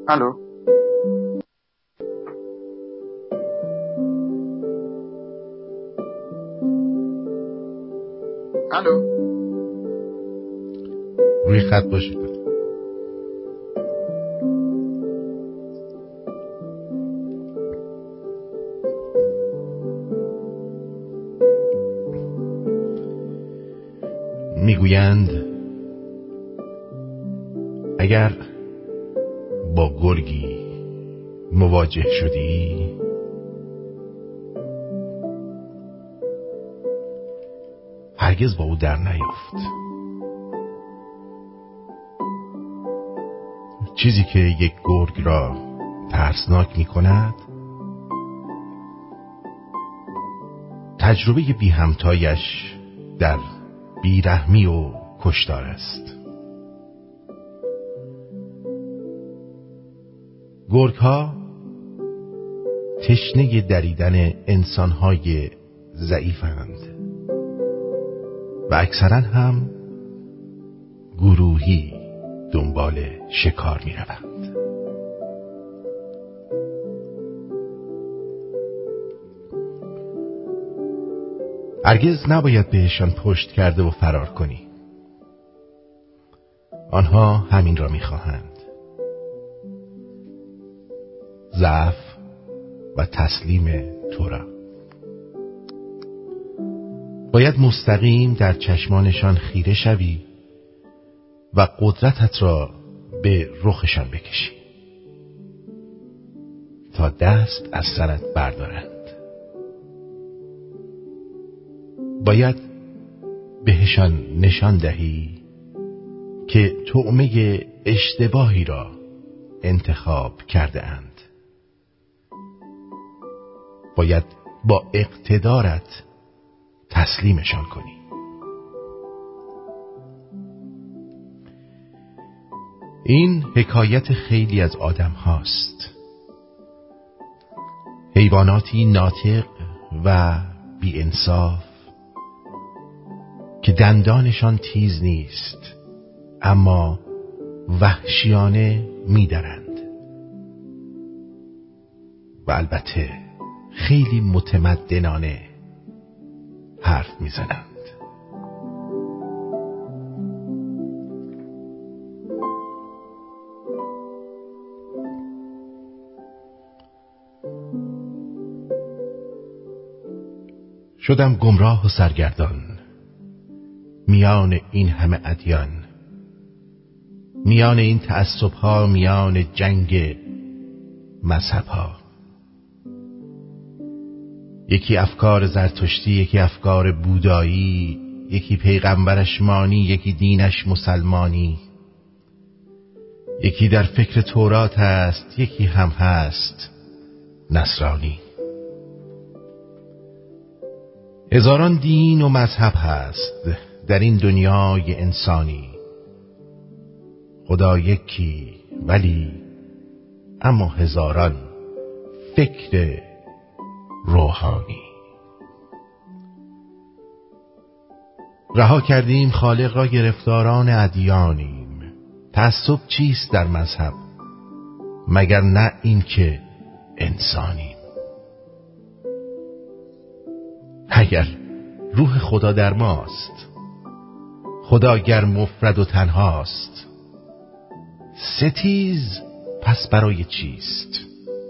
الو الو روی خط باشید. میگویند اگر با گرگی مواجه شدی هرگز با او در نیافت. چیزی که یک گرگ را ترسناک می کند تجربه بی همتایش در بیرحمی و کشتار است. گرگ ها تشنه دریدن انسان های ضعیفند و اکثرا هم گروهی دنبال شکار می روند. هرگز نباید بهشان پشت کرده و فرار کنی. آنها همین را می خواهند. ضعف و تسلیم تو را. باید مستقیم در چشمانشان خیره شوی و قدرتت را به رخشان بکشی تا دست از سرت بردارند. باید بهشان نشان دهی که طعمه اشتباهی را انتخاب کرده اند. باید با اقتدارت تسلیمشان کنی. این حکایت خیلی از آدم هاست. حیواناتی ناطق و بی انصاف که دندانشان تیز نیست اما وحشیانه می‌درند و البته خیلی متمدنانه حرف می‌زنند. شدم گمراه و سرگردان میان این همه ادیان، میان این تعصب‌ها، میان جنگ مذهب‌ها. یکی افکار زرتشتی، یکی افکار بودایی، یکی پیغمبرش مانی، یکی دینش مسلمانی. یکی در فکر تورات است، یکی هم هست نصرانی. هزاران دین و مذهب هست در این دنیای انسانی. خدا یکی ولی اما هزاران فکر روحانی. رها کردیم خالق را، گرفتاران ادیانیم. تعصب چیست در مذهب مگر نه این که انسانیم؟ اگر روح خدا در ماست، خدا گر مفرد و تنهاست، ستیز پس برای چیست؟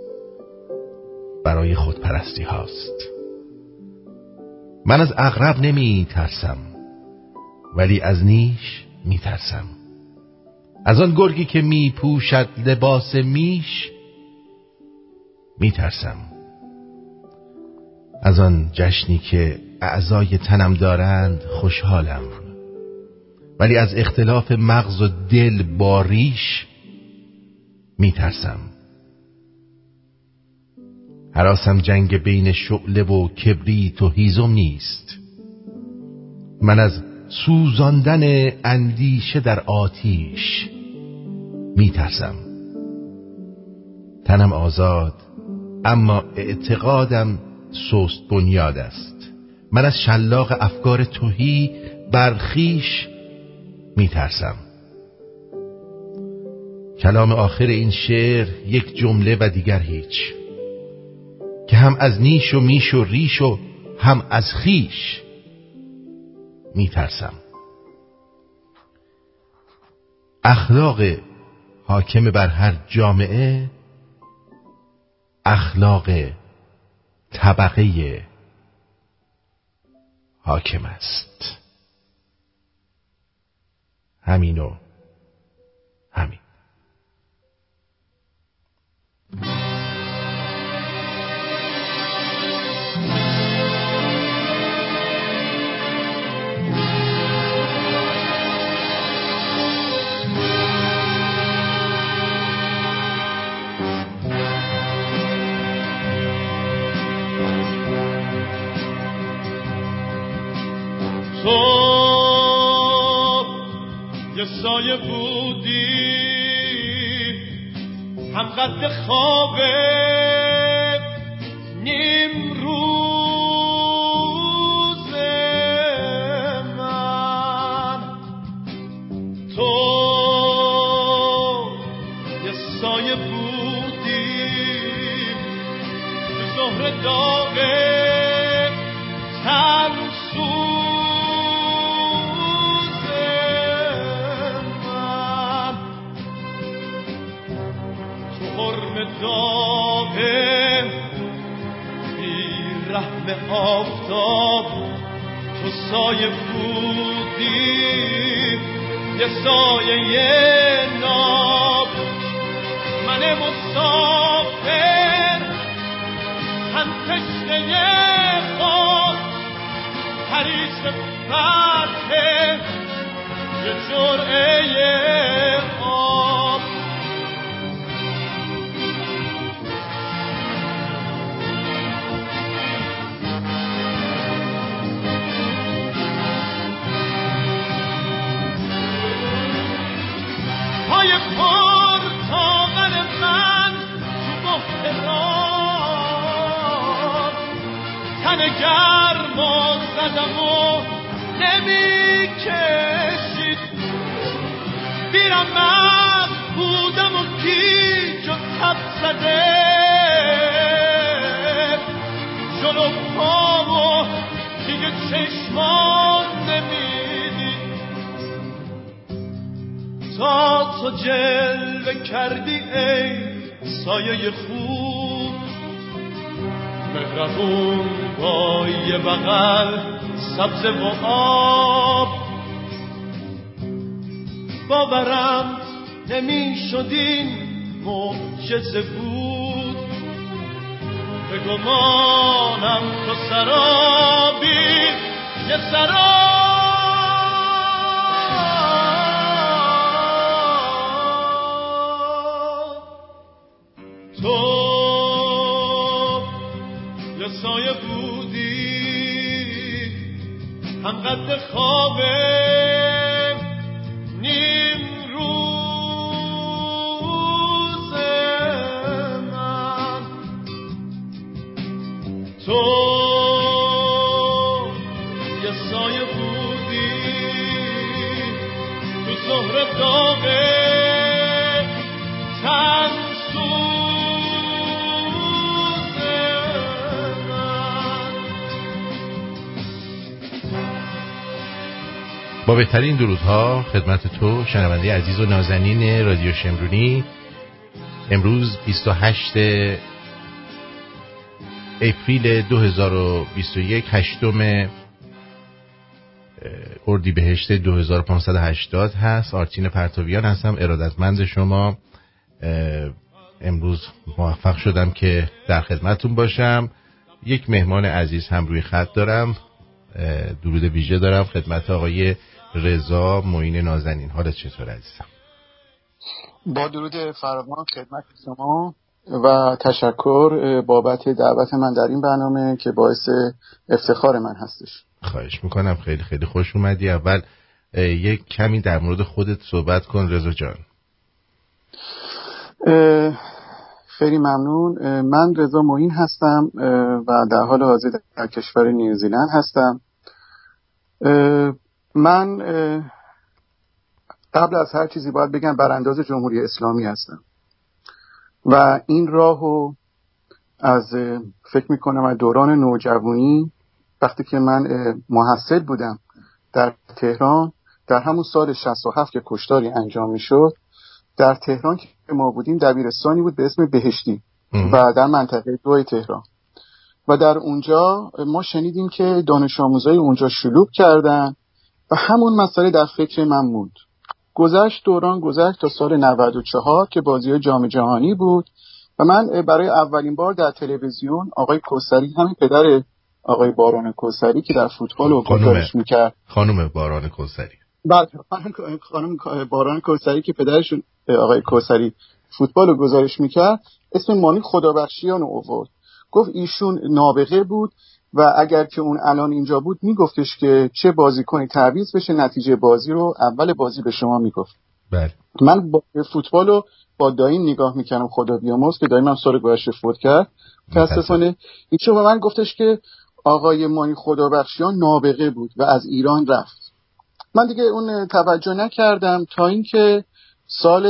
برای خودپرستی هاست. من از عقرب نمی ترسم ولی از نیش می ترسم. از آن گرگی که می پوشد لباس میش می ترسم. از آن جشنی که اعضای تنم دارند خوشحالم ولی از اختلاف مغز و دل با ریش می ترسم. هراسم جنگ بین شعله و کبریت و هیزم نیست. من از سوزاندن اندیشه در آتیش می ترسم. تنم آزاد اما اعتقادم سست بنیاد است. من از شلاق افکار تهی بر خویش می ترسم. کلام آخر این شعر یک جمله و دیگر هیچ، که هم از نیش و میش و ریش و هم از خیش میترسم. اخلاق حاکم بر هر جامعه اخلاق طبقه حاکم است. همین و همین. تو یه سایه بودی، هم قد خواب نیم روز من. تو یه سایه بودی تو ظهر داغ تن داغه بی رحم آفتاب. تو سایه بودی، یه سایه ناب. من مسافر هم تشنه خاک، حریص فتح یه جرعه آب. پای پر تاغن من تو بحران، تن گرم و زدم و نمی کشید. بیرمت بودم و گیج و تب زده، جلو پام و دیگه چشمان نمیدید. تا تو جلوه کردی ای سایه خوب، مهربون با یه بغل سبز و آب. باورم نمی شدین معجزه بود، به گمانم تو سرابی یه سراب. تو یه سایه بودی، هم قد خواب نیم روز من. تو یه سایه بودی تو ظهر داغ تن با بهترین درودها خدمت تو شنونده عزیز و نازنین رادیو شمرونی. امروز 28 اپریل 2021، 8 اردیبهشت 2580 هست. آرتین پرتویان هستم، ارادتمند شما. امروز موفق شدم که در خدمتون باشم. یک مهمان عزیز هم روی خط دارم. درود ویژه دارم خدمت آقای رضا معین نازنین. حالت چطور عزیزم؟ با درود فراوان خدمت شما و تشکر بابت دعوت من در این برنامه که باعث افتخار من هستش. خواهش میکنم، خیلی خیلی خوش اومدی. اول یک کمی در مورد خودت صحبت کن رضا جان. خیلی ممنون. من رضا معین هستم و در حال حاضر در کشور نیوزیلند هستم. من قبل از هر چیزی باید بگم برانداز جمهوری اسلامی هستم و این راهو از فکر میکنم از دوران نوجوانی، وقتی که من محصل بودم در تهران، در همون سال 67 که کشتاری انجام میشد در تهران که ما بودیم، دبیرستانی بود به اسم بهشتی و در منطقه 2 تهران و در اونجا ما شنیدیم که دانش آموزای اونجا شلوغ کردن و همون مسئله در فکر من موند. دوران گذشت تا سال 94 که بازی جام جهانی بود و من برای اولین بار در تلویزیون آقای کوثری، همین پدر آقای باران کوثری که در فوتبال رو گزارش میکرد، خانم باران کوثری، بعد خانم باران کوثری که پدرشون آقای کوثری فوتبال رو گزارش میکرد، اسم مانی خدابخشیان رو آورد. گفت ایشون نابغه بود و اگر که اون الان اینجا بود میگفتش که چه بازیکنی تعویض بشه، نتیجه بازی رو اول بازی به شما میگفت. بله. من فوتبال رو با دایم نگاه میکنم، خدا بیامرز، که دایمم سال گذشته فوت کرد متاسفانه. ایشون به من گفتش که آقای مانی خدابخشیان نابغه بود و از ایران رفت. من دیگه اون توجه نکردم تا اینکه سال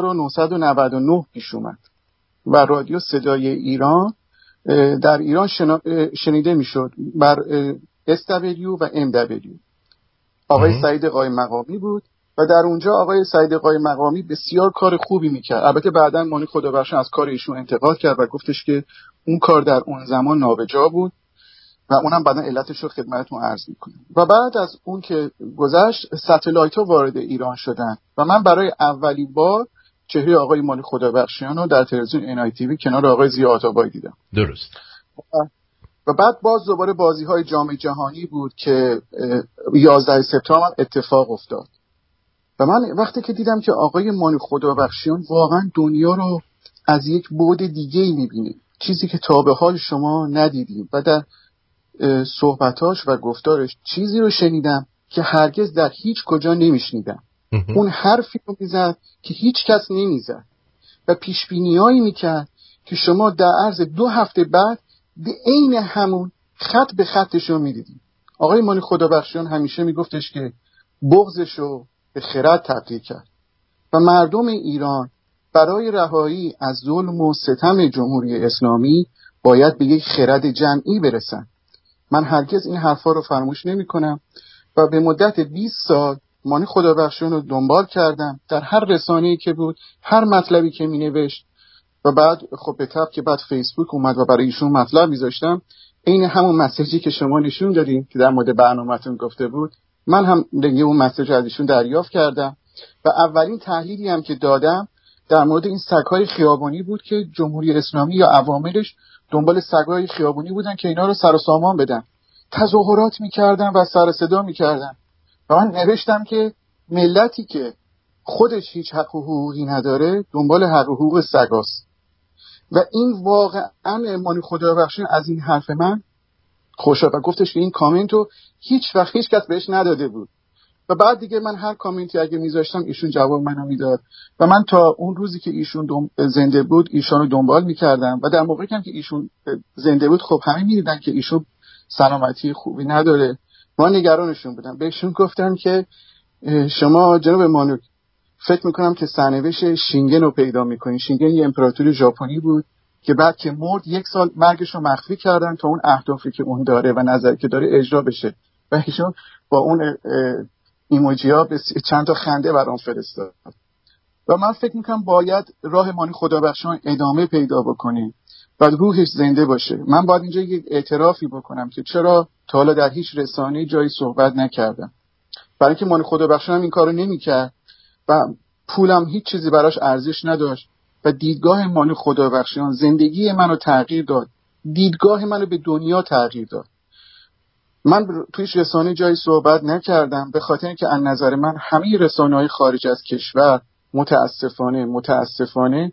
1999 پیش اومد و رادیو صدای ایران در ایران شنیده میشد بر SW و MW. آقای سعید قائم مقامی بود و در اونجا آقای سعید قائم مقامی بسیار کار خوبی میکرد. البته بعداً مانی خدابخشیان از کار ایشون انتقاد کرد و گفتش که اون کار در اون زمان نابجا بود و اونم بعداً علتش رو خدمتتون عرض میکنم. و بعد از اون که گذشت، ستلایت ها وارد ایران شدن و من برای اولین بار چهره آقای مانی خدابخشیان رو در تلویزیون NITV کنار آقای ضیا آتابایی دیدم. درست. و بعد باز دوباره بازی‌های جام جهانی بود که 11 سپتامبر اتفاق افتاد و من وقتی که دیدم که آقای مانی خدابخشیان واقعا دنیا رو از یک بعد دیگه‌ای می‌بینه، چیزی که تا به حال شما ندیدیم، و در صحبتاش و گفتارش چیزی رو شنیدم که هرگز در هیچ کجا نمیشنیدم. اون حرفی رو میزد که هیچ کس نمیزد و پیشبینیایی میکرد که شما در عرض 2 هفته بعد به عین همون خط به خطش رو میدیدیم. آقای مانی خدابخشیان همیشه میگفتش که بغضش رو به خرد تبدیل کرد و مردم ایران برای رهایی از ظلم و ستم جمهوری اسلامی باید به یک خرد جمعی برسن. من هرگز این حرفا رو فراموش نمی کنم و به مدت 20 سال مانی خدابخشیان رو دنبال کردم در هر رسانه‌ای که بود، هر مطلبی که می نوشت و بعد خب به طب که بعد فیسبوک اومد و برای ایشون مطلب میذاشتم، این همون مسیجی که شما نشون دادین که در مورد برنامه‌تون گفته بود، من هم دیگه اون مسیج از ایشون دریافت کردم و اولین تحلیلی هم که دادم در مورد این سگ‌های خیابانی بود که جمهوری اسلامی یا عواملش دنبال سگ‌های خیابانی بودن که اینا رو سر و سامان بدن. تظاهرات می‌کردن و سر صدا می‌کردن و من نوشتم که ملتی که خودش هیچ حق و حقوقی نداره دنبال حق و حقوق سگاست. و این واقعا مانی خدابخشیان از این حرف من خوشحال و گفتش که این کامنتو هیچ وقت هیچ کس بهش نداده بود و بعد دیگه من هر کامنتی اگه میذاشتم ایشون جواب منو میداد و من تا اون روزی که ایشون زنده بود ایشونو دنبال میکردم و در موقعی که ایشون زنده بود خب همه میدیدن که ایشون سلامتی خوبی نداره. ما نگرانشون بودم. بهشون گفتم که شما جناب مانوک فکر میکنم که سرنوشت شینگن رو پیدا میکنین. شینگن یه امپراتور ژاپنی بود که بعد که مرد 1 سال مرگش رو مخفی کردن تا اون اهدافی که اون داره و نظری که داره اجرا بشه و ایشون با اون ایموجی ها چند تا خنده برام فرستاد و من فکر میکنم باید راه مانی خدابخشیان ادامه پیدا بکنیم و روحش زنده باشه. من باید اینجا یک اعترافی بکنم که چرا تا حالا در هیچ رسانه‌ای جایی صحبت نکردم، برای اینکه مانی خدابخشیان این کارو نمیکرد و پولم هیچ چیزی براش ارزش نداشت و دیدگاه مانی خدابخشیان زندگی منو تغییر داد، دیدگاه منو به دنیا تغییر داد. من تویش رسانه جایی صحبت نکردم به خاطر اینکه از نظر من همه رسانه‌های خارج از کشور متاسفانه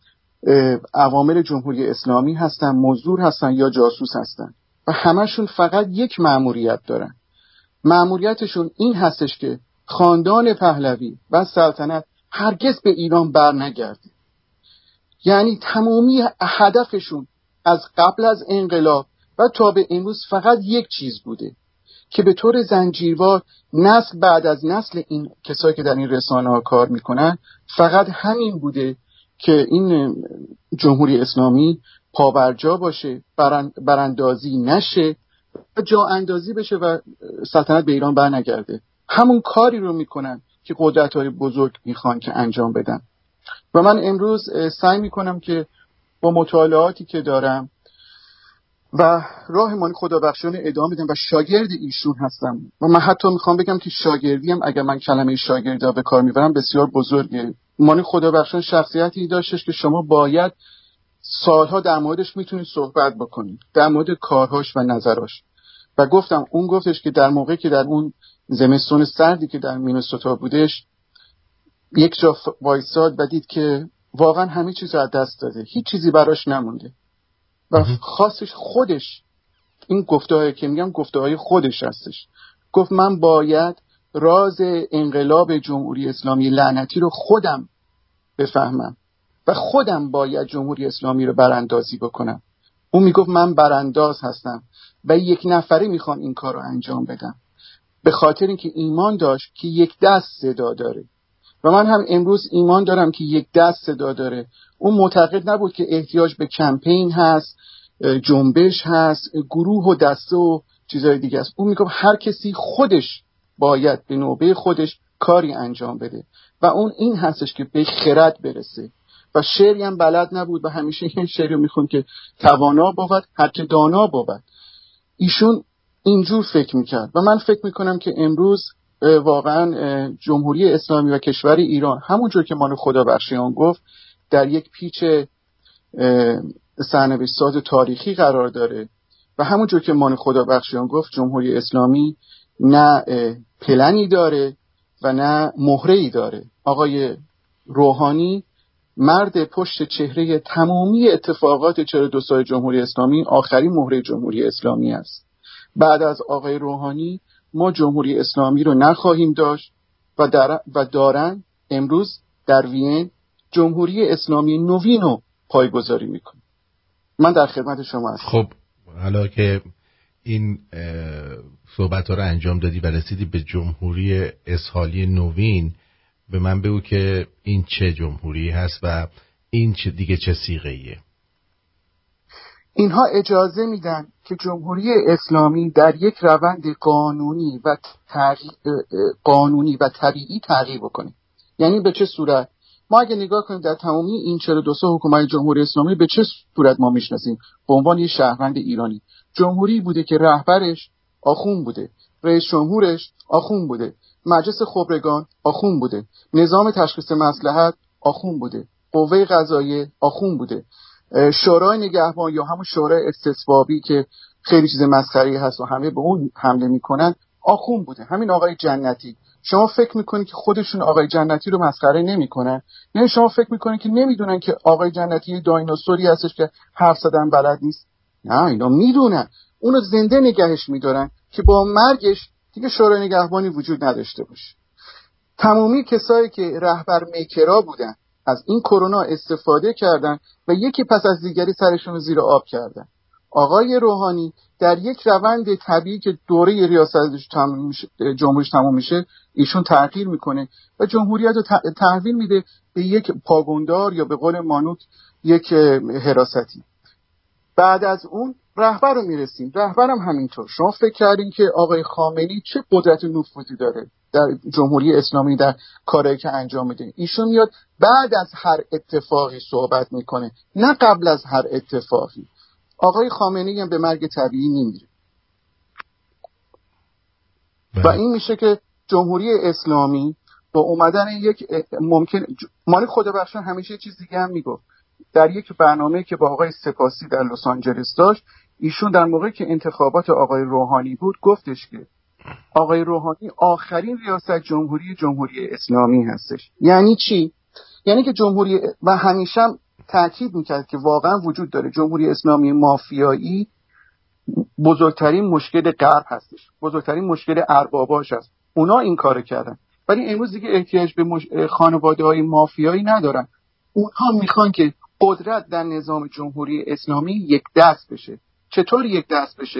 عوامل جمهوری اسلامی هستن، مزدور هستن یا جاسوس هستن و همشون فقط یک مأموریت دارن. مأموریتشون این هستش که خاندان پهلوی و سلطنت هرگز به ایران بر نگرده. یعنی تمامی هدفشون از قبل از انقلاب و تا به امروز فقط یک چیز بوده که به طور زنجیروار نسل بعد از نسل این کسایی که در این رسانه‌ها کار میکنن فقط همین بوده که این جمهوری اسلامی پابرجا باشه، براندازی نشه و جا اندازی بشه و سلطنت به ایران برنگرده. همون کاری رو میکنن که قدرت‌های بزرگ میخوان که انجام بدن. و من امروز سعی میکنم که با مطالعاتی که دارم و راه مانی خدابخشیان ادامه بدم و شاگرد ایشون هستم و من حتی میخوام بگم که شاگردیم، اگر من کلمه شاگرد به کار میبرم، بسیار بزرگه. مانی خدابخشیان شخصیتی داشتش که شما باید سالها در موردش میتونید صحبت بکنید، در مورد کارهاش و نظراش. و اون گفتش که در موقعی که در اون زمستون سردی که در مینسوتا بودش یک جا وایساد و دید که واقعا همه چیز رو از دست داده، هیچ چیزی براش نمونده و خواستش خودش، این گفته‌هایی که میگم گفته‌های خودش هستش، گفت من باید راز انقلاب جمهوری اسلامی لعنتی رو خودم بفهمم و خودم باید جمهوری اسلامی رو براندازی بکنم. اون میگفت من برانداز هستم و یک نفره میخوام این کار رو انجام بدم، به خاطر اینکه ایمان داشت که یک دست صدا داره و من هم امروز ایمان دارم که یک دست صدا داره. اون معتقد نبود که احتیاج به کمپین هست، جنبش هست، گروه و دسته و چیزهای دیگه است. اون میگه هر کسی خودش باید به نوبه خودش کاری انجام بده و اون این هستش که به خرد برسه. و شعری هم بلد نبود و همیشه این شعری رو میخوند که توانا بود هر که دانا بود. ایشون اینجور فکر میکرد و من فکر میکنم که امروز واقعا جمهوری اسلامی و کشور ایران همونجور که مانو خدابخشیان گفت در یک پیچ سرنوشت ساز تاریخی قرار داره و همونجور که مانو خدابخشیان گفت جمهوری اسلامی نه پلنی داره و نه مهره‌ای داره. آقای روحانی مرد پشت چهره تمامی اتفاقات 42 سال جمهوری اسلامی، آخرین مهره جمهوری اسلامی است. بعد از آقای روحانی ما جمهوری اسلامی رو نخواهیم داشت و دارن امروز در وین جمهوری اسلامی نوین رو پایگذاری میکنه. من در خدمت شما هستم. خب حالا که این صحبت ها رو انجام دادی و رسیدی به جمهوری اسحالی نوین، به من بگو که این چه جمهوری هست و این دیگه چه صیغه‌ایه؟ اینها اجازه میدن که جمهوری اسلامی در یک روند قانونی و طبیعی تغییر بکنه. یعنی به چه صورت؟ ما اگه نگاه کنیم در تمامی این 42 سال حکومت جمهوری اسلامی به چه صورت ما میشناسیم به عنوان یک شهروند ایرانی؟ جمهوری بوده که رهبرش آخوند بوده، رئیس جمهورش آخوند بوده، مجلس خبرگان آخوند بوده، نظام تشخیص مصلحت آخوند بوده، قوه قضاییه آخوند بوده، شورای نگهبان یا همون شورای استصوابی که خیلی چیز مسخره‌ای هست و همه به اون حمله میکنن آخوند بوده. همین آقای جنتی، شما فکر میکنید که خودشون آقای جنتی رو مسخره نمیکنن؟ یعنی شما فکر میکنید که نمیدونن که آقای جنتی دایناسوری هستش که حرف زدن بلد نیست؟ نه، اینا میدونن، اونو زنده نگهش میدارن که با مرگش دیگه شورای نگهبانی وجود نداشته باشه. تمامی کسایی که رهبر میکرا بودن از این کرونا استفاده کردن و یکی پس از دیگری سرشون رو زیر آب کردن. آقای روحانی در یک روند طبیعی که دوره ریاست جمهوریش تموم میشه ایشون تغییر میکنه و جمهوریت رو تحویل میده به یک پاگوندار یا به قول مانوک یک حراستی. بعد از اون رهبر رو میرسیم. رهبرم همینطور. شما فکر کردین که آقای خامنه‌ای چه قدرت و نفوذی داره در جمهوری اسلامی در کاری که انجام میده؟ ایشون میاد بعد از هر اتفاقی صحبت میکنه، نه قبل از هر اتفاقی. آقای خامنه‌ای هم به مرگ طبیعی نمیره. و این میشه که جمهوری اسلامی با اومدن یک ممکن مالک خدابخشیان همیشه چیز دیگه هم میگفت. در یک برنامه که با آقای سپاسی در لس آنجلس داشت، ایشون در موقعی که انتخابات آقای روحانی بود گفتش که آقای روحانی آخرین ریاست جمهوری اسلامی هستش. یعنی چی؟ یعنی که جمهوری و همیشه تاکید میکرد که واقعا وجود داره جمهوری اسلامی مافیایی بزرگترین مشکل غرب هستش، بزرگترین مشکل ارباباش هست. اونا این کارو کردن، ولی امروز دیگه احتیاج به خانواده‌های مافیایی ندارن. اونها میخوان که قدرت در نظام جمهوری اسلامی یک دست بشه. چطور یک دست بشه؟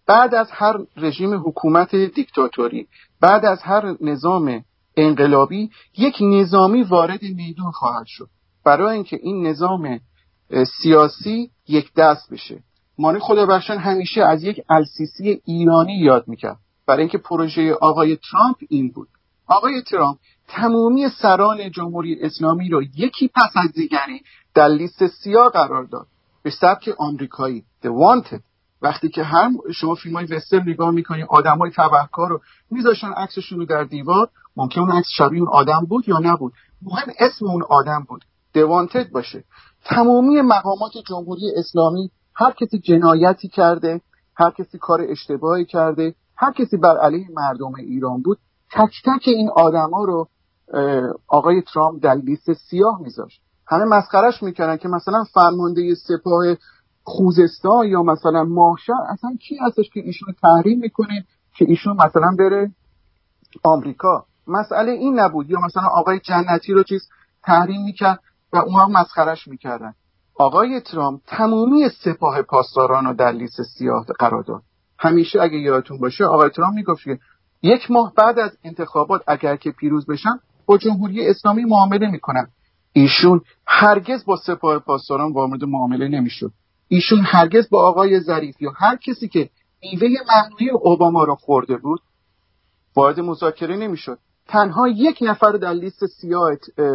بعد از هر رژیم حکومت دیکتاتوری، بعد از هر نظام انقلابی، یک نظامی وارد میدون خواهد شد برای اینکه این نظام سیاسی یک دست بشه. مانی خدابخشان همیشه از یک السیسی ایرانی یاد میکرد، برای اینکه پروژه آقای ترامپ این بود. آقای ترامپ تمامی سران جمهوری اسلامی رو یکی پس از دیگری در لیست سیاه قرار داد، به سبک آمریکایی The Wanted. وقتی که شما فیلم‌های وسترن نگاه می‌کنید، آدمای تبهکار رو میذاشتن عکسشون رو در دیوار، ممکن اون عکس شبیه اون آدم بود یا نبود، مهم اسم اون آدم بود، The Wanted باشه. تمامی مقامات جمهوری اسلامی، هر کسی جنایتی کرده، هر کسی کار اشتباهی کرده، هر کسی بر علیه مردم ایران بود، تک تک این آدما رو آقای ترامپ در لیست سیاه میذاشت. همه مسخرهش میکردن که مثلا فرمانده سپاه خوزستان یا مثلا ماهشهر اصلا کی هستش که ایشون تحریم میکنه که ایشون مثلا بره آمریکا. مسئله این نبود. یا مثلا آقای جنتی رو تحریم میکرد و اونها مسخرهش میکردن. آقای ترامپ تمامی سپاه پاسداران رو در لیست سیاه قرار داد. همیشه اگه یادتون باشه آقای ترامپ میگفت که 1 ماه بعد از انتخابات اگر که پیروز بشن با جمهوری اسلامی معامله میکنن. ایشون هرگز با سپاه پاسداران وارد معامله نمیشد. ایشون هرگز با آقای ظریف یا هر کسی که میوه ممنوعی اوباما رو خورده بود وارد مذاکره نمیشد. تنها 1 نفر در لیست سیاه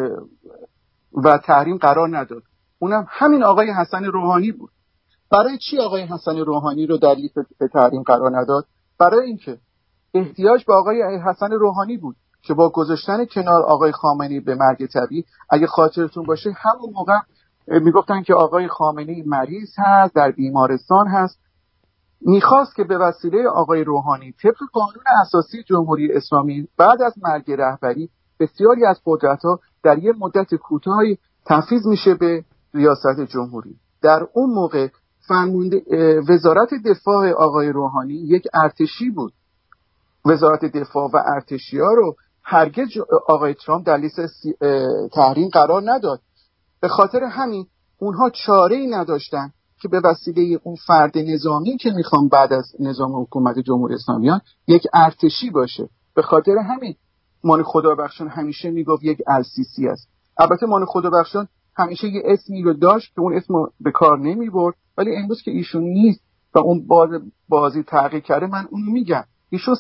و تحریم قرار نداد، اونم همین آقای حسن روحانی بود. برای چی آقای حسن روحانی رو در لیست تحریم قرار نداد؟ برای اینکه احتیاج به آقای حسن روحانی بود که با گذاشتن کنار آقای خامنه‌ای به مرگ طبیعی، اگه خاطرتون باشه همون موقع میگفتن که آقای خامنه‌ای مریض هست، در بیمارستان هست، میخواست که به وسیله آقای روحانی طبق قانون اساسی جمهوری اسلامی بعد از مرگ رهبری بسیاری از قدرت‌ها در یک مدت کوتاهی تفویض میشه به ریاست جمهوری. در اون موقع فرمانده وزارت دفاع آقای روحانی یک ارتشی بود. وزارت دفاع و ارتشی‌ها رو هرگز آقای ترامپ در لیست تحریم قرار نداد. به خاطر همین اونها چاره‌ای نداشتن که به وسیله اون فرد نظامی که میخوام بعد از نظام حکومت جمهوری اسلامی یک ارتشی باشه. به خاطر همین مانی خدابخشان همیشه میگفت یک السیسی است. البته مانی خدابخشان همیشه یه اسمی رو داشت که اون اسم به کار نمیبرد، ولی امروز که ایشون نیست و اون بازی تغییر کرده، من اونو میگم. ایشون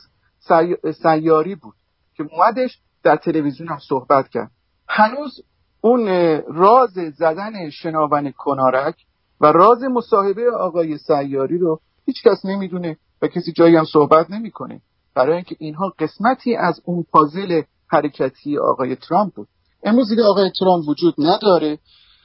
سیاری بود که اومدش در تلویزیون هم صحبت کرد. هنوز اون راز زدن شناون کنارک و راز مصاحبه آقای سیاری رو هیچ کس نمیدونه و کسی جایی هم صحبت نمیکنه، برای اینکه اینها قسمتی از اون پازل حرکتی آقای ترامپ بود. امروز دیگه آقای ترامپ وجود نداره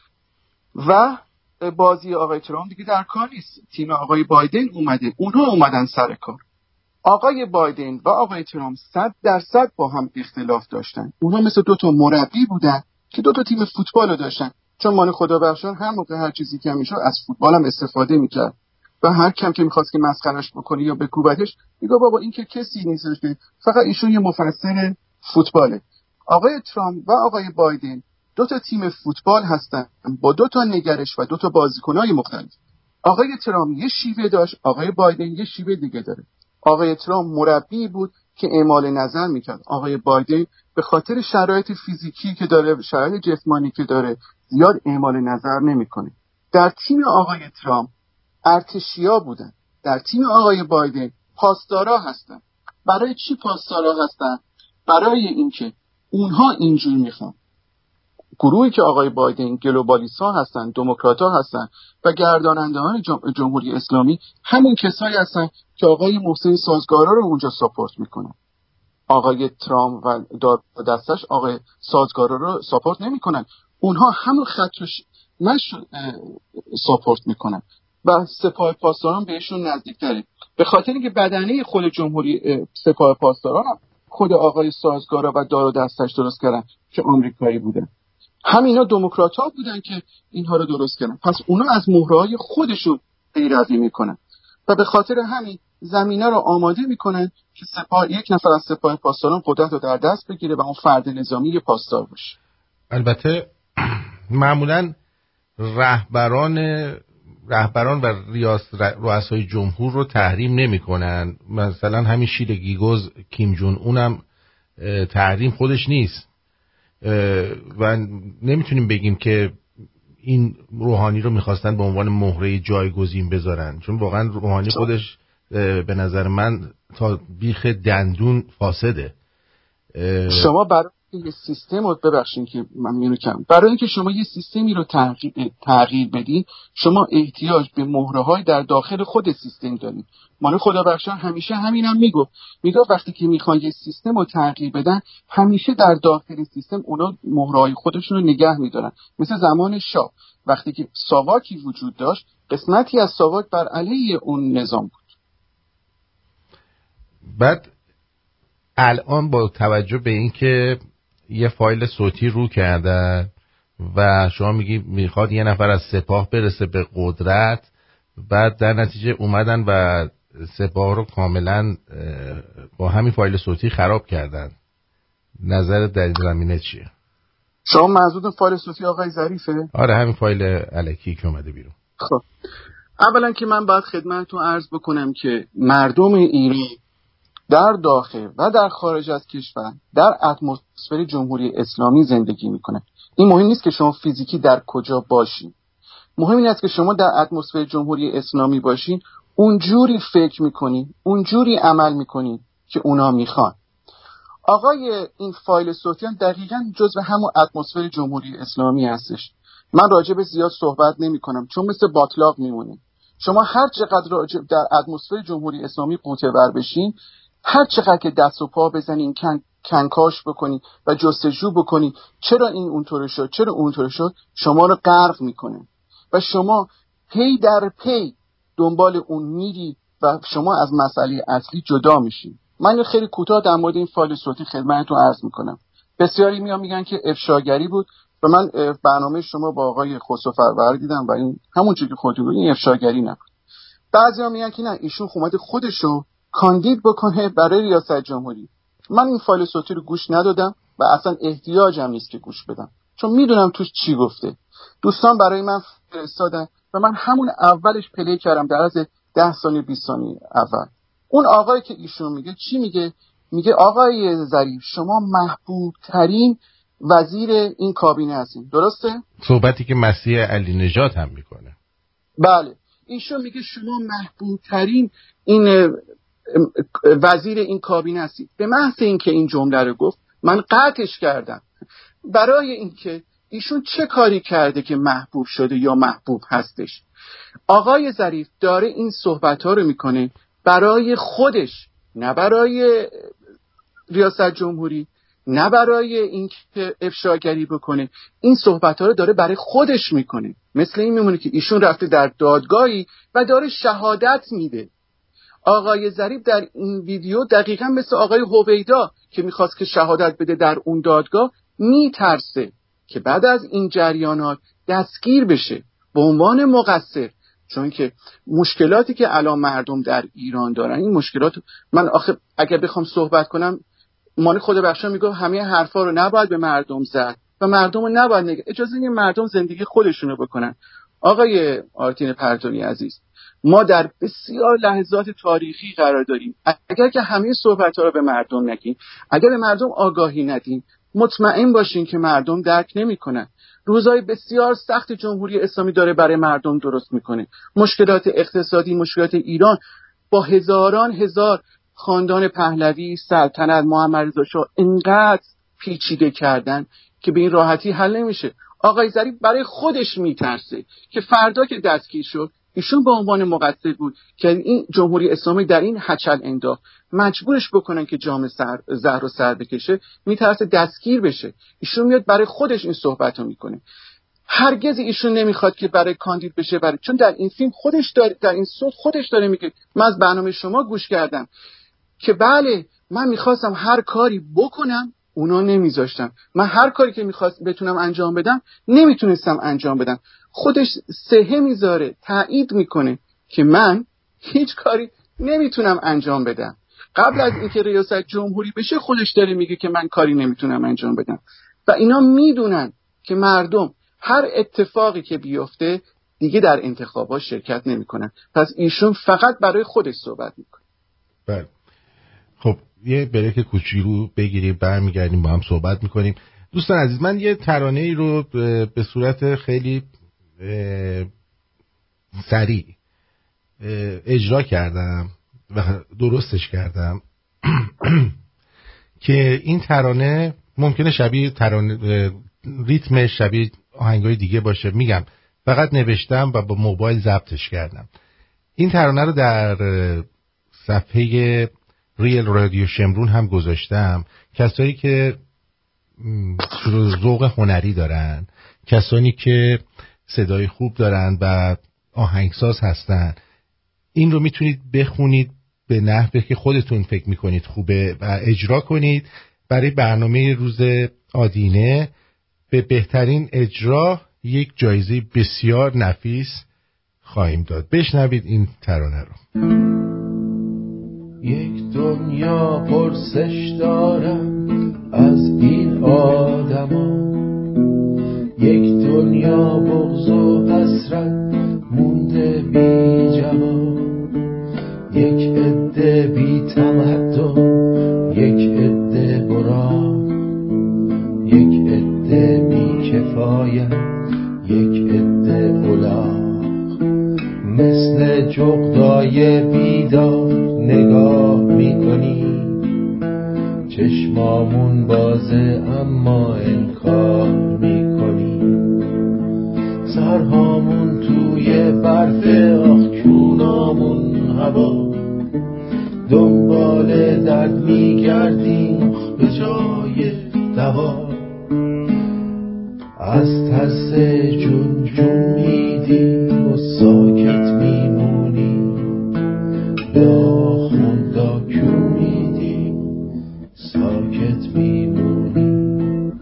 و بازی آقای ترامپ دیگه در کار نیست. تیم آقای بایدن اومده، اونها اومدن سر کار. آقای بایدن و آقای ترامپ 100% با هم اختلاف داشتن. اونها مثل 2 تا مربی بودن که 2 تا تیم فوتبال رو داشتن. چون مانی خدابخشان هر موقع هر چیزی که میشد از فوتبال هم استفاده میکرد و هر کم که میخواست که مسخرهش بکنه یا بکوبتش میگه بابا این که کسی نیستش، فقط ایشون یه مفسر فوتباله. آقای ترامپ و آقای بایدن 2 تا تیم فوتبال هستن با 2 تا نگرش و 2 تا بازیکنای مختلف. آقای ترامپ یه شیوه داشت، آقای بایدن یه شیوه دیگه داره. آقای ترامپ مربی بود که اعمال نظر میکرد. آقای بایدن به خاطر شرایط فیزیکی که داره، شرایط جسمانی که داره، زیاد اعمال نظر نمیکنه. در تیم آقای ترامپ ارتشیا بودن، در تیم آقای بایدن پاسدارا هستن. برای چی پاسدارا هستن؟ برای اینکه اونها اینجور میخوان. گروهی که آقای بایدن گلوبالیستا هستن، دموکرات‌ها هستن و گرداننده‌های جمهوری اسلامی همون کسایی هستن که آقای محسن سازگارا رو اونجا ساپورت میکنن. آقای ترامپ و دستش آقای سازگارا رو ساپورت نمیکنن. اونها همون خط رو ساپورت میکنن و سپاه پاسداران بهشون نزدیک‌تره. به خاطر اینکه بدنه خود جمهوری سپاه پاسداران هم خود آقای سازگارا و دار و دستش درست کردن که آمریکایی بودن. همینا دموکرات‌ها بودن که اینها رو درست کردن. پس اونا از مهره‌های خودشون پیروی میکنن و به خاطر همین زمینه رو آماده میکنن که یک نفر از سپاه پاسداران قدرت رو در دست بگیره و اون فرد نظامی یه پاسدار باشه. البته معمولاً رهبران رهبران و رؤسای جمهور رو تحریم نمی‌کنن. مثلا همین شیر گیگوز کیم جون اونم تحریم خودش نیست و نمیتونیم بگیم که این روحانی رو میخواستن به عنوان مهره جایگزین بذارن، چون واقعا روحانی خودش به نظر من تا بیخ دندون فاسده. شما برای یه سیستم رو ببخشید که من میونو کم، برای اینکه شما یه سیستمی رو تغییر بدین شما احتیاج به مهره‌های در داخل خود سیستم دارید. مال خدا بخشان همیشه همینم میگه وقتی که میخوان یه سیستم رو تغییر بدن همیشه در داخل سیستم اونا مهره‌های خودشون رو نگه میدارن. مثل زمان شاه وقتی که ساواکی وجود داشت قسمتی از ساواک بر علیه اون نظام بود. بعد الان با توجه به این که یه فایل صوتی رو کردن و شما میگی میخواد یه نفر از سپاه برسه به قدرت، بعد در نتیجه اومدن و سپاه رو کاملا با همین فایل صوتی خراب کردن، نظر در این زمینه چیه؟ شما منظور فایل صوتی آقای ظریفه؟ آره همین فایل الکی که اومده بیرون. خب اولا که من باید خدمتتون عرض بکنم که مردم ایران در داخل و در خارج از کشور در اتمسفر جمهوری اسلامی زندگی میکنه. این مهم نیست که شما فیزیکی در کجا باشین، مهم این است که شما در اتمسفر جمهوری اسلامی باشین، اونجوری فکر میکنین، اونجوری عمل میکنین که اونا میخوان. آقای این فایل صوتی هم دقیقاً جزو همون اتمسفر جمهوری اسلامی هستش. من راجع به زیاد صحبت نمی کنم چون مثل باطلاق میمونه. شما هر چقدر راجع در اتمسفر جمهوری اسلامی قوطه ور بشین، هر چقدر که دست و پا بزنین، کنکاش بکنین و جستجو بکنین چرا این اونطور شد، چرا اونطور شد، شما رو غرق میکنه و شما پی در پی دنبال اون میری و شما از مسئله اصلی جدا میشین. من خیلی کوتاه در مورد این فایل صوتی خدمتتون عرض میکنم. بسیاری میگن که افشاگری بود و من برنامه شما با آقای خسرو فرور دیدم و این همون چیزی که خودتون گفتین افشاگری نبود. بعضیا میگن که نه ایشون اومده خودشو کاندید بکنه برای ریاست جمهوری. من این فایل صوتی رو گوش ندادم و اصلا احتیاجم نیست که گوش بدم چون میدونم توش چی گفته. دوستان برای من فرستادن و من همون اولش پلی کردم در از 10 ثانیه 20 ثانیه اول. اون آقایی که ایشون میگه چی میگه؟ میگه آقای ظریف شما محبوب ترین وزیر این کابینه هستین. درسته؟ صحبتی که مسیح علی نژاد هم میکنه. بله ایشون میگه شما محبوب ترین این وزیر این کابینه هستید. به محض اینکه این جمله رو گفت من قطعش کردم. برای اینکه ایشون چه کاری کرده که محبوب شده یا محبوب هستش؟ آقای ظریف داره این صحبت‌ها رو میکنه برای خودش، نه برای ریاست جمهوری، نه برای اینکه افشاگری بکنه. این صحبت‌ها رو داره برای خودش میکنه. مثل این میمونه که ایشون رفته در دادگاهی و داره شهادت میده. آقای ظریف در این ویدیو دقیقاً مثل آقای هویدا که میخواست که شهادت بده در اون دادگاه میترسه که بعد از این جریانات دستگیر بشه به عنوان مقصر. چون که مشکلاتی که الان مردم در ایران دارن، این مشکلات من آخه اگر بخوام صحبت کنم مال خود بخشا میگه همه حرفا رو نباید به مردم زد و مردم رو نباید اجازه این مردم زندگی خودشونو بکنن. آقای آرتین پرتونی عزیز، ما در بسیار لحظات تاریخی قرار داریم. اگر که همه صحبت‌ها رو به مردم نگیم، اگر به مردم آگاهی ندیم، مطمئن باشین که مردم درک نمی‌کنن. روزهای بسیار سخت جمهوری اسلامی داره برای مردم درست میکنه. مشکلات اقتصادی، مشکلات ایران با هزار خاندان پهلوی، سلطنت، محمد رضا شاه اینقدر پیچیده کردن که به این راحتی حل نمیشه. آقای ظریف برای خودش میترسه که فردا که دستگیر شد ایشون به عنوان مقصر بود که این جمهوری اسلامی در این هچل انداخت، مجبورش بکنن که جام زهر رو سر بکشه، میترسه دستگیر بشه. ایشون میاد برای خودش این صحبت رو میکنه. هرگز ایشون نمیخواد که برای کاندید بشه، چون در این فیلم خودش داره، در این صوت خودش داره میگه من از برنامه شما گوش کردم که بله من میخواستم هر کاری بکنم اونا نمیذاشتن، من هر کاری که میخواست بتونم انجام بدم نمیتونستم انجام بدم. خودش سهه میذاره، تایید میکنه که من هیچ کاری نمیتونم انجام بدم. قبل از اینکه ریاست جمهوری بشه خودش داره میگه که من کاری نمیتونم انجام بدم و اینا میدونن که مردم هر اتفاقی که بیفته دیگه در انتخابات شرکت نمیکنن. پس ایشون فقط برای خودش صحبت میکنه. بله. خب یه بریک کوچولو بگیریم، برمیگردیم با هم صحبت میکنیم. دوستان عزیز، من یه ترانه ای رو به صورت خیلی سریع اجرا کردم و درستش کردم که این ترانه ممکنه شبیه ترانه ریتم شبیه آهنگای دیگه باشه. میگم فقط نوشتم و با موبایل ضبطش کردم. این ترانه رو در صفحه ریل رادیو شمرون هم گذاشتم. کسایی که ذوق هنری دارن، کسانی که صدای خوب دارن و آهنگساز هستن، این رو میتونید بخونید به نحوی که خودتون فکر میکنید خوبه و اجرا کنید. برای برنامه روز آدینه به بهترین اجرا یک جایزه بسیار نفیس خواهیم داد. بشنوید این ترانه رو. یک دنیا پرسش دارم از این آدما، یک دنیا بغض و حسرت مونده بی جواب، یک عده بی تمدن، یک عده براق، یک عده بی کفایت، یک عده الاغ. مثل جغدای بیدار نگاه میکنی، چشمامون بازه اما انکار میکنی. سرهامون توی برف، آخچونامون هوا، دنبال درد میگردیم به جای دوا. از ترس جون جون میدیم و ساکت میمونیم، داخون داکون میدیم ساکت میمونیم.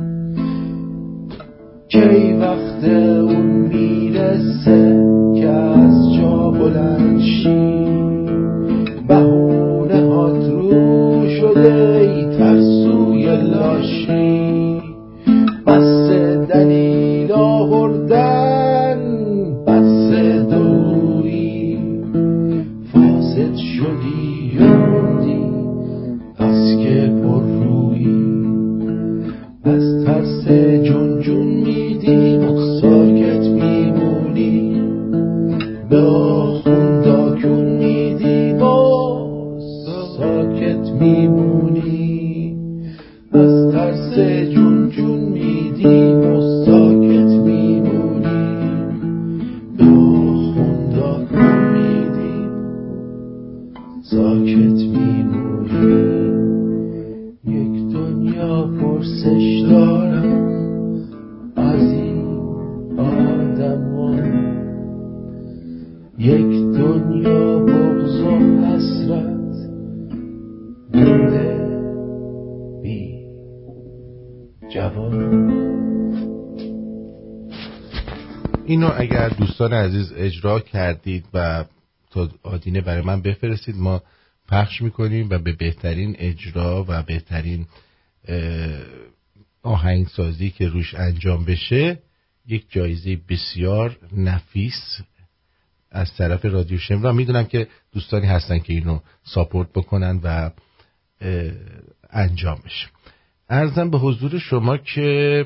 کی وقت اون میرسه که از جا بلند شی، بهونه هات رو شده ای ترسوی لاشی. بس دلیل آوردن، بس دوری، فاسد شدی و موندی پس که پر روی. از ترس جون جون میدیم و ساکت میمونی، به آخون داکون میدیم و ساکت میمونی. از ترس جون جون میدیم و ساکت میمونی، به آخون داکون میدیم ساکت میمونی. یک دنیا پرسش دارم از این آدما، یک دنیا بغض و حسرت مونده بی جوان. اینو اگر دوستان عزیز اجرا کردید و تا آدینه برای من بفرستید، ما پخش میکنیم و به بهترین اجرا و بهترین آهنگسازی که روش انجام بشه یک جایزه بسیار نفیس از طرف رادیو شمرون. میدونم که دوستانی هستن که اینو ساپورت بکنن و انجام بشه. عرضم به حضور شما که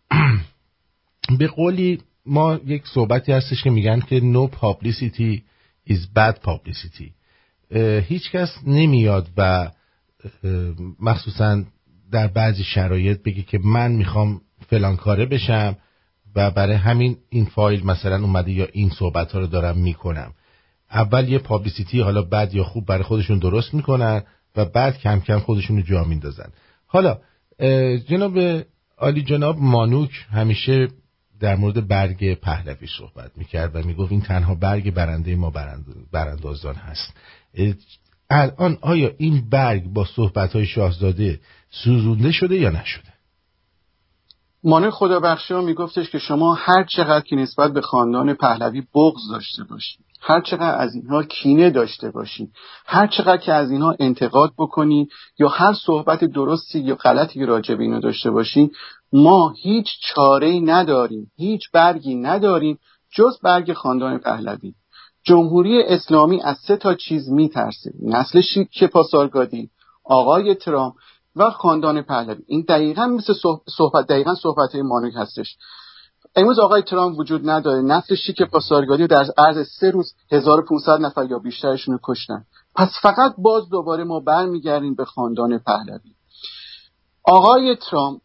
به قولی ما یک صحبتی هستش که میگن که no publicity is bad publicity. هیچ کس نمیاد و مخصوصا در بعضی شرایط بگه که من میخوام فلان کاره بشم و برای همین این فایل مثلا اومده یا این صحبت ها رو دارم میکنم. اول یه پابلیسیتی حالا بد یا خوب برای خودشون درست میکنن و بعد کم کم خودشون رو جا میندازن. حالا جناب عالی جناب مانوک همیشه در مورد برگ پهلوی صحبت میکرد و میگفت این تنها برگ برنده ما براندازان هست. الان آیا این برگ با صحبت‌های شاهزاده سوزونده شده یا نشده؟ مانوک خدابخشیان میگفتش که شما هر چقدر که نسبت به خاندان پهلوی بغض داشته باشید، هر چقدر از اینها کینه داشته باشید، هر چقدر که از اینها انتقاد بکنید یا هر صحبت درستی یا غلطی راجع به اینا داشته باشید، ما هیچ چاره‌ای نداریم، هیچ برگی نداریم جز برگ خاندان پهلوی. جمهوری اسلامی از 3 چیز میترسه: نسل شیک پاسارگادی، آقای ترامپ و خاندان پهلوی. این دقیقاً مثل صحبت‌های مانوک هستش. امروز آقای ترامپ وجود نداره، نسل شیک پاسارگادی در عرض 3 روز 1500 نفر یا بیشترشون رو کشتن. پس فقط باز دوباره ما برمیگردیم به خاندان پهلوی. آقای ترامپ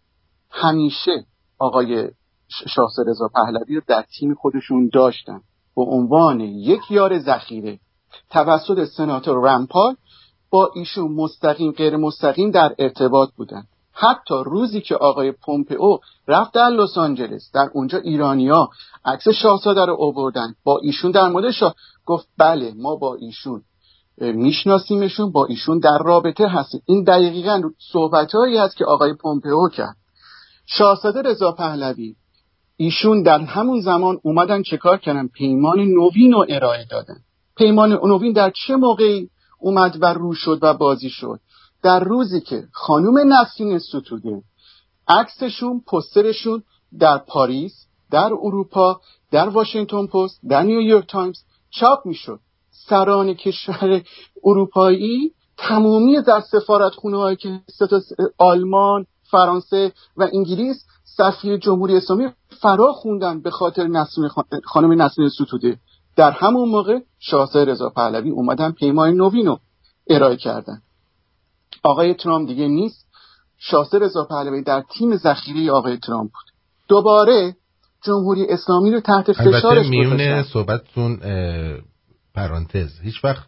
همیشه آقای شاهزاده رضا پهلوی رو در تیم خودشون داشتن به عنوان یک یار ذخیره. توسط سناتور رامپال با ایشون مستقیم غیر مستقیم در ارتباط بودن. حتی روزی که آقای پومپئو رفت در لس آنجلس، در اونجا ایرانیا عکس شاهزاده رو آوردن، با ایشون در مورد گفت بله ما با ایشون میشناسیمشون، با ایشون در رابطه هستیم. این دقیقاً صحبتایی است که آقای پومپئو کرد. شاهزاده رضا پهلوی ایشون در همون زمان اومدن چه کار کردن؟ پیمان نوین رو ارائه دادن. پیمان نوین در چه موقعی اومد و رو شد و بازی شد؟ در روزی که خانم نسرین ستوده عکسشون، پوسترشون در پاریس، در اروپا، در واشنگتن پست، در نیویورک تایمز چاپ میشد. سران کشور اروپایی تمامی در سفارتخونه‌هایی که آلمان، فرانسه و انگلیس سفیر جمهوری اسلامی فرا خوندن به خاطر خانم نسرین ستوده. در همون موقع شاهزاده رضا پهلوی اومدن پیمان نوینو ارائه کردن. آقای ترامپ دیگه نیست، شاهزاده رضا پهلوی در تیم ذخیره آقای ترامپ بود. دوباره جمهوری اسلامی رو تحت فشارش گذاشتن. میونه صحبتتون پرانتز، هیچ وقت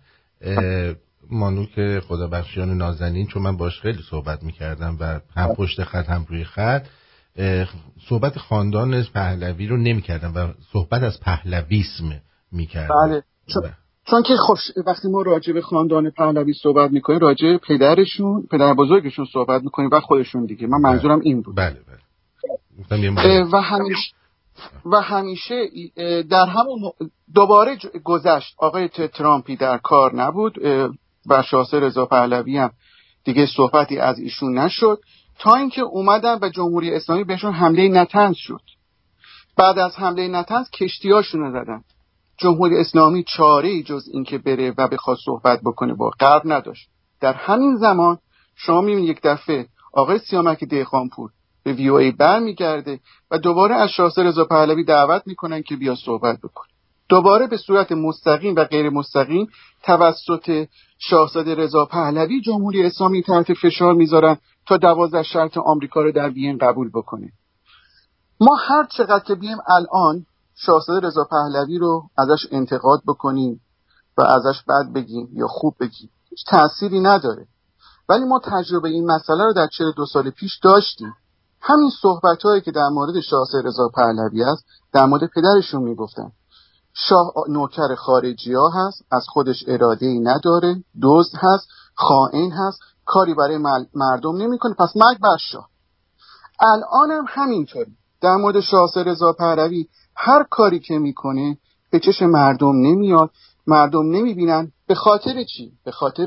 مانوک خدا بخشیان نازنین، چون من باش خیلی صحبت میکردم و هم پشت خط هم روی خط، صحبت خاندان پهلوی رو نمیکردم و صحبت از پهلویسم میکردم. بله، چون که خب وقتی ما راجع به خاندان پهلوی صحبت میکنیم راجع به پدرشون، پدر بزرگشون صحبت میکنیم و خودشون دیگه. من منظورم این بود. بله. و همیشه در همون دوباره گذشت. آقای ترامپی در کار نبود و شاهزاده رضا پهلوی هم دیگه صحبتی از ایشون نشد تا اینکه اومدن و جمهوری اسلامی بهشون حمله نطنز شد. بعد از حمله نطنز کشتیاشون رو زدن. جمهوری اسلامی چاره‌ای جز این که بره و بخواد صحبت بکنه با غرب نداشت. در همین زمان شما میبینید یک دفعه آقای سیامک دهقانپور به VOA برمیگرده و دوباره از شاهزاده رضا پهلوی دعوت میکنن که بیا صحبت بکن. دوباره به صورت مستقیم و غیر مستقیم توسط شاهزاده رضا پهلوی جمهوری اسلامی تحت فشار میذارن تا 12 شرط آمریکا رو در وین قبول بکنه. ما هر چقدر که بیم الان شاهزاده رضا پهلوی رو ازش انتقاد بکنیم و ازش بد بگیم یا خوب بگیم هیچ تأثیری نداره. ولی ما تجربه این مسئله رو در 42 سال پیش داشتیم. همین صحبت‌هایی که در مورد شاهزاده رضا پهلوی است در مورد پدرشون میگفتن. شاه نوکر خارجی‌ها هست، از خودش اراده‌ای نداره، دزد هست، خائن هست، کاری برای مردم نمی‌کنه، پس مرگ بر شاه. الان هم همینطوری. در مورد شاهزاده رضا پهلوی هر کاری که میکنه به چشم مردم نمیاد، مردم نمیبینن. به خاطر چی؟ به خاطر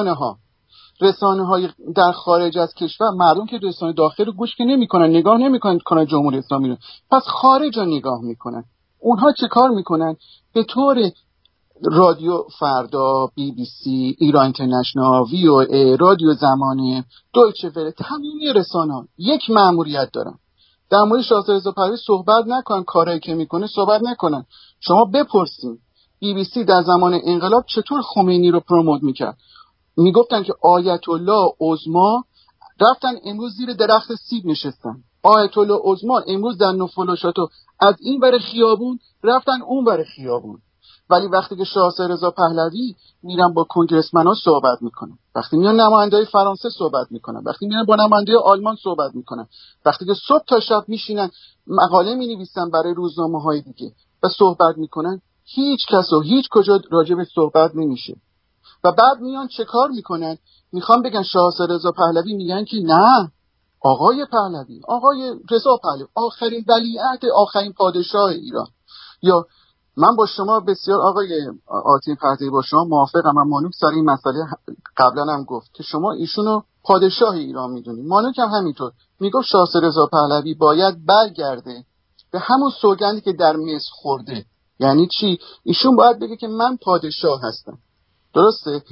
رسانه های در خارج از کشور. مردم که رسانه داخل رو گوش که نمیکنن، نگاه نمیکنن جمهوری اسلامی رو، پس خارج رو نگاه میکنن. اونها چه کار میکنن؟ به طور رادیو فردا، BBC، ایران اینترنشنال، VOA، رادیو زمانه، دویچه وله، تمامی رسانه‌ها یک مأموریت دارن. در مورد شاهزاده رضا پهلوی صحبت نکنن، کارایی که میکنه صحبت نکنن. شما بپرسین BBC در زمان انقلاب چطور خمینی رو پروموت میکرد. میگفتن که آیت الله عظما رفتن امروز زیر درخت سیب نشستن، آیت الله عظما امروز در نفلوشاتو از این ور خیابون رفتن اون ور خیابون. ولی وقتی که شاهزاده رضا پهلوی میرن با کنگرسمن‌ها صحبت میکنن، وقتی میان نماینده‌های فرانسه صحبت میکنن، وقتی میان با نماینده آلمان صحبت میکنن، وقتی که صبح تا شب میشینن مقاله مینویسن برای روزنامه‌های دیگه و صحبت میکنن، هیچ کس و هیچ کجا راجع به صحبت نمیشه. و بعد میان چه کار میکنن؟ میخوان بگن شاهزاده رضا پهلوی، میگن که نه، آقای پهلوی، آقای رضا پهلوی آخرین ولیعهد، آخرین پادشاه ایران. یا من با شما بسیار آقای آتین پرتوی با شما موافقم. من مانوک سر این مسئله قبلا هم گفت که شما ایشونو پادشاه ایران میدونید. مانوک هم همینطور میگفت شاهزاده رضا پهلوی باید برگرده به همون سوگندی که در مصر خورده. یعنی چی؟ ایشون باید بگه که من پادشاه هستم. درسته؟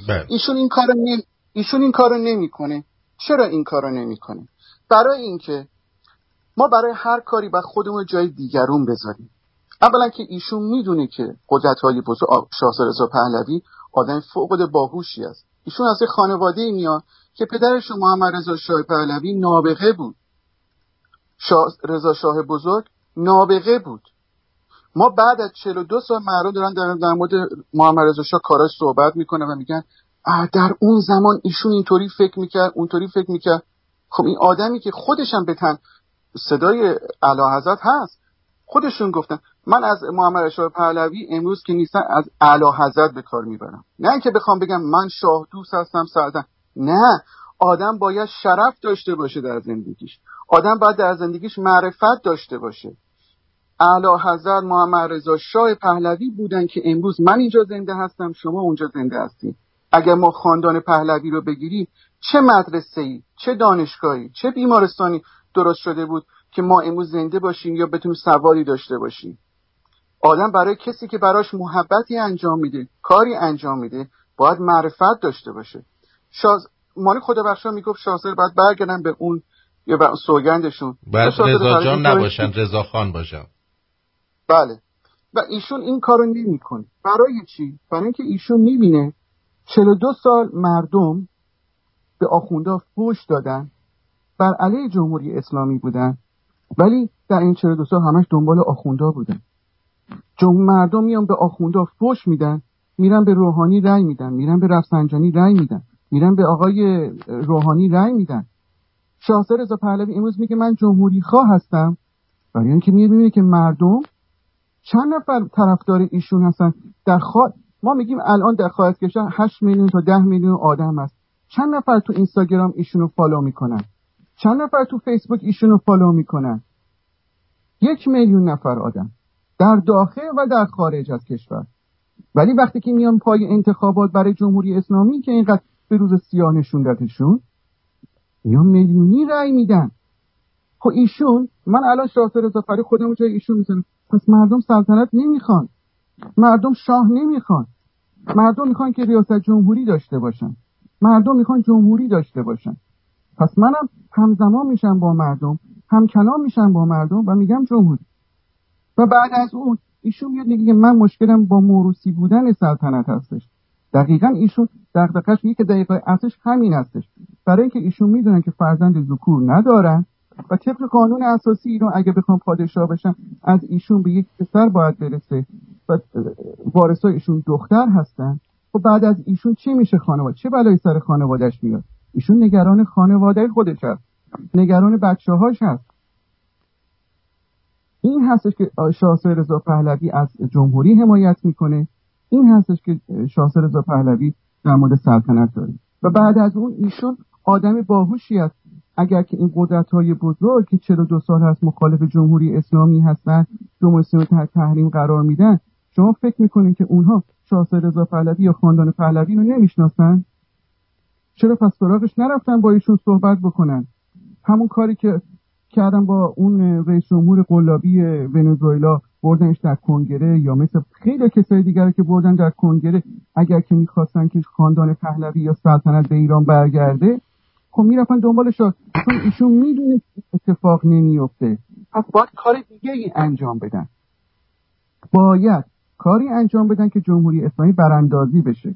ایشون این کارو نمیکنه. چرا این کارو نمیکنه؟ برای اینکه ما برای هر کاری باید خودمون جای دیگرون بذاریم. اولا که ایشون میدونه که قدرت‌های بزرگ شاه رضا پهلوی آدم فوق‌العاده باهوشی است. ایشون از خانواده میاد که پدرش محمد رضا شاه پهلوی نابغه بود. رضا شاه بزرگ نابغه بود. ما بعد از 42 سال مردم دارن در مورد محمد رضا شاه کاراش صحبت میکنه و میگن در اون زمان ایشون اینطوری فکر میکرد، اونطوری فکر میکرد. خب این آدمی که خودشم به تن صدای اعلیحضرت هست، خودشون گفتن من از محمد رضا شاه پهلوی امروز که نیستن از اعلیحضرت به کار میبرم. نه اینکه بخوام بگم من شاه دوست هستم سلطنت. نه، آدم باید شرف داشته باشه در زندگیش. آدم باید در زندگیش معرفت داشته باشه. اعلیحضرت محمد رضا شاه پهلوی بودن که امروز من اینجا زنده هستم، شما اونجا زنده هستید. اگر ما خاندان پهلوی رو بگیریم، چه مدرسه‌ای، چه دانشگاهی، چه بیمارستانی درست شده بود که ما امروز زنده باشیم یا بتونیم سواری داشته باشیم. آدم برای کسی که براش محبتی انجام میده، کاری انجام میده، باید معرفت داشته باشه. مالک خدابخشا میگفت شاهزاده باید برگردن به اون یا به سوگندشون. باید رضا جان نباشن، رضا خان باشن. بله. و ایشون این کارو نمیکنه. برای چی؟ برای اینکه ایشون میبینه 42 سال مردم به آخوندا فوش دادن، بر علیه جمهوری اسلامی بودن، ولی در این 42 سال همش دنبال آخوندا بودن. مردم میان به آخوندا فوش میدن، میرن به روحانی رأی میدن، میرن به رفسنجانی رأی میدن، میرن به آقای روحانی رأی میدن. شاهزاده رضا پهلوی امروز میگه من جمهوری خواه هستم، برای اینکه میبینه که مردم چند نفر طرفدار ایشون هستن. ما میگیم الان در خواهدکشان 8 میلیون تا 10 میلیون آدم هست. چند نفر تو اینستاگرام ایشونو فالو میکنن؟ چند نفر تو فیسبوک ایشونو فالو میکنن؟ 1 میلیون نفر آدم در داخل و در خارج از کشور. ولی وقتی که میان پای انتخابات برای جمهوری اسلامی که اینقدر به روز سیاه نشوندتشون، اینا میلیونی رأی میدن. خب ایشون، من الان شاهزاده رضا پهلوی خودمو جای ایشون میذارم. پس مردم سلطنت نمیخوان، مردم شاه نمیخوان، مردم میخوان که ریاست جمهوری داشته باشن، مردم میخوان جمهوری داشته باشن. پس منم همزمان میشم با مردم، هم کلام میشم با مردم و میگم جمهوری. و بعد از اون ایشون میاد میگه من مشکلم با موروثی بودن سلطنت هستش. دقیقاً ایشون دغدغه‌اش یک دقیقه اصلش همین هستش. برای اینکه ایشون میدونن که فرزند ذکور ندارن و طبق قانون اساسی ایران اگه بخوام پادشاه بشن از ایشون به یک پسر باید برسه و وارثای ایشون دختر هستن. خب بعد از ایشون چی میشه خانواده؟ چه بلایی سر خانواده‌اش میاد؟ ایشون نگران خانواده خودش هست، نگران بچه‌هاش هست. این هستش که شاهزاده رضا پهلوی از جمهوری حمایت میکنه. این هستش که شاهزاده رضا پهلوی در مورد سلطنت داره. و بعد از اون ایشون آدم باهوشی است. اگر که این قدرت‌های بزرگ که 42 سال هست مخالف جمهوری اسلامی هستن، جمهوری اسلامی تحت تحریم قرار میدن، شما فکر میکنین که اونها شاهزاده رضا پهلوی یا خاندان پهلوی رو نمیشناسن؟ چرا پس سراغش نرفتن با ایشون صحبت بکنن؟ همون کاری که کردن با اون رئیس جمهور قلابی ونزوئلا، بردنش در کنگره، یا مثل خیلی کسای دیگر که بردن در کنگره، اگر که میخواستن که خاندان پهلوی یا سلطنت به ایران برگرده، خب میرفتن دنبالش، چون ایشون میدونه اتفاق نمیفته. پس باید کار دیگه ای انجام بدن، باید کاری انجام بدن که جمهوری اسلامی براندازی بشه.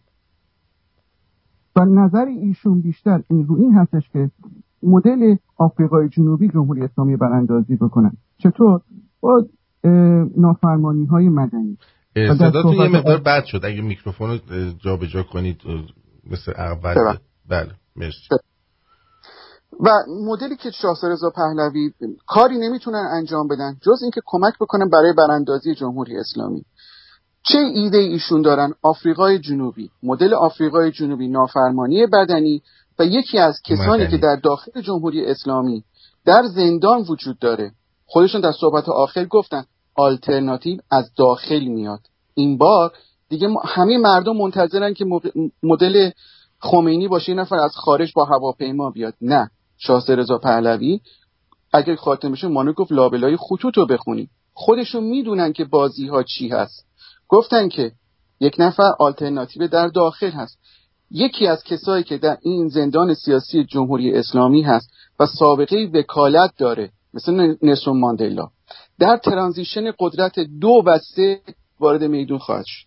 و نظر ایشون بیشتر این هستش که مدل آفریقای جنوبی جمهوری اسلامی براندازی بکنن. چطور؟ با نافرمانی های مدنی. صداتون یه مقدار بد شد، اگه میکروفون رو جا به جا کنید مثل اول. بله مرسی. و مدلی که شاهزاده رضا پهلوی کاری نمیتونن انجام بدن جز اینکه کمک بکنن برای براندازی جمهوری اسلامی. چه ایده ایشون دارن؟ آفریقای جنوبی، مدل آفریقای جنوبی، نافرمانی بدنی و یکی از کسانی که در داخل جمهوری اسلامی در زندان وجود داره، خودشون در صحبت آخر گفتن آلترناتیو از داخل میاد. این بار دیگه همه مردم منتظرن که مدل خمینی باشه، یه نفر از خارج با هواپیما بیاد. نه، شاهزاده رضا پهلوی اگر خاطر میشه مانو گفت لابلای خطوط رو بخونی، خودشون میدونن که بازی ها چی هست. گفتن که یک نفر آلترناتیو در داخل هست. یکی از کسایی که در این زندان سیاسی جمهوری اسلامی هست و سابقه وکالت داره مثل نلسون ماندلا، در ترانزیشن قدرت 2 و 3 وارد میدون خواهد شد.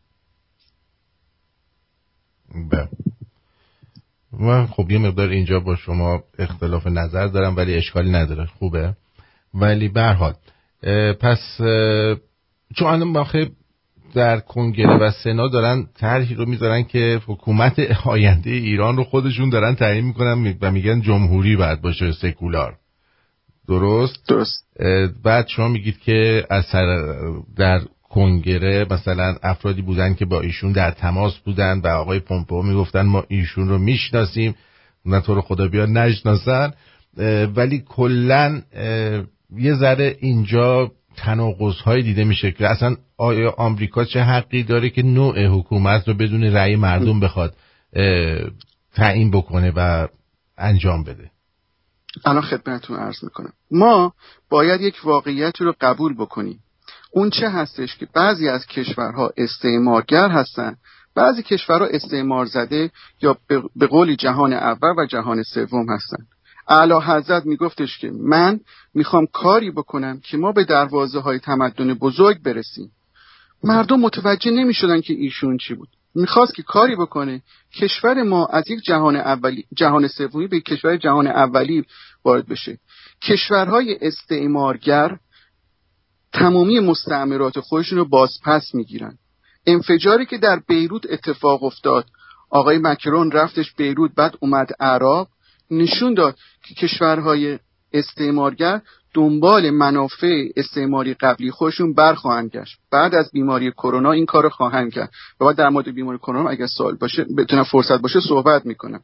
من خب یه مقدار اینجا با شما اختلاف نظر دارم ولی اشکالی نداره، خوبه. ولی به هر حال پس چون الان در کنگره و سنا دارن طرحی رو میذارن که حکومت آینده ایران رو خودشون دارن تعیین میکنن و میگن جمهوری باید باشه، سکولار. درست. بعد شما میگید که در کنگره مثلا افرادی بودن که با ایشون در تماس بودن و آقای پومپئو میگفتن ما ایشون رو میشناسیم، نه تو رو خدا بیا نشناسن. ولی کلن یه ذره اینجا تناقض‌های دیده میشه که اصلا آیا آمریکا چه حقی داره که نوع حکومت رو بدون رأی مردم بخواد تعیین بکنه و انجام بده؟ الان خدمتتون عرض میکنم. ما باید یک واقعیت رو قبول بکنیم. اون چه هستش که بعضی از کشورها استعمارگر هستن، بعضی کشورها استعمار زده یا به قولی جهان اول و جهان سوم هستن. اعلی حضرت میگفتش که من میخوام کاری بکنم که ما به دروازه های تمدن بزرگ برسیم. مردم متوجه نمیشدن که ایشون چی بود. میخواست که کاری بکنه کشور ما از یک جهان سومی به کشور جهان اولی وارد بشه. کشورهای استعمارگر تمامی مستعمرات خودشون رو بازپس میگیرن. انفجاری که در بیروت اتفاق افتاد، آقای مکرون رفتش بیروت بعد اومد عراق، نشون داد که کشورهای استعمارگر دنبال منافع استعماری قبلی خودشون برخواهند گشت. بعد از بیماری کرونا این کارو خواهند کرد و بعد در مورد بیماری کرونا اگر سوال باشه بتونم فرصت باشه صحبت میکنم.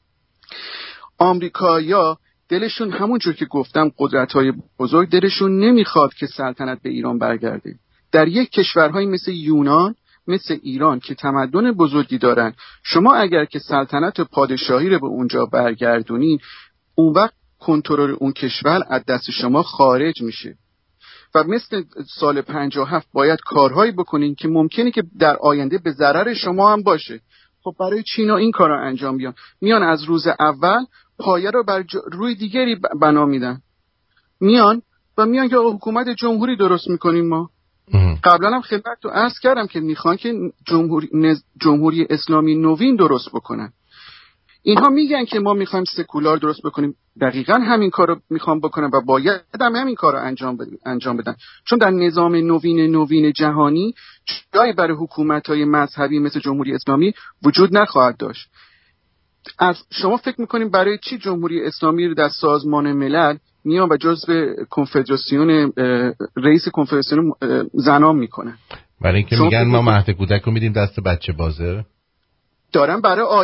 آمریکایی‌ها دلشون همونجور که گفتم قدرت‌های بزرگ دلشون نمیخواد که سلطنت به ایران برگرده. در یک کشورهایی مثل یونان، مثل ایران که تمدن بزرگی دارن، شما اگر که سلطنت پادشاهی رو به اونجا برگردونین، اون وقت کنترل اون کشور از دست شما خارج میشه و مثل سال 57 باید کارهایی بکنین که ممکنه که در آینده به ضرر شما هم باشه. خب برای چینا این کار رو انجام میان از روز اول پایه رو بر روی دیگری بنا میدن، میان که حکومت جمهوری درست میکنیم. ما قبلا هم خدمت تو عرض کردم که میخوان که جمهوری اسلامی نوین درست بکنن. اینها میگن که ما میخوایم سکولار درست بکنیم، دقیقاً همین کار رو میخوام بکنم و باید هم همین کار رو انجام بدن، چون در نظام نوین جهانی جایی برای حکومت‌های مذهبی مثل جمهوری اسلامی وجود نخواهد داشت. از شما فکر میکنیم برای چی جمهوری اسلامی رو در سازمان ملل میان و جزو کنفدراسیون رئیس کنفدراسیون زنان میکنن؟ برای اینکه میگن ما مهد کودک رو میدیم دست بچه بازه. دارن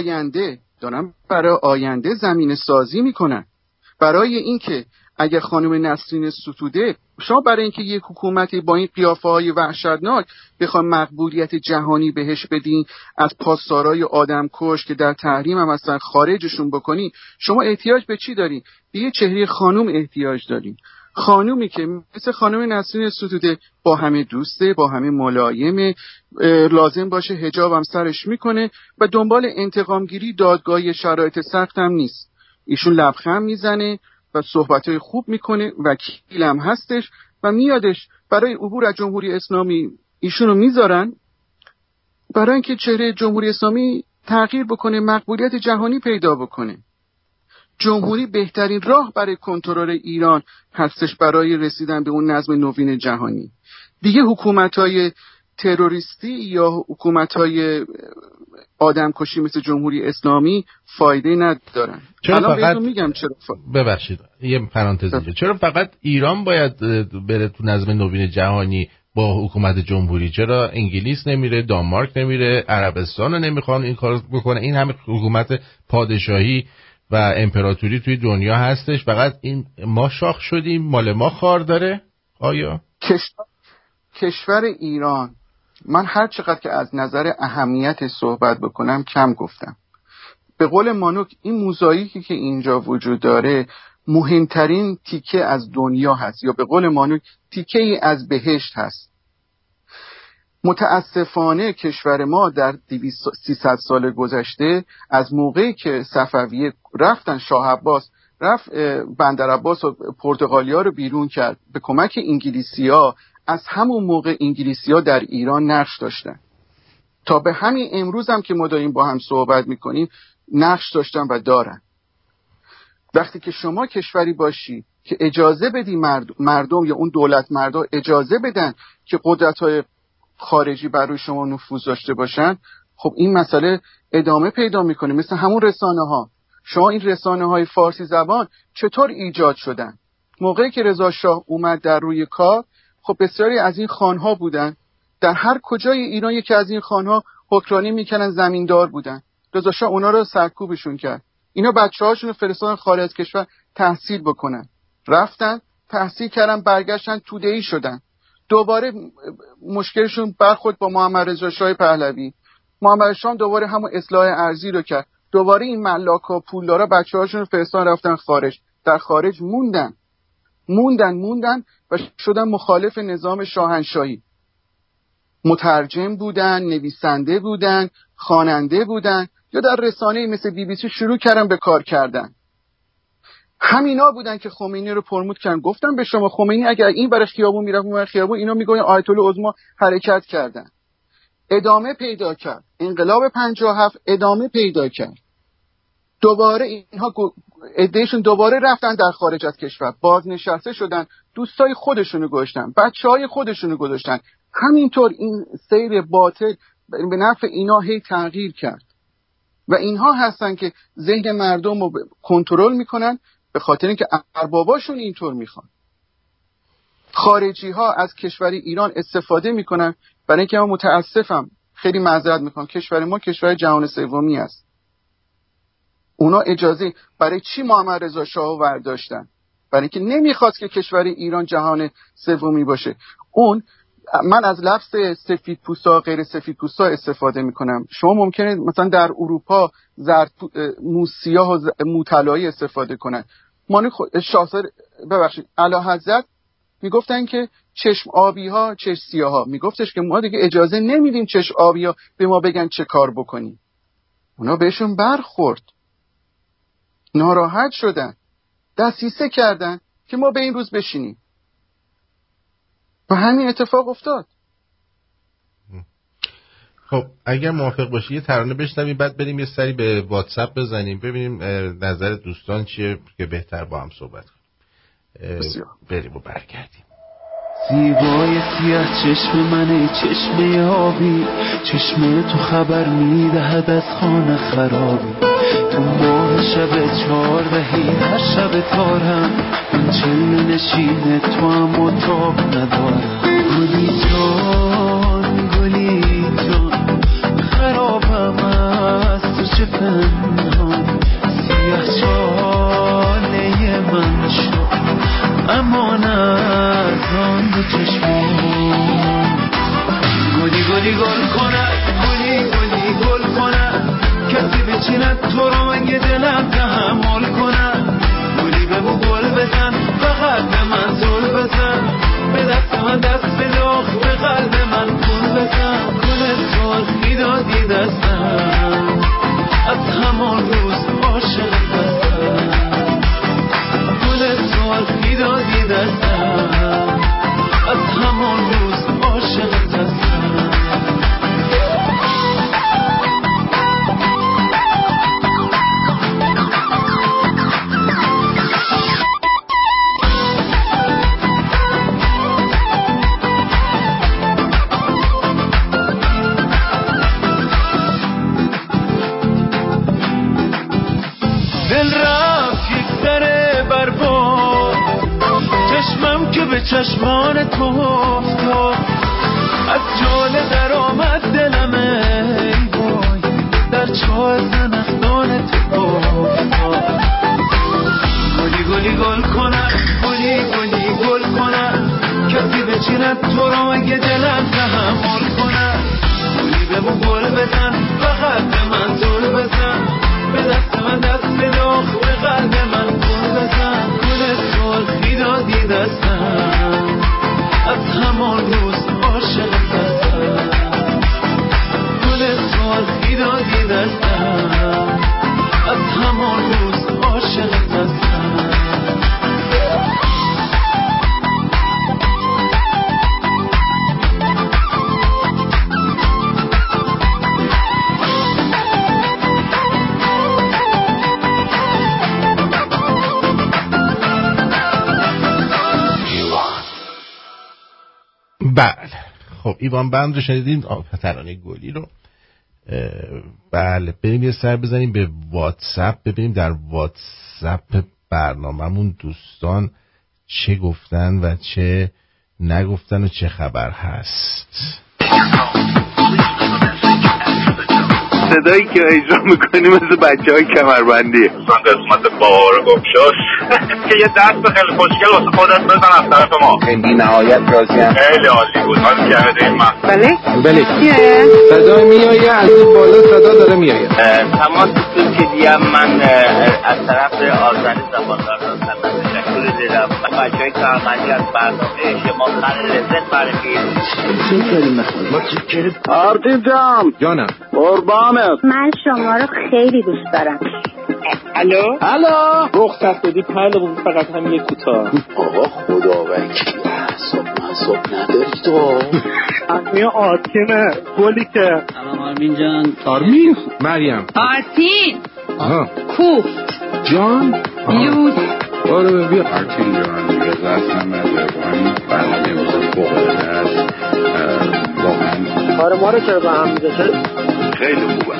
برای آینده زمین سازی میکنن. برای اینکه اگر خانم نسرین ستوده شما برای اینکه یک حکومتی با این قیافه‌های وحشتناک بخوام مقبولیت جهانی بهش بدین، از پاسدارای آدمکش که در تحریم هم هستن خارجشون بکنین، شما احتیاج به چی دارین؟ به یه چهره خانم احتیاج دارین. خانومی که مثل خانم نسرین ستوده با همه دوسته، با همه ملایمه، لازم باشه حجاب هم سرش میکنه و دنبال انتقامگیری دادگاهی شرایط سخت هم نیست. ایشون لبخند میزنه و صحبت‌های خوب میکنه، وکیل هم هستش و میادش برای عبور از جمهوری اسلامی ایشونو میذارن برای اینکه چهره جمهوری اسلامی تغییر بکنه، مقبولیت جهانی پیدا بکنه. جمهوری بهترین راه برای کنترل ایران هستش برای رسیدن به اون نظم نوین جهانی. دیگه حکومت‌های تروریستی یا حکومت‌های آدمکشی مثل جمهوری اسلامی فایده ندارن. الان بهتون میگم چرا ببخشید یه پرانتز اینجا. چرا فقط ایران باید بره تو نظم نوین جهانی با حکومت جمهوری؟ چرا انگلیس نمیره، دانمارک نمیره، عربستان رو نمیخوان این کارو بکنه؟ این همه حکومت پادشاهی و امپراتوری توی دنیا هستش، فقط این ما شاخ شدیم، مال ما خار داره. آیا کشور ایران، من هر چقدر که از نظر اهمیت صحبت بکنم کم گفتم. به قول مانوک این موزاییکی که اینجا وجود داره مهمترین تیکه از دنیا هست، یا به قول مانوی تیکه ای از بهشت هست. متاسفانه کشور ما در 300 سال گذشته از موقعی که صفویه رفتن، شاه عباس رفت بندر عباس و پرتغالیا رو بیرون کرد به کمک انگلیسی‌ها، از همون موقع انگلیسی‌ها در ایران نقش داشتن تا به همین امروز هم که ما داریم با هم صحبت میکنیم نقش داشتن و دارن. وقتی که شما کشوری باشی که اجازه بدی مردم یا اون دولت مردا اجازه بدن که قدرت‌های خارجی بر روی شما نفوذ داشته باشن، خب این مسئله ادامه پیدا میکنه. مثل همون رسانه‌ها، شما این رسانه‌های فارسی زبان چطور ایجاد شدن؟ موقعی که رضا شاه اومد در روی کار، خب بسیاری از این خانها بودن، در هر کجای ایران یکی از این خانها حکمرانی میکنن، زمیندار بودن. رضا شاه اونا رو سرکوبشون کرد، اینا بچه‌هاشون رو فرستادن خارج از کشور تحصیل بکنن، رفتن تحصیل کردن، برگشتن توده‌ای شدن. دوباره مشکلشون برخورد با محمد رضا شاه پهلوی، محمد شاه دوباره همون اصلاح ارضی رو کرد، دوباره این ملاکا پولدارا بچه‌هاشون رو فرستادن رفتن خارج، در خارج موندن و شدن مخالف نظام شاهنشاهی. مترجم بودن، نویسنده بودن، خواننده بودن، یا در رسانه‌ای مثل BBC شروع کردن به کار کردن. همینا بودن که خمینی رو پرموت کردن. گفتم به شما خمینی اگر این برای خیابون میرفت اون برای خیابون، اینا میگن آیت العظما حرکت کردن. ادامه پیدا کرد انقلاب 57، ادامه پیدا کرد. دوباره اینها عدهشون دوباره رفتن در خارج از کشور، بازنشسته شدن، دوستای خودشونو گذاشتن، بچهای خودشونو گذاشتن. همینطور این سیر باطل به نفع اینا هی تغییر کرد و اینها هستن که ذهن مردم رو کنترل میکنن، به خاطر اینکه ارباباشون اینطور میخوان. خارجی ها از کشور ایران استفاده میکنن، برای اینکه من متاسفم، خیلی معذرت میکنم، کشور ما کشور جهان سومی است. اونا اجازه برای چی محمد رضا شاه برداشتن؟ برای اینکه نمیخواست که کشور ایران جهان سومی باشه. من از لفظ سفیدپوستا غیر سفیدپوستا استفاده میکنم. شما ممکنه مثلا در اروپا موسیاه و موطلایی استفاده کنن. شاهزاده اعلیحضرت میگفتن که چشم آبی ها چشم سیاه ها، میگفتش که ما دیگه اجازه نمیدیم چشم آبی ها به ما بگن چه کار بکنیم. اونا بهشون برخورد، ناراحت شدن، دسیسه کردن که ما به این روز بشینیم و همین اتفاق افتاد. خب اگر موافق باشی یه ترانه بشنویم، بعد بریم یه سری به واتساپ بزنیم ببینیم نظر دوستان چیه که بهتر با هم صحبت کنیم. بریم و برگردیم. زیبای سیاه چشم منه، چشم آبی، چشم تو خبر میدهد از خانه خرابی. تو ماه شب 14 هر شب تارم، این چل نشین تو هم و تاب ندارم. گلی جان خرابم از تو چه پنهان، سیاه چانه من شد امان از آن دو چشمان. گلی گل کند، گلی گل کند، کسی بچیند تو رو مگه دلم تحمل کند. گلی بگو گل بزن، فقط به من زل بزن، به دست من دست بداخت، به قلب من گل بزن. گل سرخی دادی دستم، از همان روز عاشق دستم. گل سرخی دادی دستم، از همان روز عاشق دستم. چشمان تو افتاد، از جاله در آمد دلم ای وای، در چاه زنخدان تو افتاد. گلی گل کنن، گلی گل کنن، کسی بچیند تو رو مگه دلم تحمل کنن. گلی بگو گل بزن، فقط به من زل بزن، به دست من دست بداخت، به قلب من گل بزن. هستم، از همان روز عاشقت هستم، گل سازی دادی دستم، از همان روز عاشقت هستم. بله خب ایوان بند رو شنیدیم، ترانه گلی رو. بله بریم یه سر بزنیم به واتساپ، ببینیم در واتساپ برنامه‌مون دوستان چه گفتن و چه نگفتن و چه خبر هست. صدایی که اجرا میکنی مثل بچه‌های کمربندی. اصلا قسمت بهار گمشاست که یه دست خیلی خوشگل واسه خودت بزن از طرف ما. بی نهایت راضیم. خیلی عالی بود. حال کرده این من. بله صدا میایه از این بالا، صدا داره میایه. تمام ترکیه من از طرف آذری زبان‌داران تشکر دارم. بچه‌های کارمندی از برنامه شما خیلی لذت بردیم. چه کاری می‌خوای؟ ما چیکار؟ آرتین جانم قربانت. من شما رو خیلی دوست دارم. الو رخصت بدی پهلوون، فقط هم یک کوتاه. آقا خدا وکیلی صبح نداری تو. اسمی آرتینه گلی که. سلام آرمین جان. آرمین مریم آرتین کوفت جان یوز برو بیا. آرتین جان یه دستم مهربانی برنامه واسه فوق‌العاده است. واقعا آره ما رو چرا به هم میذاره؟ خیلی خوبه.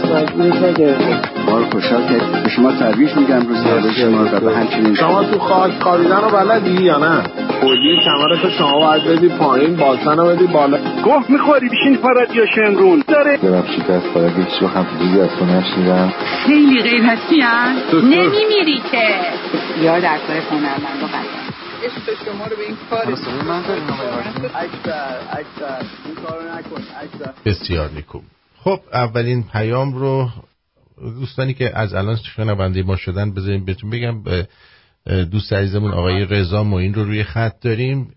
ما رو خوشحال کرد. به شما تبریک میگم روز زیبای شما رو و همچنین شما تو خاک کاریدن رو بلدی یا نه؟ کلی کمرتو شما باید بدی پایین، بالسن رو بدی بالا. گفت میخوری بشین رادیو شمرون داره. ببخشید از طرف هیچ وقت همچنین از تو نشنیدم. خیلی غیرتی نمیمیری که یا در کار هنرمند و قدم عشق شما رو به این کار من داریم اکثر این کارو نکن اکثر. بسیار نیکو. خب اولین پیام رو دوستانی که از الان شنونده ما شدن بذاریم بهتون بگم. دوست عزیزمون آقای رضا معین رو روی خط داریم،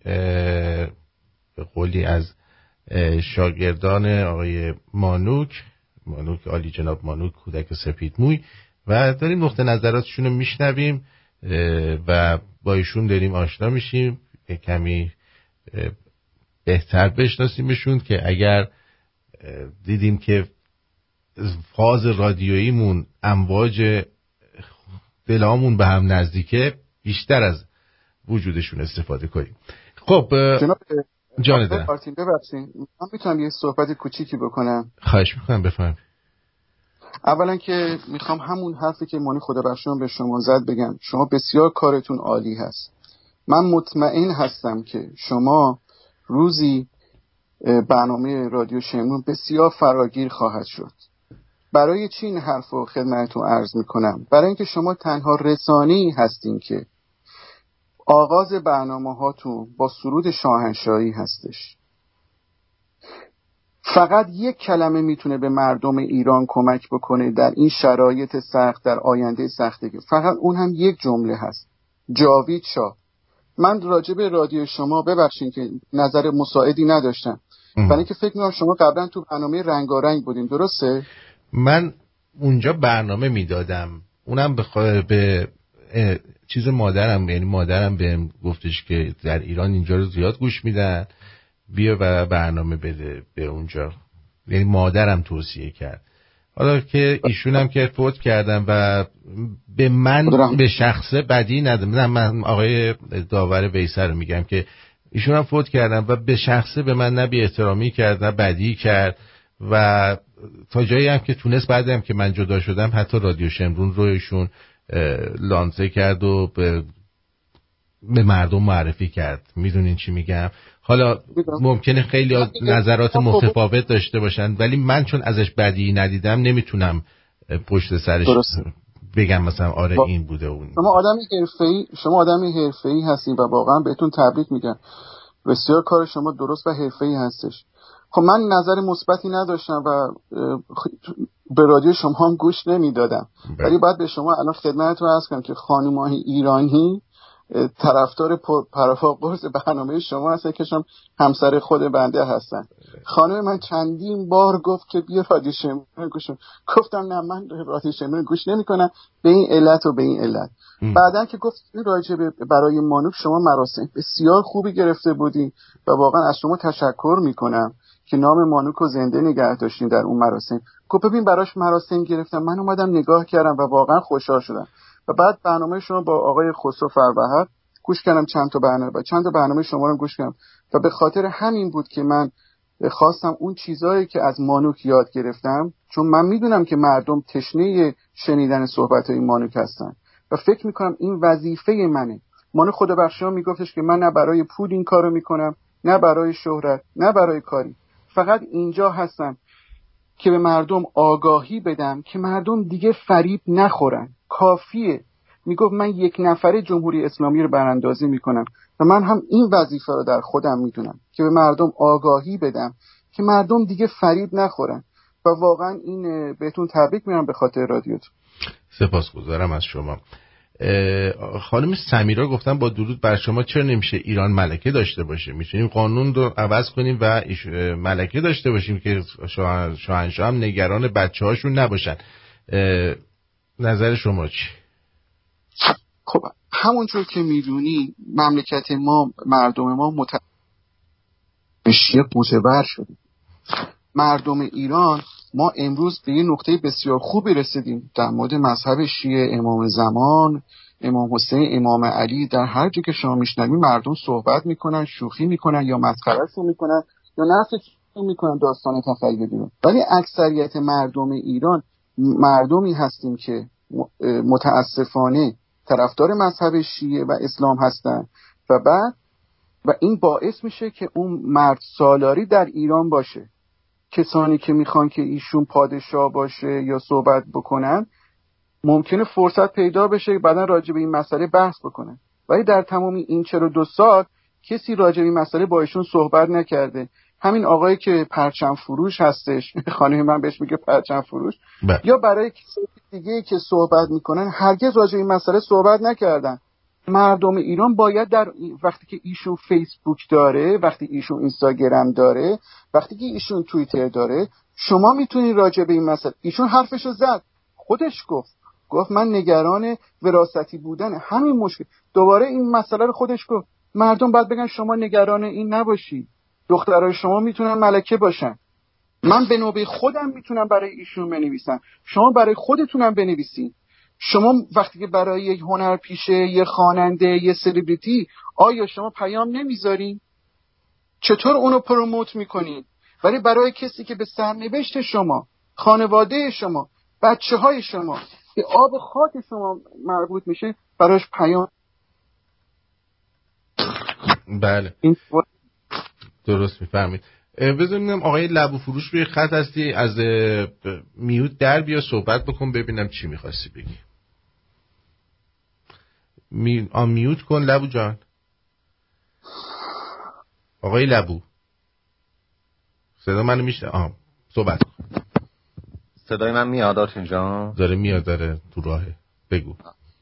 به قولی از شاگردان آقای مانوک عالی جناب مانوک کودک سپید موی، و داریم نقطه نظراتشون رو میشنویم و با ایشون داریم آشنا میشیم، کمی بهتر بشناسیمشون که اگر دیدیم که فاز رادیوییمون امواج دلامون به هم نزدیکه بیشتر از وجودشون استفاده کنیم. خب جان دارم ببخشید من میتونم یه صحبت کوچیکی بکنم؟ خواهش میکنم بفرمایید. اولا که میخوام همون حرفی که مانی خدا بخشون به شما زد بگم شما بسیار کارتون عالی هست. من مطمئن هستم که شما روزی برنامه رادیو شمرون بسیار فراگیر خواهد شد. برای چی این حرف رو خدمتتون عرض میکنم؟ برای اینکه شما تنها رسانه‌ای هستین که آغاز برنامه هاتون با سرود شاهنشاهی هستش. فقط یک کلمه میتونه به مردم ایران کمک بکنه در این شرایط سخت، در آینده سختی، فقط اون هم یک جمله هست: جاوید شاه. من راجع به رادیو شما ببخشید که نظر مساعدی نداشتم، برای اینکه فکر می‌کنم شما قبلا تو برنامه رنگارنگ بودین، درسته؟ من اونجا برنامه میدادم، اونم به چیز مادرم، یعنی مادرم بهم گفتش که در ایران اینجا رو زیاد گوش میدن، بیا و برنامه بده به اونجا، یعنی مادرم توصیه کرد. حالا که ایشون هم که فوت کردن و به من به شخصه بدی ندارم، من آقای داور ویسر رو میگم که ایشون هم فوت کردن و به شخصه به من نه بی احترامی کرد نه بدی کرد، و تا جایی هم که تونست بعدم که من جدا شدم حتی رادیو شمرون رو ایشون لانچ کرد و به مردم معرفی کرد. میدونین چی میگم؟ حالا ممکنه خیلی نظرات متفاوت داشته باشن، ولی من چون ازش بدی ندیدم نمیتونم پشت سرش بگم مثلا آره این بوده اون. شما آدمی حرفه‌ای هستین و واقعا بهتون تبریک میگم. بسیار کار شما درست و حرفه‌ای هستش. خب من نظر مثبتی نداشتم و به رادیو شما هم گوش نمیدادم، ولی باید به شما الان خدمتتون عرض کنم که خانم‌های ایرانی طرفدار پرافاقرس برنامه شما هستن که شما همسر خود بنده هستن. خانم من چندین بار گفت که بیا رادیو شمرون گوش کن. گفتم نه من رادیو شمرون گوش نمی‌کنم به این علت و به این علت. بعدن که گفت راجع به برای مانوک شما مراسم بسیار خوبی گرفته بودین و واقعا از شما تشکر میکنم که نام مانوک رو زنده نگه داشتین در اون مراسم. گفت ببین براش مراسم گرفتم. من اومدم نگاه کردم و واقعا خوشحال شدم. و بعد برنامه شما با آقای خسرو فروهر گوش کردم، چند تا برنامه شما رو گوش کردم و به خاطر همین بود که من خواستم اون چیزایی که از مانوک یاد گرفتم، چون من میدونم که مردم تشنه شنیدن صحبت‌های مانوک هستن و فکر میکنم این وظیفه منه. مانوک خدابخشیان میگفتش که من نه برای پول این کارو میکنم، نه برای شهرت، نه برای کاری، فقط اینجا هستم که به مردم آگاهی بدم که مردم دیگه فریب نخورن. کافیه. میگفت من یک نفره جمهوری اسلامی رو براندازی میکنم و من هم این وظیفه رو در خودم میدونم که به مردم آگاهی بدم که مردم دیگه فریب نخورن و واقعا این بهتون تبریک میگم به خاطر رادیوتون. سپاسگزارم از شما. خانم سمیرا گفتن با درود بر شما چرا نمیشه ایران ملکه داشته باشه؟ میتونیم قانون رو عوض کنیم و ملکه داشته باشیم که شاهنشاه هم نگران بچه‌هاشون نباشن. نظر شما چی؟ خب همونجور که میدونی مملکت ما، مردم ما به شیعه قوطه‌ور شده. مردم ایران ما امروز به یه نقطه بسیار خوبی رسیدیم در مورد مذهب شیعه. امام زمان، امام حسین، امام علی، در هر جا که شما میشنوید مردم صحبت میکنن، شوخی میکنن یا مسخرهشون میکنن یا نفسشون میکنن، داستان تخیلی رو. ولی اکثریت مردم ایران مردمی هستیم که متاسفانه طرفدار مذهب شیعه و اسلام هستن و این باعث میشه که اون مرد سالاری در ایران باشه. کسانی که میخوان که ایشون پادشاه باشه یا صحبت بکنن ممکنه فرصت پیدا بشه بعدن راجع به این مسئله بحث بکنن، ولی در تمام این 42 سال کسی راجع به این مسئله با ایشون صحبت نکرده. همین آقایی که پرچم فروش هستش، خانم من بهش میگه پرچم فروش، یا برای کسی دیگه که صحبت میکنن هرگز راجع به این مسئله صحبت نکردن. مردم ایران باید در وقتی که ایشون فیسبوک داره، وقتی ایشون اینستاگرام داره، وقتی که ایشون توییتر داره، شما میتونید راجع به این مسئله، ایشون حرفشو زد، خودش گفت من نگران وراثتی بودن همین مشکل، دوباره این مسئله رو خودش گفت. مردم باید بگن شما نگران این نباشی، دخترای شما میتونن ملکه باشن. من به نوبه خودم میتونم برای ایشون بنویسم، شما برای خودتونم بنویسین. شما وقتی که برای یک هنرپیشه، یک خواننده، یک سلبریتی، آیا شما پیام نمیذارین؟ چطور اونو پروموت میکنین؟ ولی برای کسی که به سرنوشت شما، خانواده شما، بچه‌های شما، به آب خاک شما مربوط میشه، براش پیام. بله درست میفهمید. بذاریم آقای لبو فروش روی خط هستی، از میوت در بیا صحبت بکن ببینم چی میخواستی بگی. میوت کن لبو جان. آقای لبو صدا منو میشنه؟ صحبت کن. صدای من میاد آرتین جان؟ داره میاد، داره تو راهه، بگو.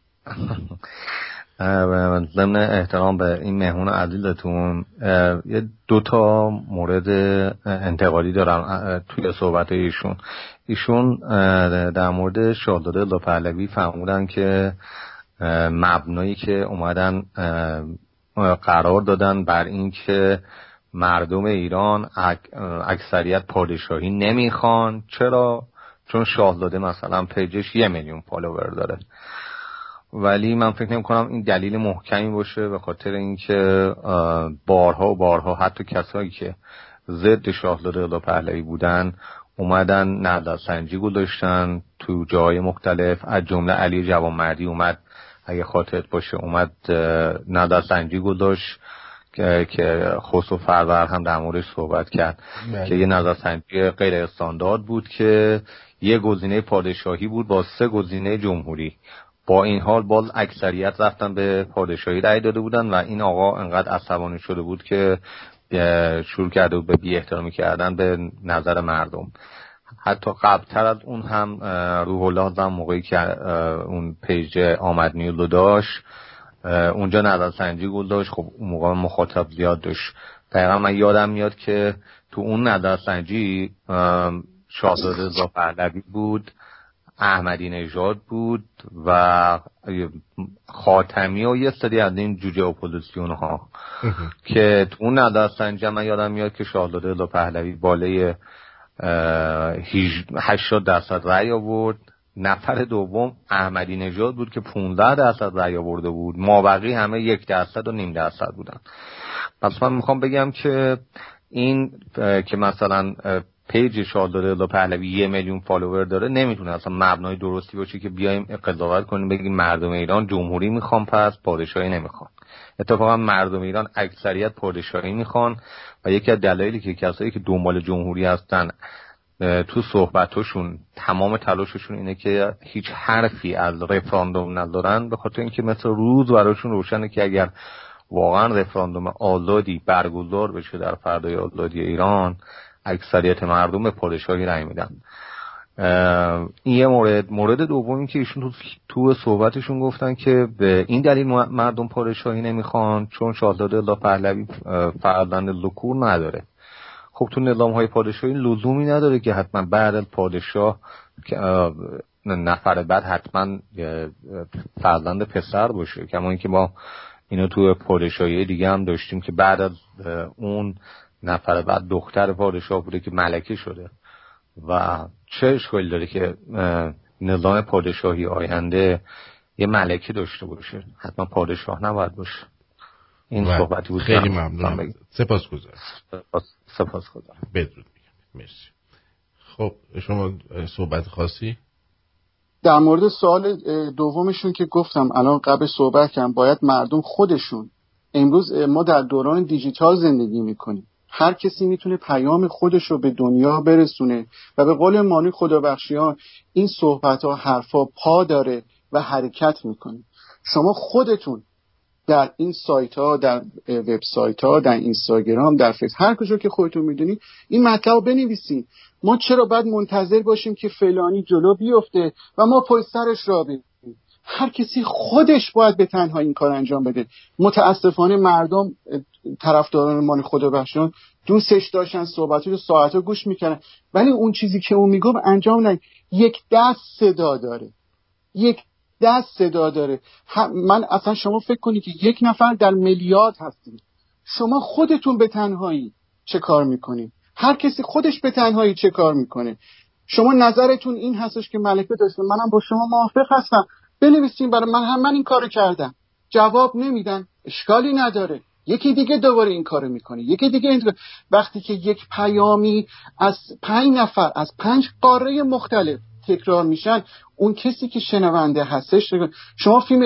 ضمن احترام به این مهمون عزیزتون یه 2 مورد انتقادی دارم توی صحبت ایشون در مورد شاهزاده رضا پهلوی فرمودن که مبنایی که اومدن قرار دادن بر این که مردم ایران اکثریت پادشاهی نمیخوان. چرا؟ چون شاهزاده مثلا پیجش 1 میلیون فالوور داره. ولی من فکر نمی کنم این دلیل محکمی باشه، به خاطر اینکه بارها حتی کسایی که ضد شاهزاده رضا پهلوی بودن اومدن نظرسنجی گذاشتن تو جای مختلف، از جمله علی جوانمردی اومد، اگه خاطرت باشه، اومد نظرسنجی گذاشت که خسرو فرور هم در موردش صحبت کرد که یه نظرسنجی غیر استاندارد بود که یه گزینه پادشاهی بود با 3 گزینه جمهوری. با این حال باز اکثریت رفتن به پادشاهی رأی داده بودن و این آقا انقدر عصبانی شده بود که شروع کرده بود به بی احترامی کردن به نظر مردم. حتی قبلتر از اون هم روح الله هم موقعی که اون پیج آمد نیوز رو داشت اونجا نظرسنجی گذاشت. خب اون موقع مخاطب زیاد داشت. دقیقا من یادم میاد که تو اون نظرسنجی شاهزاده رضا پهلوی بود، احمدی نژاد بود و خاتمی و یه سری از این جوجه اپوزیسیون ها که تو اون نظرسنجی من یادم میاد که شاهزاده رضا پهلوی بالای 80% رأی آورد. نفر دوم احمدی نژاد بود که 15% رأی آورده بود. مابقی همه 1% و نیم درصد بودن. پس من میخوام بگم که این که مثلا پیج شاهزاده رضا پهلوی 1 میلیون فالوور داره نمیتونه اصلا مبنای درستی باشه که بیایم قضاوت کنیم بگیم مردم ایران جمهوری میخوان پس پادشاهی نمیخوان. اتفاقا مردم ایران اکثریت پادشاهی میخوان و یکی از دلایلی که کسایی که دنبال جمهوری هستن تو صحبتاشون تمام تلاششون اینه که هیچ حرفی از رفراندوم ندارن، به خاطر اینکه مثل روز براشون روشنه که اگر واقعا رفراندوم آزادی برگزار بشه در فردای آزادی ایران، اکثریت مردم به پادشاهی رأی میدن. این یه مورد دومی که ایشون تو صحبتشون گفتن که به این دلیل مردم پادشاهی نمیخوان چون شاهزاده رضا پهلوی فرزند ذکور نداره. خب تو نظام‌های پادشاهی لزومی نداره که حتما بعد از پادشاه نفر بعد حتما فرزند پسر باشه، کما اینکه ما اینو تو پادشاهی دیگه هم داشتیم که بعد از اون نفر بعد دختر پادشاه بوده که ملکه شده. و چه اشکالی داره که نظام پادشاهی آینده یه ملکه داشته باشه؟ حتما پادشاه نباید باشه. این صحبتی بود. خیلی ممنونم. سپاسگزارم. سپاسگزارم. بدرود میگم. مرسی. خب شما صحبت خاصی؟ در مورد سوال دومشون که گفتم الان قبل صحبت کردم، باید مردم خودشون، امروز ما در دوران دیجیتال زندگی میکنیم، هر کسی میتونه پیام خودش رو به دنیا برسونه و به قول مانی خدابخشیان این صحبت ها حرفا پا داره و حرکت میکنه. شما خودتون در این سایت ها، در وبسایت ها، در اینستاگرام، در فیس، هر کجا که خودتون میدونید این مطلب رو بنویسین. ما چرا باید منتظر باشیم که فلانی جلو بیفته و ما پشت سرش را بریم؟ هر کسی خودش باید به تنها این کار انجام بده. متاسفانه مردم طرفداران مان خدابخشیان دوستش داشتن، صحبتش رو ساعت‌ها گوش میکنن، ولی اون چیزی که اون میگه انجام نمیده. یک دست صدا داره، یک دست صدا داره. من اصلا شما فکر کنید که 1 نفر در میلیارد هستید، شما خودتون به تنهایی چه کار میکنید؟ هر کسی خودش به تنهایی چه کار میکنه؟ شما نظرتون این هستش که ملکه داشته، منم با شما موافق هستم، بنویسین برای من این کارو کردم. جواب نمیدن، اشکالی نداره، یکی دیگه دوباره این کارو میکنه، یکی دیگه وقتی که یک پیامی از 5 نفر از 5 قاره مختلف تکرار میشن، اون کسی که شنونده هستش. شما فیلم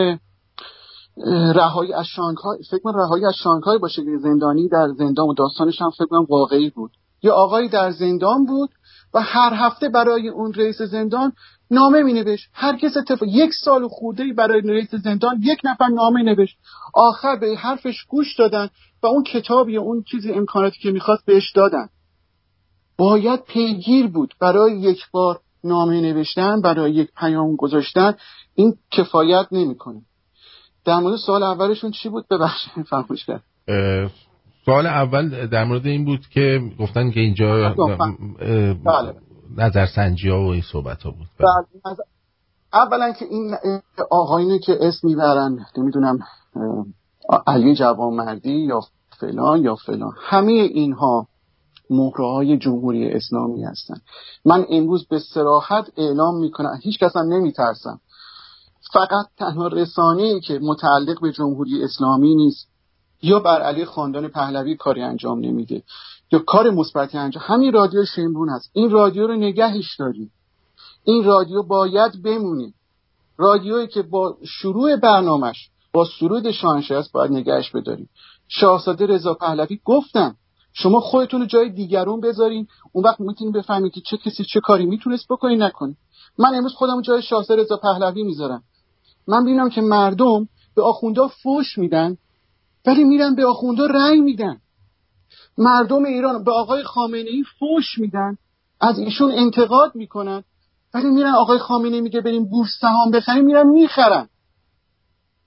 رهایی از شانگهای، فکر کنم رهایی از شانگهای باشه، زندانی در زندان و داستانش هم فکر کنم واقعی بود. یه آقایی در زندان بود و هر هفته برای اون رئیس زندان نامه مینوشت. هر کس 1 سال خورده‌ای برای رئیس زندان 1 نفر نامه نوشت. آخر به حرفش گوش دادن و اون کتاب یا اون چیزی امکاناتی که میخواست بهش دادن. باید پیگیر بود. برای 1 بار نامه نوشتن، برای 1 پیام گذاشتن این کفایت نمیکنه. در مورد سوال اولشون چی بود؟ ببخشید فراموش کردم. سوال اول در مورد این بود که گفتن که اینجا بله. نظرسنجی ها و این صحبت ها بود. بله. اولا که این آقایونی که اسم میبرن، نمیدونم علی جوانمردی یا فلان، همه اینها مهره‌های جمهوری اسلامی هستن. من امروز به صراحت اعلام میکنم، هیچ کس هم نمیترسم، فقط تنها رسانه‌ای که متعلق به جمهوری اسلامی نیست یا بر علیه خاندان پهلوی کاری انجام نمیده یا کار مثبتی انجام، همین رادیو شمرون هست. این رادیو رو نگهش داریم، این رادیو باید بمونه. رادیویی که با شروع برنامه‌اش با سرود شاهنشاه است باید نگهش بداریم. شاهزاده رضا پهلوی گفتم شما خودتون رو جای دیگرون بذارین، اون وقت میتونید بفهمید که چه کسی چه کاری میتونست بکنه نکنه. من امروز خودم جای شاهزاده رضا پهلوی میذارم. من ببینم که مردم به آخوندا فوش میدن ولی میرن به آخوندا رأی میدن. مردم ایران به آقای خامنه‌ای فوش میدن، از ایشون انتقاد میکنن، ولی میرن آقای خامنه‌ای میگه بریم بورس سهام بخریم، میرن میخرن.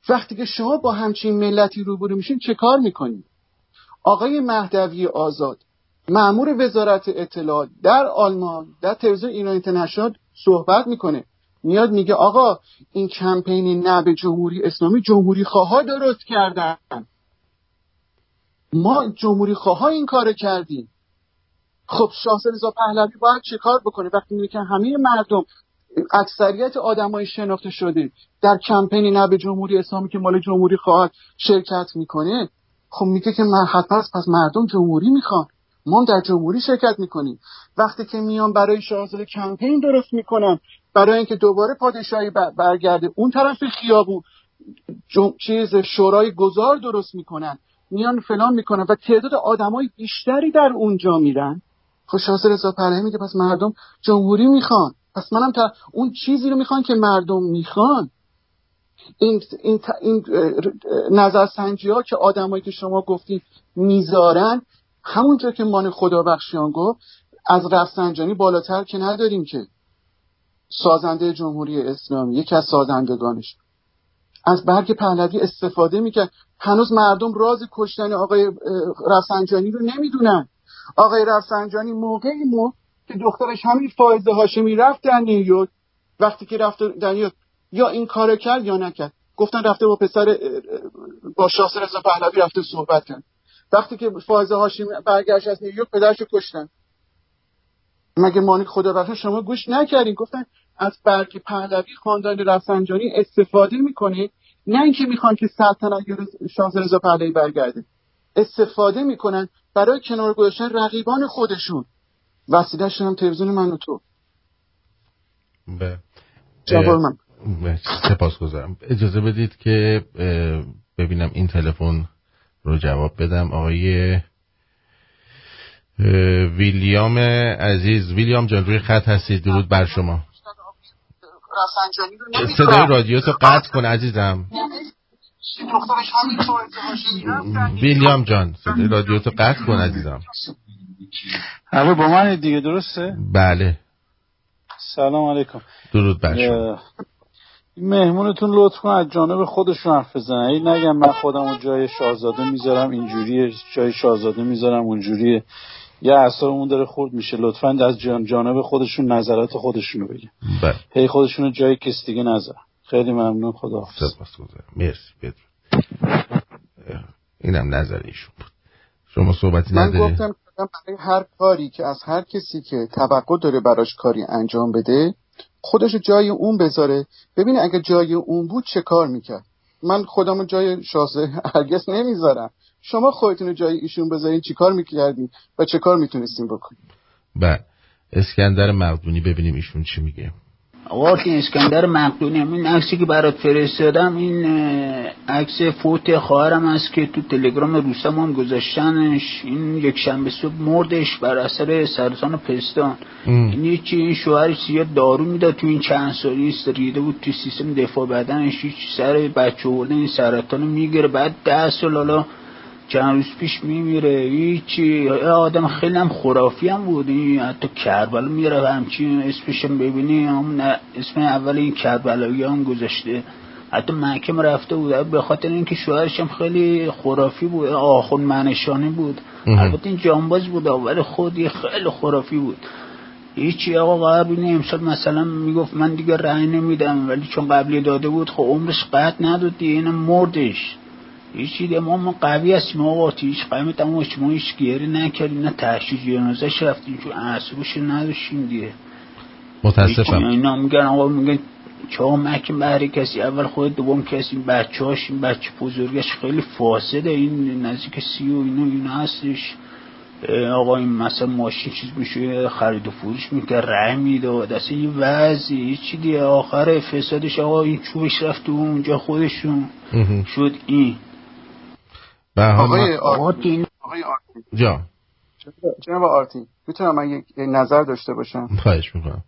وقتی که شما با همچین ملتی روبرو میشین چه کار میکنید؟ آقای مهدوی آزاد مأمور وزارت اطلاعات در آلمان در تلویزیون ایران اینترنشنال صحبت میکنه، میاد میگه آقا این کمپین نه به جمهوری اسلامی جمهوری خواها درست کردن، ما جمهوری خواها این کارو کردیم. خب شاهزاده رضا پهلوی باید چه کار بکنه وقتی میگه که همه مردم اکثریت آدمای شناخته شده در کمپین نه به جمهوری اسلامی که مال جمهوری خواهد شرکت میکنه؟ خب میگه که پس مردم جمهوری میخوان، ما هم در جمهوری شرکت میکنیم. وقتی که میان برای شاهزاده کمپین درست میکنن برای اینکه دوباره پادشاهی برگرده اون طرف خیابون شورای گذار درست میکنن، میان فلان میکنن و تعداد آدمای بیشتری در اونجا میرن. خب شاهزاده رضا پهلوی میگه پس مردم جمهوری میخوان، پس منم اون چیزی رو میخوان که مردم میخوان. این نظرسنجی ها که آدمایی که شما گفتید میذارن، همونجا که مان خدابخشیان گفت از رفسنجانی بالاتر که نداریم که سازنده جمهوری اسلامی یکی از سازندگانش از برگ پهلوی استفاده میکرد. هنوز مردم راز کشتن آقای رفسنجانی رو نمیدونن. آقای رفسنجانی موقعی که دخترش همین فائزه هاشمی رفت در نیویورک، وقتی که رفت در نیویورک یا این کارو کرد یا نکرد، گفتن رفته با شاهزاده رضا پهلوی رفته صحبت کرد. وقتی که فائزه هاشمی برگشت از نیویورک پدرشو کشتن. مگه مانیک خدابخش شما گوش نکردین؟ گفتن از برگ پهلوی خاندان رفسنجانی استفاده میکنه، نه اینکه میخوان که سلطنت شاهزاده رضا پهلوی برگرده، استفاده میکنن برای کنار گذاشتن رقیبان خودشون. وسیله‌اش هم تلویزیون من و تو. سپاسگزارم. اجازه بدید که ببینم این تلفن رو جواب بدم. آقای ویلیام عزیز، ویلیام جان روی خط هستید، درود بر شما. صدای رادیو تو قطع کن عزیزم. ویلیام جان صدای رادیو تو قطع کن عزیزم. الو با من دیگه درسته؟ بله. سلام علیکم. درود بر شما. مهمونتون لطف کن از جانب خودشون حرف بزنن، این نگم من خودمو جای شاهزاده میذارم اینجوریه، جای شاهزاده میذارم اونجوریه، یه اعصابمون داره خورد میشه. لطفاً از جانب خودشون نظرات خودشونو بگن. بله. هی خودشونو جای کس دیگه نذارن. خیلی ممنون. خداحافظ. سپاسگزارم. مرسی. بدرود. اینم نظر ایشون بود. شما صحبتی نداری؟ من گفتم برای هر کاری که از هر کسی که توقع داره براش کاری انجام بده خودشو جای اون بذاره، ببین اگه جای اون بود چه کار میکرد. من خودمو جای شاهزاده هرگز نمیذارم. شما خودتون جای ایشون بذارین چی کار میکردین و چه کار میتونستین بکنین. بله. اسکندر مقدونی ببینیم ایشون چی میگه. آقا که اسکندر مقدونی، این عکسی که برات فرستادم این عکس فوت خواهرم است که تو تلگرام روسم هم گذاشتنش. این یک شنبه صبح مردش بر اثر سرطان پستان. این چی این شوهرش یه دارو میداد تو این چند سالی است ریده بود تو سیستم دفاع بدنش، هیچ سر بچه آورده این سرطان میگیره، بعد 10 سال حالا چند روز پیش میمیره. هیچی آدم خیلی هم خرافی هم بود. این حتی کربلا میره همچین اسمشم ببینی همون اسم اول این کربلایی هم گذاشته، حتی محکم رفته بود به خاطر اینکه شوهرش هم خیلی خرافی بود، آخون منشانی بود. البته این جانباز بود ولی خودی خیلی خرافی بود. هیچی آقا قبلی امسال مثلا میگفت من دیگه رأی نمیدم، ولی چون قبلی داده بود خب عمرش قطع نداد دیگه، این مردش. هیچی دیگه ما قوی هستیم آقا، هیچ قیمت هم ما هیچ گیری نکردیم، نه تحشیج جنازه‌اش رفتیم چون اعصابش نداشتیم دیگه. متاسفم. اینا میگن آقا میگن چهار مکن بهره کسی اول خود دوم کسی، بچه‌هاش این بچه بزرگش خیلی فاسده، این نزدیک 30 و اینا هستش. آقا این مثلا ماشین چیز میشه خرید و فروش میکنه رای میداد، اصلا یه وضعی چی دیگه. آخر فسادش آقا این چوبش رفت اونجا خودشون شد. این آقای آرتین جا جناب آرتین میتونم من یک نظر داشته باشم؟ خواهش میکنم.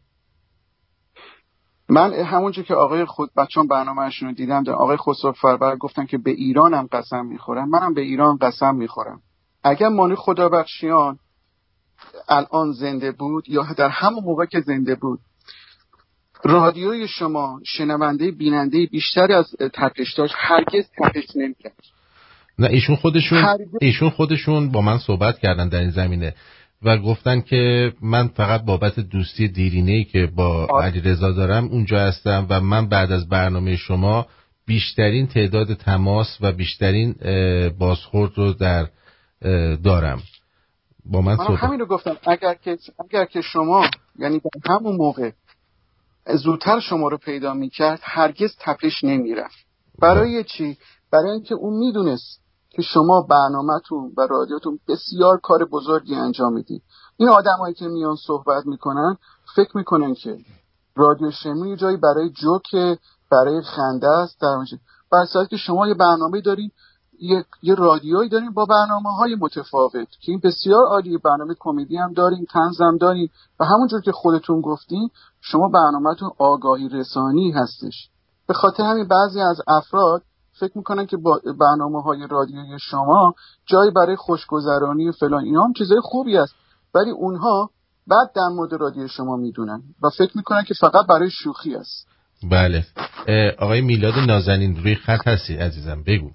من همونجا که آقای خود بچه‌ام برنامه‌شون رو دیدم آقای خسرو فربر گفتن که به ایرانم قسم میخورم، منم به ایران قسم میخورم. اگر مانی خدابخشیان الان زنده بود یا در همون موقع که زنده بود رادیوی شما شنونده بیننده بیشتری از تپش داشت، هرگز تپش نمی‌کرد. نه ایشون خودشون با من صحبت کردن در این زمینه و گفتن که من فقط بابت دوستی دیرینه‌ای که با علیرضا دارم اونجا هستم و من بعد از برنامه شما بیشترین تعداد تماس و بیشترین بازخورد رو دارم. با من همین رو گفتم. اگر که شما یعنی در همون موقع زودتر شما رو پیدا میکرد هرگز تپش نمیرفت. برای چی؟ برای اینکه اون میدونست که شما برنامه‌تون و رادیوتون بسیار کار بزرگی انجام میدید. این آدمایی که میان صحبت میکنن فکر میکنن که رادیو شمرون یه جایی برای جوک، برای خنده است، در صورتی که شما یه برنامه دارین، یه رادیویی دارین با برنامه‌های متفاوت که این بسیار عالیه. برنامه کمدی هم دارین، طنز هم دارین و همونجور که خودتون گفتین شما برنامه‌تون آگاهی رسانی هستش. به خاطر همین بعضی از افراد فکر میکنن که با برنامه‌های رادیویی شما جایی برای خوشگذرانی و فلان اینا هم چیزای خوبی است، ولی اونها بعد در مورد رادیو شما میدونن و فکر میکنن که فقط برای شوخی است. بله. آقای میلاد نازنین روی خط هستی عزیزم، بگو.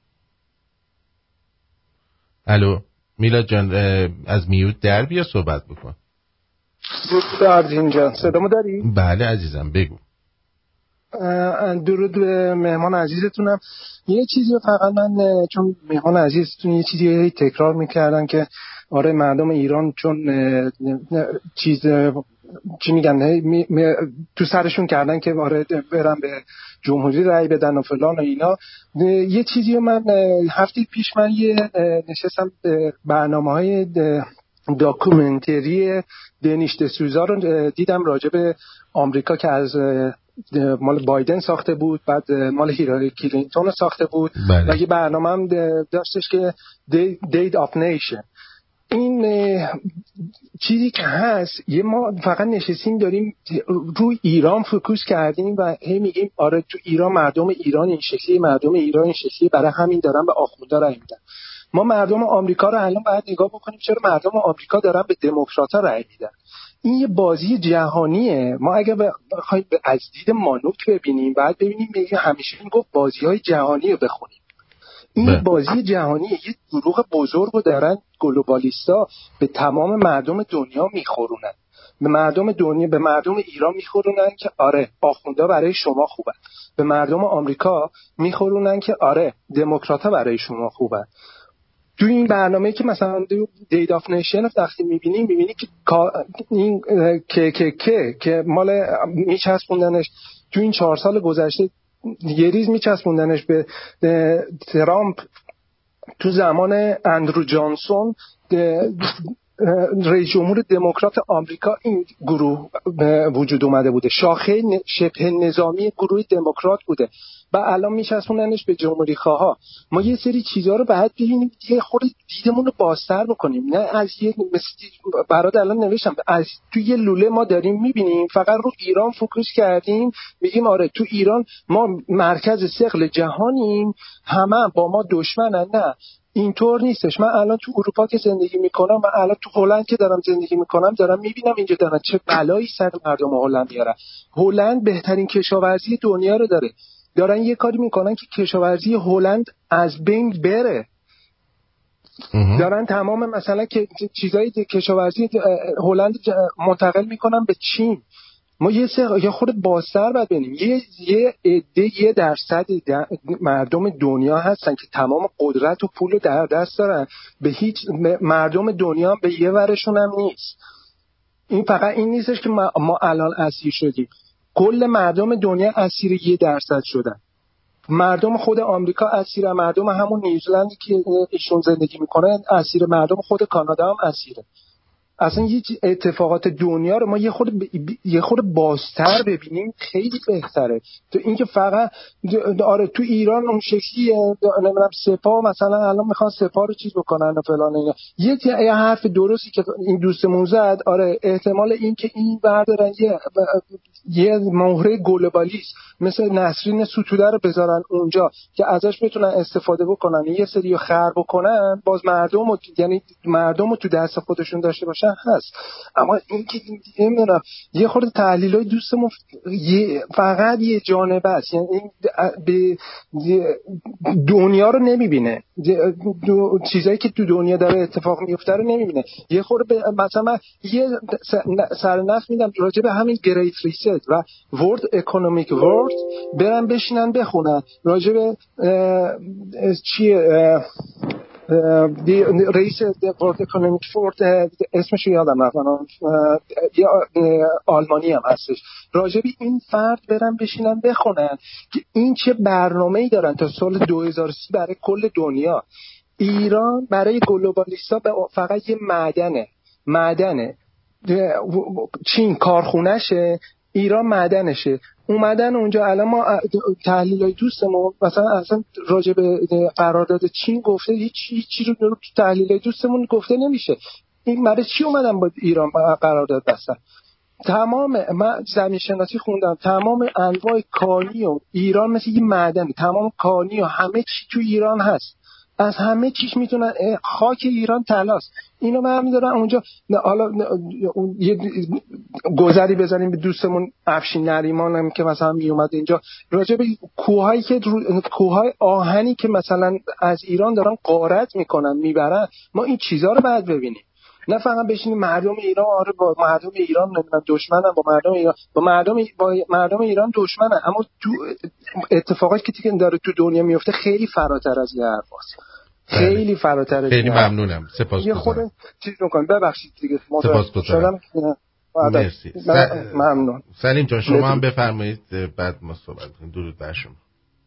الو میلاد جان، از میوت در بیا صحبت بکن. درود جان، صدامو داری؟ بله عزیزم بگو. درود به مهمان عزیزتونم. یه چیزی فقط من چون مهمان عزیزتون یه چیزی تکرار میکردن که آره مردم ایران چون چی میگن تو سرشون کردن که آره برن به جمهوری رای بدن و فلان و اینا. یه چیزی من هفته پیش من یه نشستم برنامه‌های داکومنتری دنیش دسوزا رو دیدم راجع به آمریکا که از مال بایدن ساخته بود، بعد مال هیلاری کلینتون ساخته بود. بله. و یه برنامه هم داشتش که Date of Nation. این چیزی که هست ما فقط نشستیم داریم روی ایران فوکوس کردیم و هی میگیم آره تو ایران مردم ایران این شکلی، مردم ایران این شکلی، برای همین دارن به آخوندا رای میدن. ما مردم آمریکا رو الان باید نگاه بکنیم چرا مردم آمریکا دارن به دموکرات‌ها رای میدن. این یه بازی جهانیه. ما اگه بخوایم از دید مانوک ببینیم بعد ببینیم همیشه میگفت بازی‌های جهانی رو بخونیم. این بازی جهانیه. یه دروغ بزرگ رو دارن گلوبالیستا به تمام مردم دنیا میخورونن. به مردم دنیا، به مردم ایران میخورونن که آره آخوندا برای شما خوبه. به مردم آمریکا میخورونن که آره دموکرات‌ها برای شما خوبه. تو این برنامه که مثلا Date of Nation وقتی میبینی که این که مال میچسبوندنش تو این 4 سال گذشته یه ریز میچسبوندنش به ترامپ. تو زمان اندرو جانسون رئیس جمهور دموکرات آمریکا این گروه وجود اومده بوده، شاخه شبه نظامی گروه دموکرات بوده و الان میچسبوننش به جمهوری خواها. ما یه سری چیزها رو باید ببینیم، یه خورده دیدمون رو بازتر بکنیم. نه از یه برات الان نوشتم از تو یه لوله ما داریم میبینیم فقط رو ایران فوکوس کردیم، میگیم آره تو ایران ما مرکز ثقل جهانیم، همه با ما دشمنن. نه اینطور نیستش. من الان تو اروپا که زندگی میکنم و الان تو هلند که دارم زندگی میکنم دارم میبینم اینجا دارن چه بلایی سر مردم هلند میارن. هلند بهترین کشاورزی دنیا رو دارن یه کاری میکنن که کشاورزی هلند از بین بره. دارن تمام مثلا که چیزای کشاورزی هلند منتقل میکنن به چین. ما یه خود بازتر باید ببینیم. یه درصد مردم دنیا هستن که تمام قدرت و پول رو در دست دارن، به هیچ مردم دنیا به یه ورشون هم نیست. این فقط این نیستش که ما الان اسیر شدیم، کل مردم دنیا اسیر 1% شدن. مردم خود آمریکا اسیر، مردم همون نیوزلندی که ایشون زندگی میکنن اسیر، مردم خود کانادا هم اسیره. اصلا یه اتفاقات دنیا رو ما یه خود بازتر ببینیم خیلی بهتره. تو اینکه فقط آره تو ایران اون شکلیه، نمیدونم سپاه مثلا الان میخوان سپاه رو چیز بکنن و فلان اینا. یه حرف درستی که این دوستمون زد، آره احتمال این که این بردارن یه مهره گلوبالیست مثل نسرین ستوده رو بذارن اونجا که ازش بتونن استفاده بکنن، یه سری خر بکنن، باز مردم رو تو دست خودشون داشته باشن، روشن هست. اما این که نمیدونم یه خورده تحلیلای دوستمون فقط یه جانبه است، یعنی به دنیا رو نمیبینه، چیزایی که تو دنیا داره اتفاق میفته رو نمیبینه. یه خورده مثلا یه سرنخ میدم راجع به همین گریت ریست و ورلد اکونومیک ورلد، برن بشینن بخونن راجع به رئیس ورلد اکونومیک ورلد، اسمش یادم رفت، یا آلمانی هم هستش، راجع به این فرد برن بشینن بخونن که این چه برنامه‌ای دارن تا سال 2030 برای کل دنیا. ایران برای گلوبالیستا فقط یه معدنه، چین کارخونهشه، ایران معدنشه. اومدن اونجا الان ما تحلیلای دوستمون مثلا اصلا راجع به قرارداد چین گفته هیچ رو تو تحلیلای دوستمون گفته نمیشه. این برای چی اومدن با ایران قرارداد بستن؟ من زمین شناسی خوندم، تمام انواع کانی و ایران مثل یه معدن، تمام کانی و همه چی تو ایران هست، از همه چیش میتونن، خاک ایران طلاست. اینو من میذارم اونجا. حالا یه گذری بزنیم به دوستمون افشین نریمان هم که مثلا میومد اینجا راجع به کوهایی که کوههای آهنی که مثلا از ایران دارن غارت میکنن میبرن، ما این چیزا رو باید ببینیم، نه فقط بشینیم مردم ایران آره با مردم ایران دشمنن، با مردم ایران دشمنن، اما تو اتفاقاتی که داره تو دنیا میفته خیلی فراتر از این حرفاست، خیلی فراتر. خیلی ممنونم، سپاسگزارم. یه خود چیز می‌کنم، ببخشید دیگه سپاسگزارم. مرسی. ممنون. سلیم جان شما هم بفرمایید بعد ما صحبت کنیم. درود بر شما.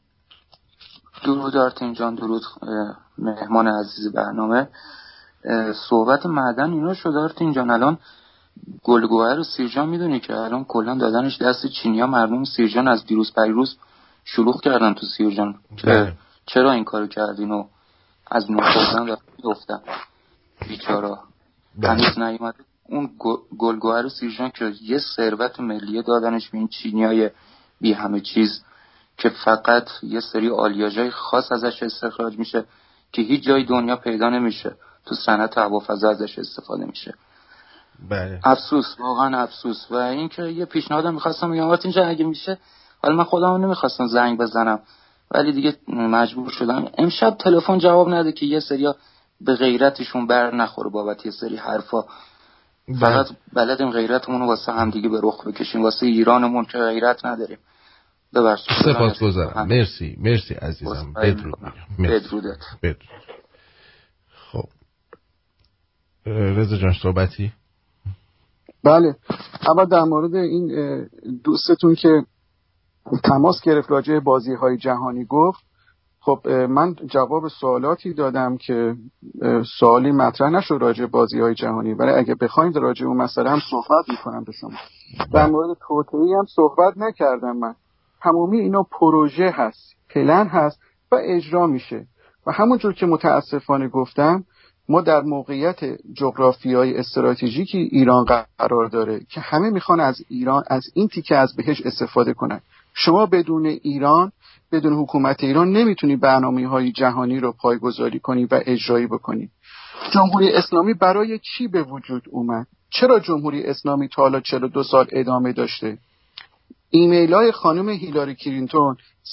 درود آرتین جان، درود مهمان عزیز برنامه. صحبت معدن اینا شده آرتین جان، الان گلگوهر و سیرجان میدونی که الان کلا دادنش دست چینی‌ها، مردم سیرجان از دیروز پریروز شلوغ کردن تو سیرجان که چرا این کارو کردین و از نور خوردن گفتن بیچارا هنوز نیومده اون گلگوهر و سیرجان که یه ثروت ملی دادنش به این چینیای بی همه چیز که فقط یه سری آلیاژهای خاص ازش استخراج میشه که هیچ جای دنیا پیدا نمیشه، تو صنعت هوافضا ازش استفاده میشه. بله. افسوس، واقعا افسوس. و این که یه پیشنهادم می‌خواستم بگم اینجا اگه میشه، حالا من خودم نمی‌خواستم زنگ بزنم ولی دیگه مجبور شدم، امشب تلفن جواب نده که یه سریا به غیرتشون بر نخوره بابت یه سری حرفا. فقط بلدیم غیرتمون رو واسه هم دیگه به رخ بکشیم، واسه ایرانمون که غیرت نداریم. ببخشید. سپاسگزارم. مرسی عزیزم. بدرودت. خب رضا جان صحبتی؟ بله، اول در مورد این دوستتون که تماس گرفت راجع به بازی‌های جهانی گفت، خب من جواب سوالاتی دادم که سوالی مطرح نشد راجع به بازی‌های جهانی، ولی اگه بخواید راجع به اون مسئله هم صحبت می‌کنم به شما. در مورد توطئه‌ای هم صحبت نکردم من. تمامی اینا پروژه هست، پلن هست و اجرا میشه و همونجور که متاسفانه گفتم ما در موقعیت جغرافیایی استراتژیکی ایران قرار داره که همه میخوان از ایران، از این تیکه از بهش استفاده کنن. شما بدون ایران، بدون حکومت ایران نمیتونی برنامه‌های جهانی رو پایه‌گذاری کنی و اجرایی بکنی. جمهوری اسلامی برای چی به وجود اومد؟ چرا جمهوری اسلامی تا حالا 42 سال ادامه داشته؟ ایمیل‌های خانم هیلاری کلینتون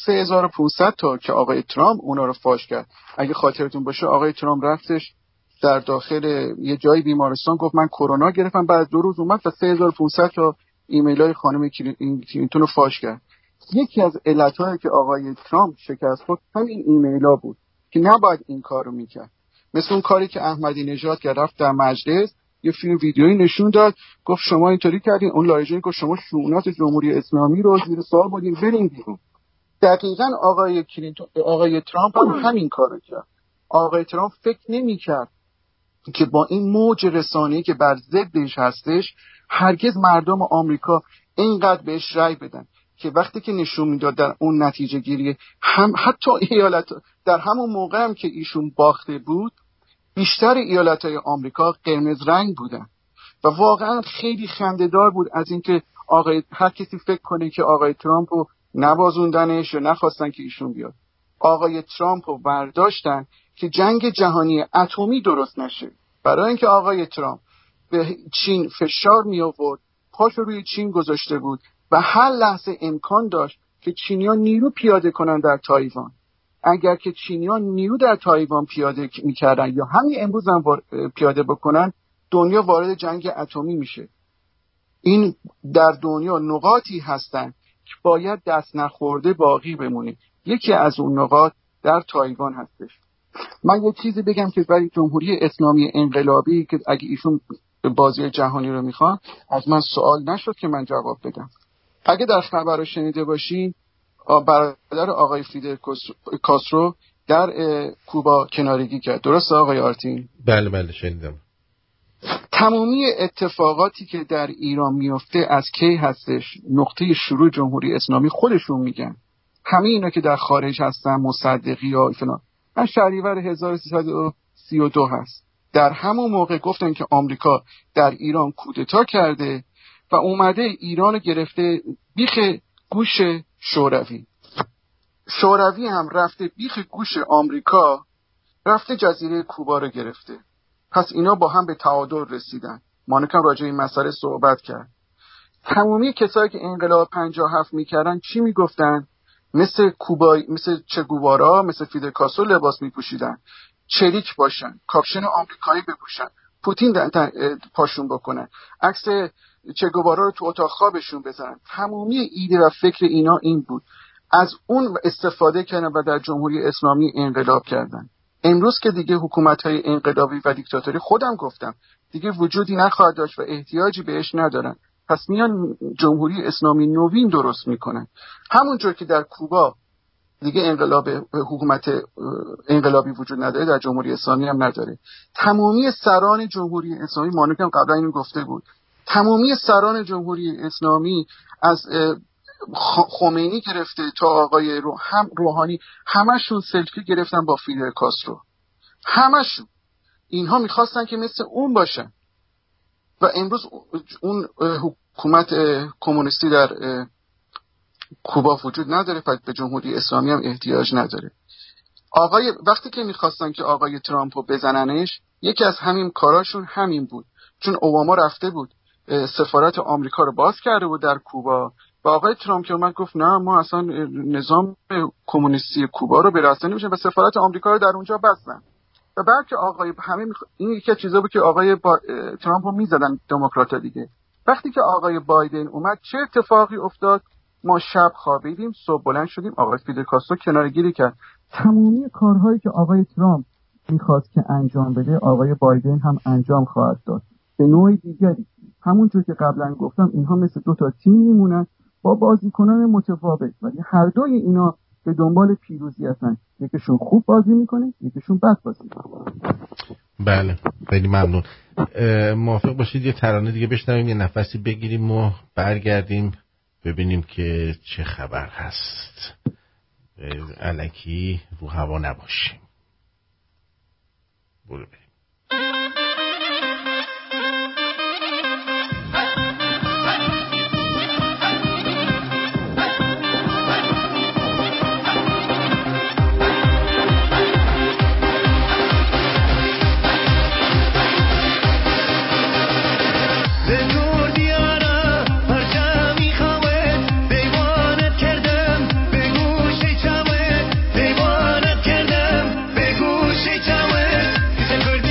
3500 تا که آقای ترامپ اونا رو فاش کرد. اگه خاطرتون باشه آقای ترامپ رفتش در داخل یه جای بیمارستان گفت من کرونا گرفتم، بعد 2 روز اومد و 3500 تا ایمیل‌های خانم کلینتون رو فاش کرد. یکی از علتایی که آقای ترامپ شکست خورد همین ایمیل‌ها بود که نباید این کارو میکرد. مثل اون کاری که احمدی نژاد کرد، رفت در مجلس یه فیلم ویدیویی نشون داد، گفت شما اینطوری کردین، اون لایجین گفت شما شؤونات جمهوری اسلامی رو زیر سوال بردین، برین بیرون. دقیقاً آقای ترامپ هم همین کارو کرد. آقای ترامپ فکر نمی‌کرد که با این موج رسانه‌ای که بر ضدش هستش هرگز مردم آمریکا اینقدر بهش رأی بدن که وقتی که نشون میداد در اون نتیجه گیری حتی ایالت در همون موقع هم که ایشون باخته بود بیشتر ایالت‌های آمریکا قرمز رنگ بودن و واقعا خیلی خنده‌دار بود از اینکه هر کسی فکر کنه که آقای ترامپ رو نوازوندنش یا نخواستن که ایشون بیاد. آقای ترامپ رو برداشتن که جنگ جهانی اتمی درست نشه. برای اینکه آقای ترامپ به چین فشار می آورد، پاشو روی چین گذاشته بود و هر لحظه امکان داشت که چینیان نیرو پیاده کنن در تایوان. اگر که چینیان نیرو در تایوان پیاده میکردن یا همین امروز هم پیاده بکنن، دنیا وارد جنگ اتمی میشه. این در دنیا نقاطی هستن که باید دست نخورده باقی بمونه. یکی از اون نقاط در تایوان هستش. من یه چیزی بگم که برای جمهوری اسلامی انقلابی که اگه ایشون بازی جهانی رو میخوان، از من سوال نشد که من جواب بدم. اگه در خبر رو شنیده باشین، برادر آقای فیدل کاسترو در کوبا کنارگی کرد. درسته آقای آرتین؟ بله شنیدم. تمامی اتفاقاتی که در ایران میفته از کی هستش؟ نقطه شروع جمهوری اسلامی خودشون میگن. همه اینا که در خارج هستن، مصدقی یا فلان، من شهریور 1332 هست. در همون موقع گفتن که آمریکا در ایران کودتا کرده و اومده ایران گرفته بیخ گوش شوروی. شوروی هم رفته بیخ گوش آمریکا، رفته جزیره کوبا رو گرفته. پس اینا با هم به تعادل رسیدن. مانکم راجع این مسئله صحبت کرد. تمامی کسایی که انقلاب 57 میکردن چی میگفتن؟ مثل کوبا، مثل چه گوارا، مثل فیدل کاسترو لباس میپوشیدن، چریک باشن، کاپشن آمریکایی بپوشن، پوتین پاشون بکنن، عکس چه گوارا رو تو اتاق خوابشون بزنن. تمامی ایده و فکر اینا این بود. از اون استفاده کردن و در جمهوری اسلامی انقلاب کردن. امروز که دیگه حکومت‌های انقلابی و دیکتاتوری، خودم گفتم، دیگه وجودی نخواهد داشت و احتیاجی بهش ندارن. پس میان جمهوری اسلامی نوین درست میکنن. همونجور که در کوبا دیگه حکومت انقلابی وجود نداره، در جمهوری اسلامی هم نداره. تمامی سران جمهوری اسلامی، مانکم قبلا اینو گفته بود، تمامی سران جمهوری اسلامی از خمینی گرفته تا آقای روحانی، همشون سلفی گرفتن با فیدل کاسترو. همشون اینها میخواستن که مثل اون باشن و امروز اون حکومت کمونیستی در کوبا وجود نداره، پس به جمهوری اسلامی هم احتیاج نداره. وقتی که میخواستن که آقای ترامپو بزننش، یکی از همین کاراشون همین بود. چون اوباما رفته بود سفارت آمریکا رو باز کرده بود در کوبا و آقای ترامپ که اومد گفت نه، ما اصلا نظام کمونیستی کوبا رو به راسته نمیشیم و سفارت آمریکا رو در اونجا بستن. و بعد که این یکی از چیزا بود که آقای ترامپ رو میزدن دموکرات‌ها دیگه. وقتی که آقای بایدن اومد، چه اتفاقی افتاد؟ ما شب خوابیدیم، صبح بلند شدیم، آقای فیدل کاسترو کنارگیری کرد. تمامی کارهایی که آقای ترامپ میخواست که انجام بده، آقای بایدن هم انجام خواهد داد به نوع دیگری. همونطور که قبلا گفتم، اینها مثل دو تا تیم میمونن با بازیکنان متفاوت، ولی هر دوی اینا به دنبال پیروزی هستن. یکیشون خوب بازی میکنه، یکیشون بد بازی میکنه. بله، خیلی ممنون. موافق باشید یه ترانه دیگه بشنویم، یه نفسی بگیریم و برگردیم ببینیم که چه خبر هست. الکی رو هوا نباشیم. برو بریم. Good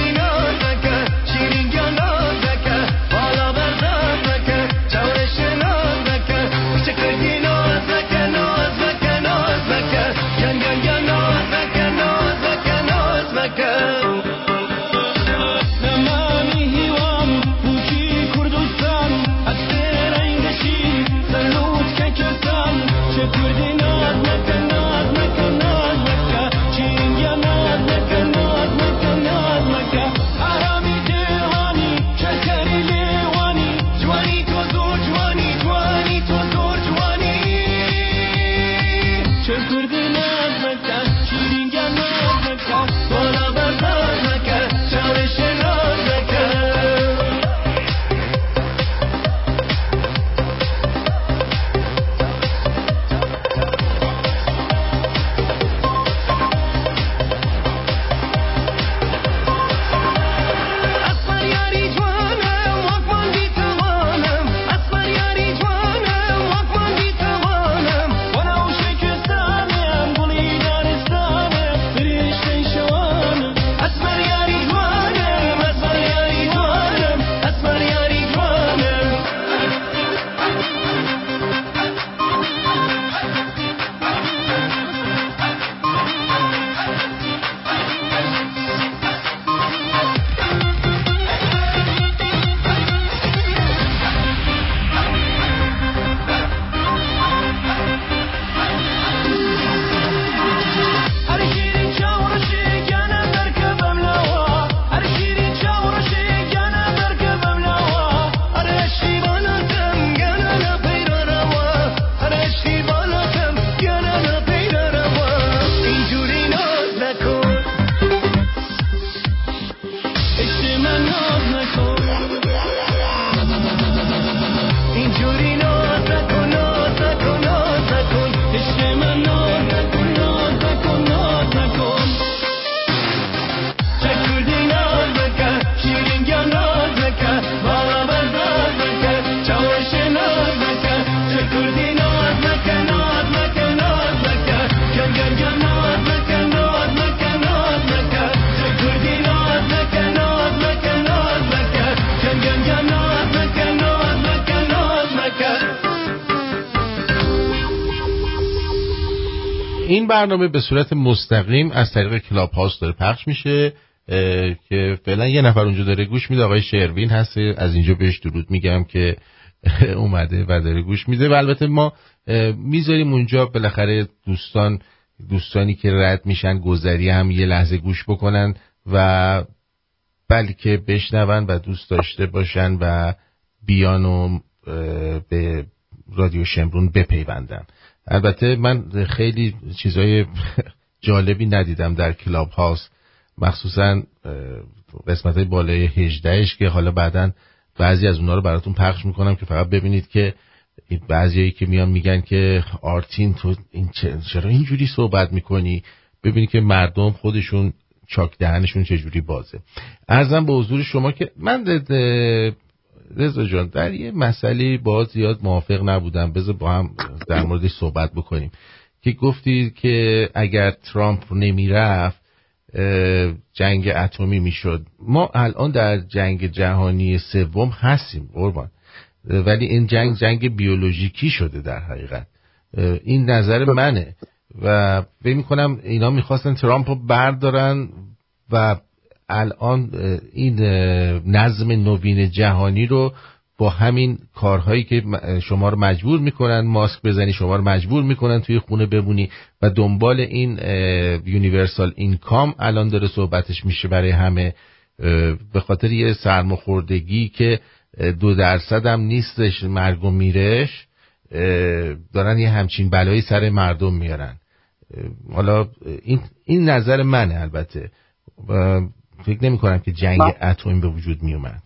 این برنامه به صورت مستقیم از طریق کلاب هاوس داره پخش میشه که فعلا یه نفر اونجا داره گوش میده، آقای شروین هست. از اینجا بهش درود میگم که اومده و داره گوش میده. و البته ما میذاریم اونجا بالاخره دوستانی که رد میشن گذری هم یه لحظه گوش بکنن و بلکه بشنون و دوست داشته باشن و بیان و به رادیو شمرون بپیوندن. البته من خیلی چیزای جالبی ندیدم در کلاب هاوس، مخصوصا قسمت‌های بالای 18ش که حالا بعداً بعضی از اونها رو براتون پخش میکنم که فقط ببینید که این بعضیایی که میان میگن که آرتین تو این چرا اینجوری صحبت میکنی، ببینید که مردم خودشون چاک دهنشون چجوری بازه. عرضم به حضور شما که من رضا جان در یه مسئله باز زیاد موافق نبودم، بذار با هم در موردش صحبت بکنیم که گفتی که اگر ترامپ نمیرفت جنگ اتمی میشد. ما الان در جنگ جهانی سوم هستیم قربان، ولی این جنگ بیولوژیکی شده در حقیقت. این نظر منه و فکر می‌کنم اینا می‌خواستن ترامپ رو بردارن و الان این نظم نوین جهانی رو با همین کارهایی که شما رو مجبور میکنن ماسک بزنی، شما رو مجبور میکنن توی خونه بمونی و دنبال این یونیورسال اینکام الان داره صحبتش میشه برای همه، به خاطر یه سرماخوردگی که 2% هم نیستش مرگ و میرش، دارن یه همچین بلایی سر مردم میارن. حالا این نظر منه. البته فکر نمی کنم که جنگ اتمی به وجود می اومد.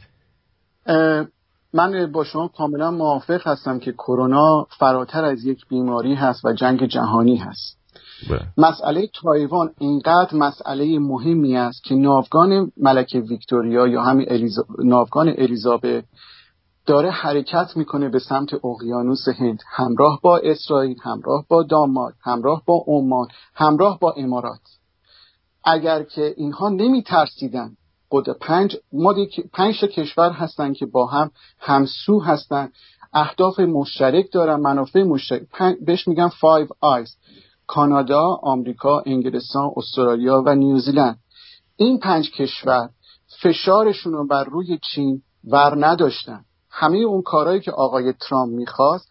من با شما کاملا موافق هستم که کرونا فراتر از یک بیماری هست و جنگ جهانی هست. مسئله تایوان اینقدر مسئله مهمی است که ناوگان ملکه ویکتوریا یا همین ناوگان الیزابت داره حرکت میکنه به سمت اقیانوس هند، همراه با اسرائیل، همراه با دانمارک، همراه با عمان، همراه با امارات. اگر که اینها نمی ترسیدن، پنج کشور هستن که با هم همسو هستن، اهداف مشترک دارن، منافع مشترک، بهش میگن 5 eyes: کانادا، آمریکا، انگلستان، استرالیا و نیوزیلند. این 5 کشور فشارشون رو بر روی چین ور نداشتن. همه اون کارهایی که آقای ترامپ میخواست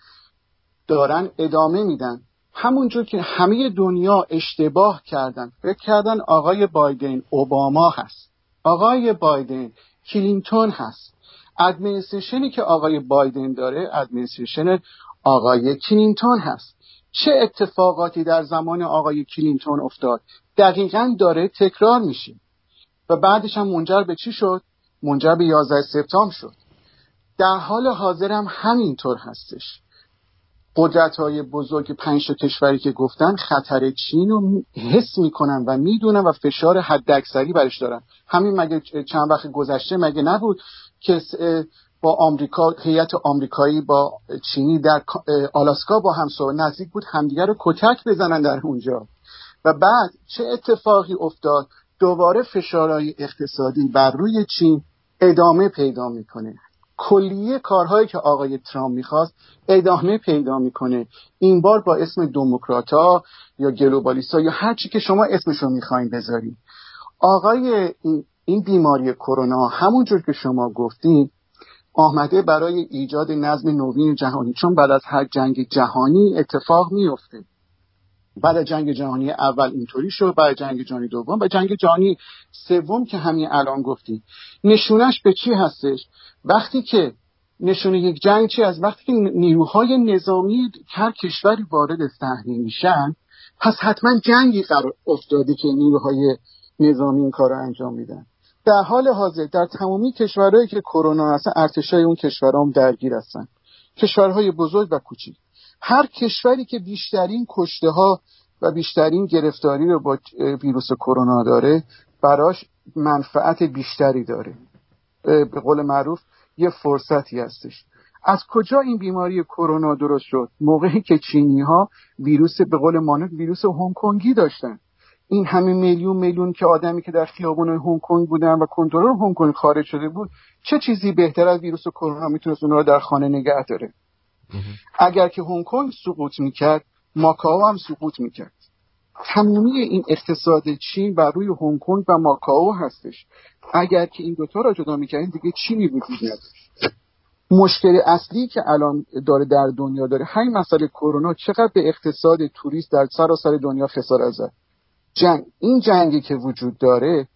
دارن ادامه میدن. همونجور که همه دنیا اشتباه کردن، فکر کردن آقای بایدن اوباما هست، آقای بایدن کلینتون هست. ادمنستریشنی که آقای بایدن داره ادمنستریشن آقای کلینتون هست. چه اتفاقاتی در زمان آقای کلینتون افتاد دقیقاً داره تکرار میشه و بعدش هم منجر به چی شد؟ منجر به 11 سپتامبر شد. در حال حاضر هم همینطور هستش. قدرت‌های بزرگ 5 کشوری که گفتن خطر چین رو حس میکنن و میدونن و فشار حداکثری برش دارن. همین مگه چند وقت گذشته مگه نبود که با آمریکا، هیئت آمریکایی با چینی در آلاسکا با هم نزدیک بود همدیگر رو کتک بزنن در اونجا و بعد چه اتفاقی افتاد؟ دوباره فشارهای اقتصادی بر روی چین ادامه پیدا میکنه. کلیه کارهایی که آقای ترامپ میخواست ادامه پیدا میکنه. این بار با اسم دموکرات‌ها یا گلوبالیست‌ها یا هر چی که شما اسمشو میخواین بذارید. آقای این بیماری کرونا همونجور که شما گفتین آمده برای ایجاد نظم نوین جهانی، چون بعد از هر جنگ جهانی اتفاق میفته. بعد از جنگ جهانی اول اینطوری شد، بعد جنگ جهانی دوم و جنگ جهانی سوم که همین الان گفتیم. نشونش به چی هستش؟ وقتی که نشونه یک جنگ چی است؟ وقتی که نیروهای نظامی هر کشوری وارد صحنه میشن، پس حتما جنگی قرار افتاده که نیروهای نظامی این کارو انجام میدن. در حال حاضر در تمامی کشورهایی که کرونا هستن ارتشای اون کشورها هم درگیر هستن، کشورهای بزرگ و کوچیک. هر کشوری که بیشترین کشته ها و بیشترین گرفتاری رو با ویروس کرونا داره براش منفعت بیشتری داره. به قول معروف یه فرصتی هستش. از کجا این بیماری کرونا درست شد؟ موقعی که چینی ها ویروس به قول مانند ویروس هنگ کنگی داشتن. این همه میلیون که آدمی که در خیابان هنگ کنگ بودن و کنترل هنگ کنگ خارج شده بود، چه چیزی بهتر از ویروس کرونا میتونست اونها رو در خانه نگه داره؟ اگر که هنگ کنگ سقوط میکرد، ماکائو هم سقوط میکرد. تمامی این اقتصاد چین بر روی هنگ کنگ و ماکائو هستش. اگر که این دوتا را جدا می‌کردیم دیگه چینی وجود نداشت. مشکل اصلی که الان داره در دنیا داره همین مسئله کرونا چقدر به اقتصاد توریست در سراسر دنیا خسارت زد. این جنگی که وجود داره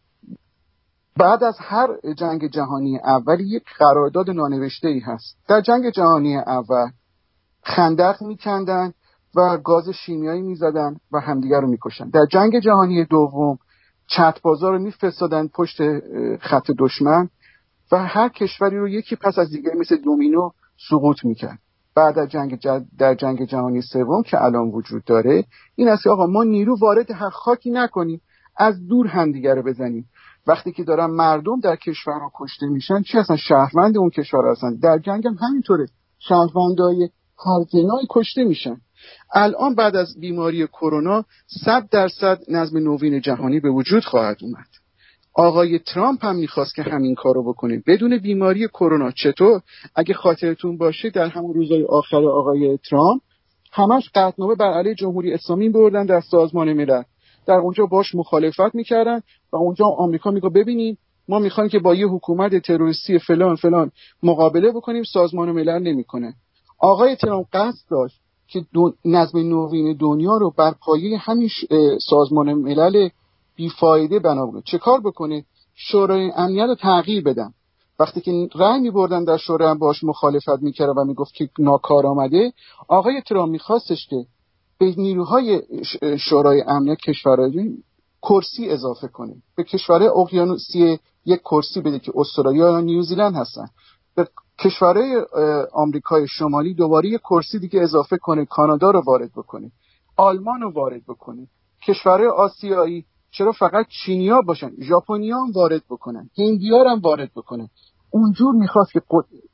بعد از هر جنگ جهانی اول یک قرارداد نانوشته‌ای هست. در جنگ جهانی اول خندق می‌کندن و گاز شیمیایی می‌زدن و همدیگر رو می‌کشن. در جنگ جهانی دوم چتربازا رو می‌فرستادن پشت خط دشمن و هر کشوری رو یکی پس از دیگری مثل دومینو سقوط می‌کرد. بعد از در جنگ جهانی سوم که الان وجود داره این است که آقا ما نیرو وارد هر خاکی نکنیم، از دور همدیگر رو بزنیم. وقتی که دارن مردم در کشورها کشته میشن چی هستن؟ شهروند اون کشور هستن. در جنگ هم همینطوره، شهروندای هر جنایی کشته میشن. الان بعد از بیماری کرونا 100% نظم نوین جهانی به وجود خواهد اومد. آقای ترامپ هم میخواست که همین کارو بکنه بدون بیماری کرونا. چطور؟ اگه خاطرتون باشه در همون روزهای آخر آقای ترامپ همش قطعنامه بر علیه جمهوری اسلامی بردن در سازمان ملل، در اونجا باش مخالفت میکردن و اونجا آمریکا میگه ببینید ما میخوایم که با یه حکومت تروریستی فلان فلان مقابله بکنیم، سازمان ملل نمیکنه. آقای ترامپ قصد داشت که نظم نوین دنیا رو بر پایه همین سازمان ملل بیفایده بنا کنه. چه کار بکنه؟ شورای امنیت رو تغییر بدن. وقتی که رأی می‌بردن در شورای باش مخالفت می‌کرد و میگفت که ناکارآمده، آقای ترامپ می‌خواستش که به نیروهای شورای امنیت کشورهای کرسی اضافه کنه، به کشورهای اقیانوسیه یک کرسی بده که استرالیا یا نیوزیلند هستن، به کشورهای آمریکای شمالی دوباره یک کرسی دیگه اضافه کنه، کانادا رو وارد بکنه، آلمان رو وارد بکنه، کشورهای آسیایی چرا فقط چینیا باشن، ژاپنیا هم وارد بکنن، هندیا هم وارد بکنن. اونجور میخواست که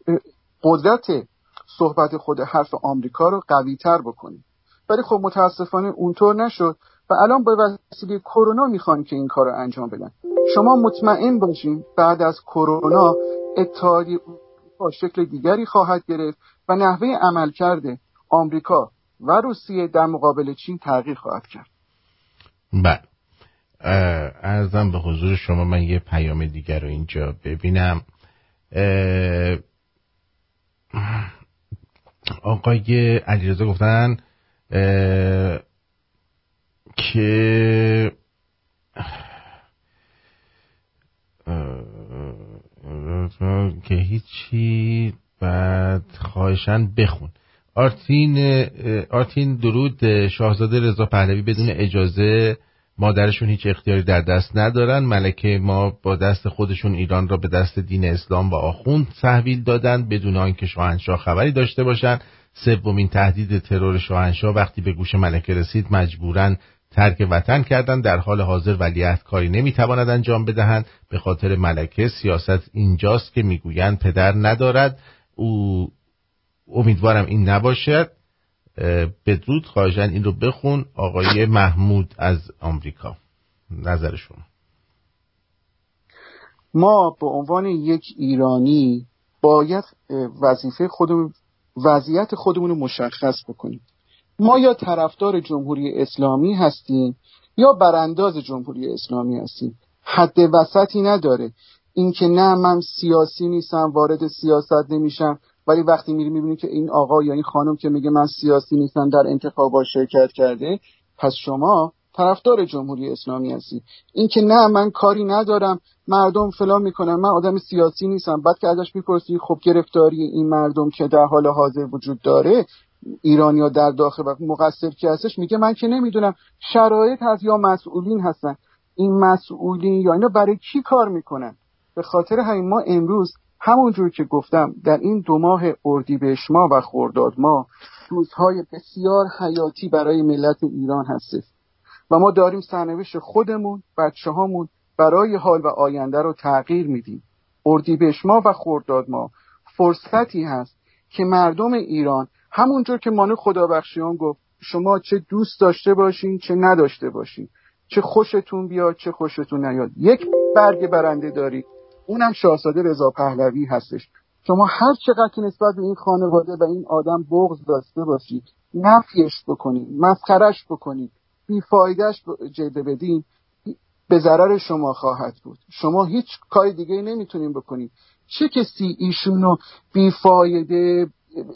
قدرت صحبت خود حرف آمریکا رو قوی تر بکنه، ولی خب متاسفانه اونطور نشد و الان به وسیله کرونا میخوان که این کار رو انجام بدن. شما مطمئن باشین بعد از کرونا اتحادیه با شکل دیگری خواهد گرفت و نحوه عملکرد آمریکا و روسیه در مقابل چین تغییر خواهد کرد. بله، عرضم به حضور شما من یه پیام دیگر رو اینجا ببینم. آقای علیرضا گفتن که هیچی، بعد خواهشاً بخون. آرتین درود. شاهزاده رضا پهلوی بدون اجازه مادرشون هیچ اختیاری در دست ندارن. ملکه ما با دست خودشون ایران را به دست دین اسلام و آخوند تحویل دادن بدون آنکه شاهنشاه خبری داشته باشن. سومین تهدید ترور شاهنشاه وقتی به گوش ملکه رسید مجبوراً ترک وطن کردن. در حال حاضر ولیعهد کاری نمیتواند انجام بدهند به خاطر ملکه. سیاست اینجاست که میگویند پدر ندارد. امیدوارم این نباشد. بدرود. خواهشاً این رو بخون. آقای محمود از آمریکا، نظر شما. ما به عنوان یک ایرانی باید وضعیت خودمون رو مشخص بکنیم. ما یا طرفدار جمهوری اسلامی هستیم یا برانداز جمهوری اسلامی هستیم. حد وسطی نداره. این که نه من سیاسی نیستم، وارد سیاست نمیشم، ولی وقتی میبینی که این آقا یا این خانم که میگه من سیاسی نیستم در انتخابات شرکت کرده، پس شما طرفدار جمهوری اسلامی هستی. این که نه من کاری ندارم، مردم فلان میکنن، من آدم سیاسی نیستم، بعد که ازش میپرسی خب گرفتاری این مردم که در حال حاضر وجود داره، ایرانیا در داخل و مقصر کی هستش، میگه من که نمیدونم، شرایط هست یا مسئولین هستن. این مسئولین یا اینا برای کی کار میکنن؟ به خاطر همین ما امروز همونجور که گفتم در این 2 ماه اردیبهشت ماه و خرداد ماه روزهای بسیار حیاتی برای ملت ایران هستش و ما داریم سرنوشت خودمون، بچه‌هامون برای حال و آینده رو تغییر میدیم. اردیبهشت ماه و خرداد ماه فرصتی هست که مردم ایران همونجور که مانو خدابخشیان گفت شما چه دوست داشته باشین چه نداشته باشین، چه خوشتون بیاد چه خوشتون نیاد، یک برگ برنده دارید، اونم شاهزاده رضا پهلوی هستش. شما هر چقدر که نسبت به این خانواده و این آدم بغض داشته باشید، نفیش بکنید، مسخرش بکنید، بیفایدهش جلوه بدین به ضرر شما خواهد بود. شما هیچ کار دیگه نمیتونین بکنین. چه کسی ایشونو بیفایده،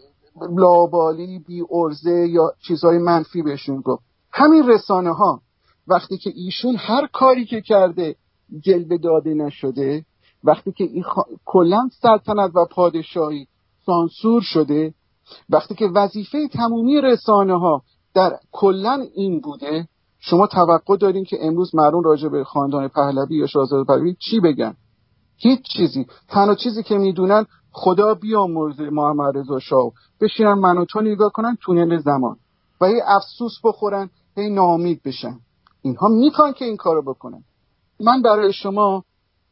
لابالی، بی ارزه یا چیزهای منفی بهشون گفت؟ همین رسانه ها وقتی که ایشون هر کاری که کرده جلوه داده نشده، وقتی که کلاً سلطنت و پادشاهی سانسور شده، وقتی که وظیفه تمامی رسانه ها در کلاً این بوده، شما توقع دارین که امروز مردم راجع به خاندان پهلوی یا شاهزاده پهلوی چی بگن؟ هیچ چیزی. تنها چیزی که میدونن خدا بیامرزه محمد رضا شاه، بشینن من و تو نگاه کنن تونل زمان و یه افسوس بخورن، یه ناامید بشن. اینها میخوان که این کارو بکنن. من برای شما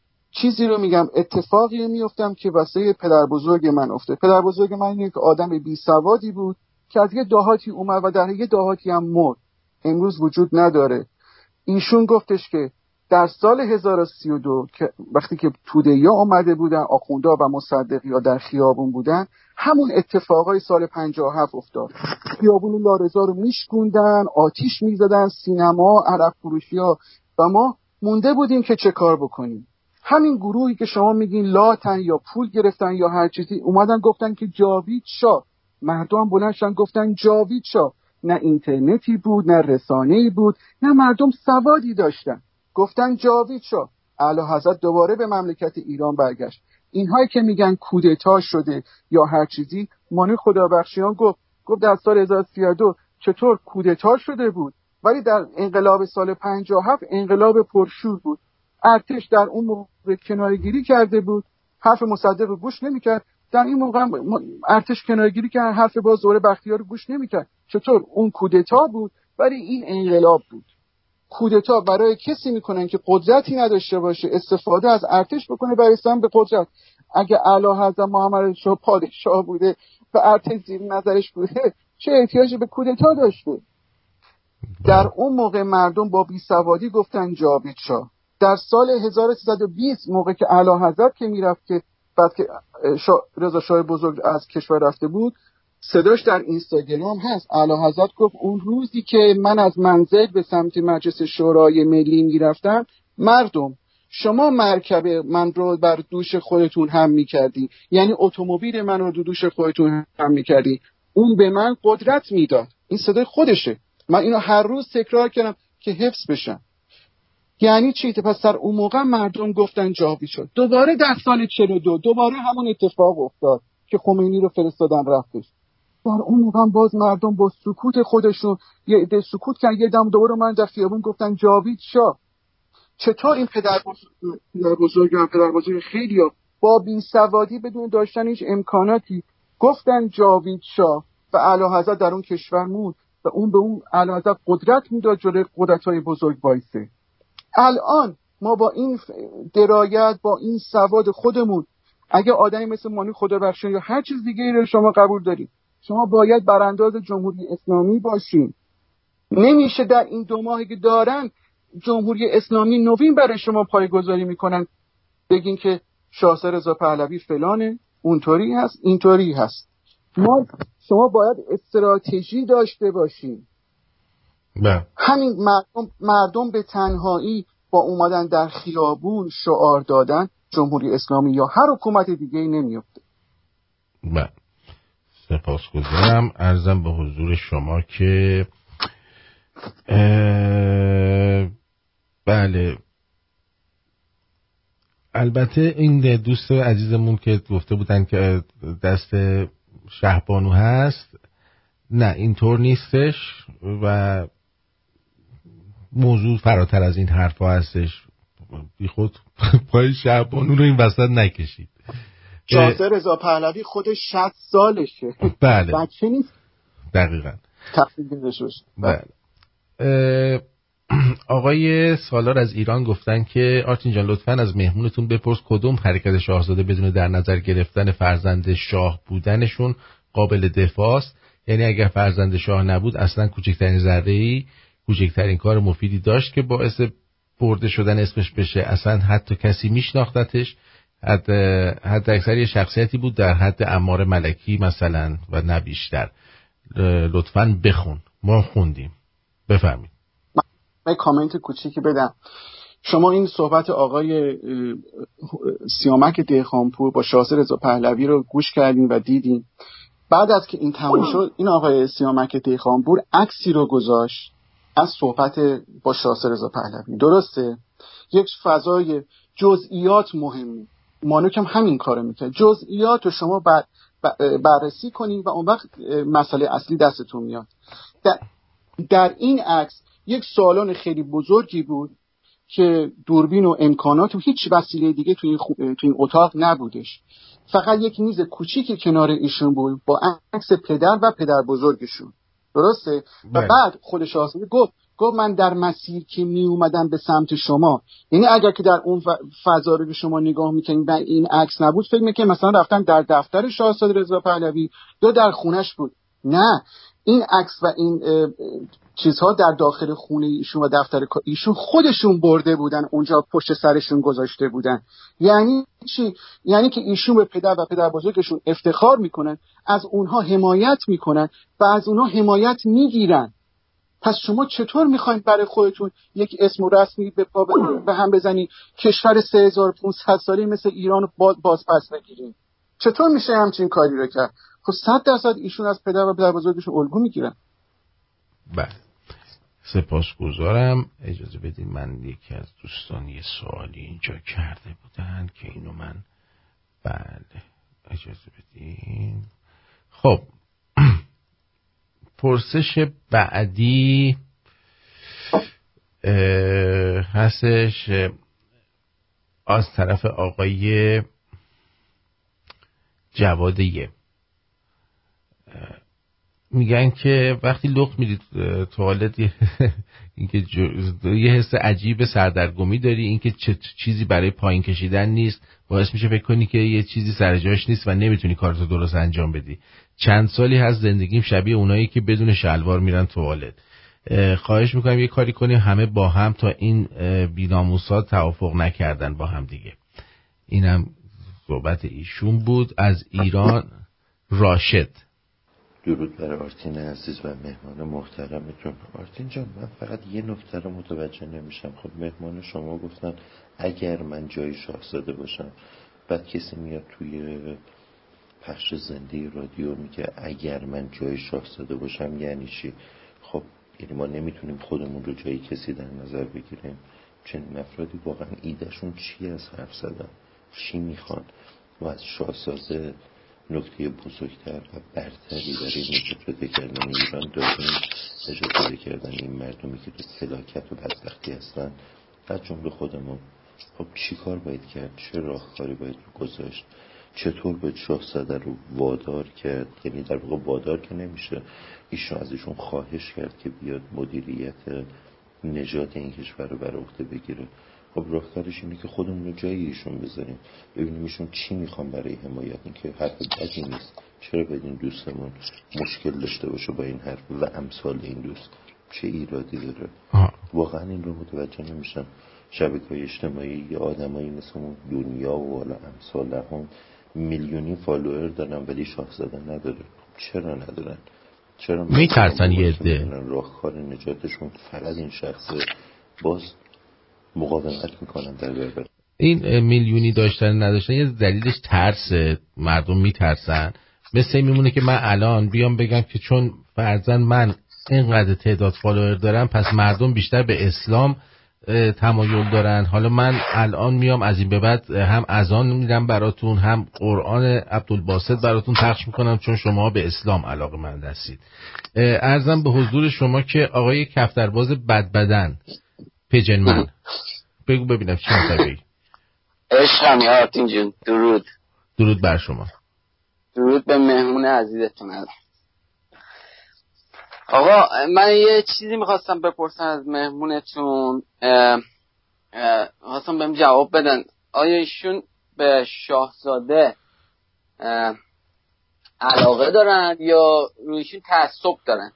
چیزی رو میگم، اتفاقی میفتم که واسه پدر بزرگ من افتاد. پدر بزرگ من یک آدم بی سوادی بود که از یه دهاتی اومد و در یه دهاتی هم مرد، امروز وجود نداره. ایشون گفتش که در سال 1032 که وقتی که توده‌یا آمده بودن، آخوندا و مصدقیا در خیابون بودن، همون اتفاقای سال 57 افتاد. خیابون لارضا رو میشکوندن، آتیش میزدن، سینما، عرق فروشی‌ها، و ما مونده بودیم که چه کار بکنیم. همین گروهی که شما میگین لاتن یا پول گرفتن یا هر چیزی، اومدن گفتن که جاوید شاه. مردم بلند شدن گفتن جاوید شاه. نه اینترنتی بود، نه رسانه‌ای بود، نه مردم سوادی داشتن. گفتن جاوید شاه. اعلیحضرت دوباره به مملکت ایران برگشت. اینهایی که میگن کودتا شده یا هر چیزی، مانی خدابخشیان گفت در سال 1032 چطور کودتا شده بود، ولی در انقلاب سال 57 انقلاب پرشور بود. ارتش در اون موقع کناره‌گیری کرده بود، حرف مصدق رو گوش نمی‌کرد. در این موقع ارتش کناره‌گیری کرد، حرف باز دوره بختیار رو گوش نمی‌کرد. چطور اون کودتا بود ولی این انقلاب بود. کودتا برای کسی میکنن که قدرتی نداشته باشه، استفاده از ارتش بکنه برای رسیدن به قدرت. اگه اعلیحضرت محمد شاه پادشاه بوده و ارتش زیر نظرش بوده، چه احتیاجی به کودتا داشته؟ در اون موقع مردم با بیسوادی گفتن جاوید شاه. در سال 1320 موقع که اعلیحضرت که میرفت، که بعد که رضا شاه بزرگ از کشور رفته بود، صداش در اینستاگرام هست، اعلیحضرت گفت اون روزی که من از منزل به سمت مجلس شورای ملی میرفتم، مردم شما مرکب من رو بر دوش خودتون هم میکردی، یعنی اتومبیل من رو دوش خودتون هم میکردی، اون به من قدرت میداد. این صدای خودشه، من اینو هر روز تکرار کردم که حفظ بشم. یعنی چی؟ پس در اون موقع مردم گفتن جاوید شد. دوباره در سال 42 دوباره همون اتفاق افتاد که خمینی رو فرستادن رفتش. در اون موقع باز مردم با سکوت خودشون یه عده سکوت کردن، یه دم دوباره من در خیابون گفتن جاوید شاه. چطور این پدر بزرگ خیلی با بیسوادی بدون داشتن هیچ امکاناتی گفتن جاوید شاه و اعلیحضرت در اون کشور موند و اون به اون اعلیحضرت قدرت میداد جلوی قدرت‌های بزرگ وایسه. الان ما با این درایت، با این سواد خودمون، اگه آدمی مثل مانی خدابخشیان یا هر چیز دیگه رو شما قبول دارید، شما باید برانداز جمهوری اسلامی باشین. نمیشه در این 2 ماهی که دارن جمهوری اسلامی نوین برای شما پایه‌گذاری میکنن بگین که شاه رضا پهلوی فلانه، اونطوری هست، اینطوری هست. شما باید استراتژی داشته باشین. همین مردم به تنهایی با اومدن در خیابون شعار دادن، جمهوری اسلامی یا هر حکومت دیگه نمیفته. سپاسگزارم. عرضم به حضور شما که بله، البته این دوست عزیزمون که گفته بودن که دست شهبانو هست، نه اینطور نیستش و موضوع فراتر از این حرفا هستش. بی خود پای شهبانو رو این وسط نکشید. شاه رضا پهلوی خودش 60 سالشه. بله بچه نیست. دقیقاً. بله. آقای سالار از ایران گفتن که آرتین جان لطفاً از مهمونتون بپرس کدوم حرکت شاهزاده بدون در نظر گرفتن فرزند شاه بودنشون قابل دفاع است. یعنی اگر فرزند شاه نبود اصلا کوچکترین ذره‌ای، کوچکترین کار مفیدی داشت که باعث برده شدن اسمش بشه. اصلا حتی کسی میشناختتش، حد اکثر یه شخصیتی بود در حد عمار ملکی مثلا و نه بیشتر. لطفاً بخون، ما خوندیم. بفهمید. من کامنت کوچیکی بدم. شما این صحبت آقای سیامک دهقانپور با شاه رضا پهلوی رو گوش کردین و دیدین. بعد از که این تموم شد، این آقای سیامک دهقانپور عکسی رو گذاشت از صحبت با شاه رضا پهلوی. درسته؟ یک فضای جزئیات مهمه. مانوک هم همین کارو میکنه. جزئیات رو شما بررسی کنین و اون وقت مسئله اصلی دستتون میاد. در این عکس یک سالن خیلی بزرگی بود که دوربین و امکانات و هیچ وسیله دیگه توی این اتاق نبودش. فقط یک میز کوچیکی کنار ایشون بود با عکس پدر و پدر بزرگشون. درسته؟ و بعد خود شاهزاده گفت من در مسیر که می اومدم به سمت شما، یعنی اگر که در اون فضا رو به شما نگاه میکنید و این عکس نبود، فکر میکنید مثلا رفتن در دفتر شاهزاده رضا پهلوی یا در خونش بود. نه، این عکس و این چیزها در داخل خونه ایشون و دفتر ایشون خودشون برده بودن اونجا، پشت سرشون گذاشته بودن. یعنی چی؟ یعنی که ایشون به پدر و پدر بزرگشون افتخار میکنن، از اونها حمایت میکنن و از اونها حمایت میگیرن. پس شما چطور میخواین برای خودتون یک اسم رسمی به هم بزنید، کشور 3500 ساله مثل ایران رو باز پس بگیرین؟ چطور میشه همچین کاری رو کرد؟ خب 100% ایشون از پدر و پدر بزرگشون الگو میگیرن. بله، سپاسگزارم. اجازه بدید من یکی از دوستان یه سوالی اینجا کرده بودن که اینو من بله اجازه بدید. خب پرسش بعدی هستش از طرف آقای جوادیه. میگن که وقتی لخت میدید توالت اینکه یه حس عجیب سردرگمی داری، اینکه چیزی برای پایین کشیدن نیست، باعث میشه فکر کنی که یه چیزی سر جاش نیست و نمیتونی کارتو درست انجام بدی. چند سالی هست زندگیم شبیه اونایی که بدون شلوار میرن توالت. خواهش میکنم یه کاری کنیم همه با هم تا این بی‌ناموسا توافق نکردن با هم دیگه. اینم صحبت ایشون بود. از ایران راشد. درود برای آرتین عزیز و مهمان محترمتون. آرتین جان، من فقط یه نکته رو متوجه نمیشم. خب مهمان شما گفتن اگر من جای شاهزاده باشم، بعد کسی میاد توی پخش زنده رادیو میگه اگر من جای شاهزاده باشم، یعنی چی؟ خب یعنی ما نمیتونیم خودمون رو جای کسی در نظر بگیریم؟ چنین افرادی واقعا ایدهشون چی از حرف زدن؟ چی میخوان؟ و از شاهزاده نکته بزرگتر و برتری برای نجات بده کردن ایران داریم. نجات بده کردن این مردمی که تو فلاکت و بدبختی هستن، از جمله خودمون. خب چی کار باید کرد؟ چه راهکاری باید گذاشت؟ چطور باید شاهزاده رو وادار کرد؟ یعنی در واقع وادار که نمیشه، ایشون از ایشون خواهش کرد که بیاد مدیریت نجات این کشور رو بر عهده بگیره. خب راهکارش اینه که خودمون رو جای ایشون بذاریم، ببینیم ایشون چی میخوان برای حمایت. این که حرف بدی نیست. چرا باید این دوستمون مشکل داشته باشه با این حرف و امثال این دوست؟ چه ایرادی داره؟ واقعا این رو متوجه نمیشم. شبکه‌های اجتماعی یا آدمایی مثل اون دنیا و والا امثال هم میلیونی فالوور دارن ولی شاهزاده نداره. چرا ندارن؟ چرا میترسن یه عده؟ راهکار نجاتشون فقط این شخصه. باز مقاومت میکنن در برابر این میلیونی داشتن نداشتن. یه دلیلش ترسه. مردم میترسن. مثل میمونه که من الان بیام بگم که چون فرضاً من اینقدر تعداد فالوور دارم پس مردم بیشتر به اسلام تمایل دارن، حالا من الان میام از این به بعد هم اذان میدم براتون، هم قرآن عبدالباسط براتون پخش میکنم چون شما به اسلام علاقه‌مند هستید. عرضم به حضور شما که آقای کفترباز بدبدن پجنمن، بگو ببینم چی می‌خوای بگی. عشقم آرتین جون، درود بر شما. درود به مهمون عزیزتون. آقا من یه چیزی میخواستم بپرسم از مهمونتون، خواستم بهم جواب بدن. آیا ایشون به شاهزاده علاقه دارن یا رویشون تعصب دارن؟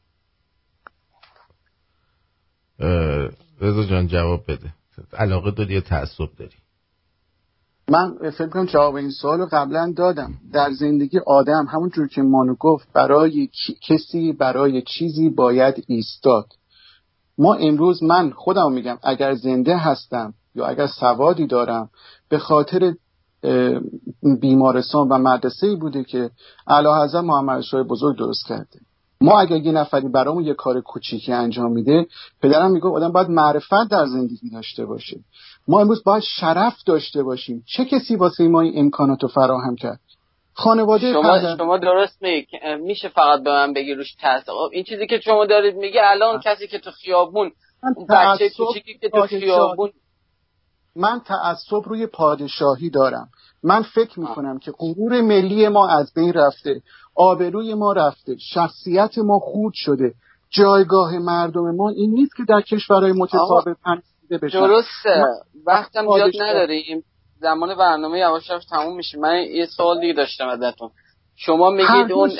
رضا جان جواب بده. علاقه داری یا تعصب داری؟ من فکر کنم جواب این سوالو قبلا دادم. در زندگی آدم همون جور که مانو گفت برای کسی برای چیزی باید ایستاد. ما امروز، من خودم میگم اگر زنده هستم یا اگر سوادی دارم، به خاطر بیمارستان و مدرسه‌ای بوده که اعلیحضرت محمد رضا بزرگ درست کرده. ما اگر یه نفری برامون یه کار کوچیکی انجام میده، پدرم میگه آدم باید معرفت در زندگی داشته باشه. ما امروز باید شرف داشته باشیم. چه کسی واسه ما این امکاناتو فراهم کرد؟ خانواده شما درست میشه فقط به من بگی روش تاثیر این چیزی که شما دارید میگه الان کسی که تو خیابون، بچه کوچیکی که تو خیابون، من تعصب روی پادشاهی دارم. من فکر میکنم که غرور ملی ما از بین رفته، آبروی ما رفته، شخصیت ما خورد شده. جایگاه مردم ما این نیست که در کشورهای متفاوت پنسیده بشن. درسته. وقتم زیاد نداریم، زمان برنامه یواش یواش تموم میشه. من یه سوال دیگه داشتم ازتون. شما میگید اون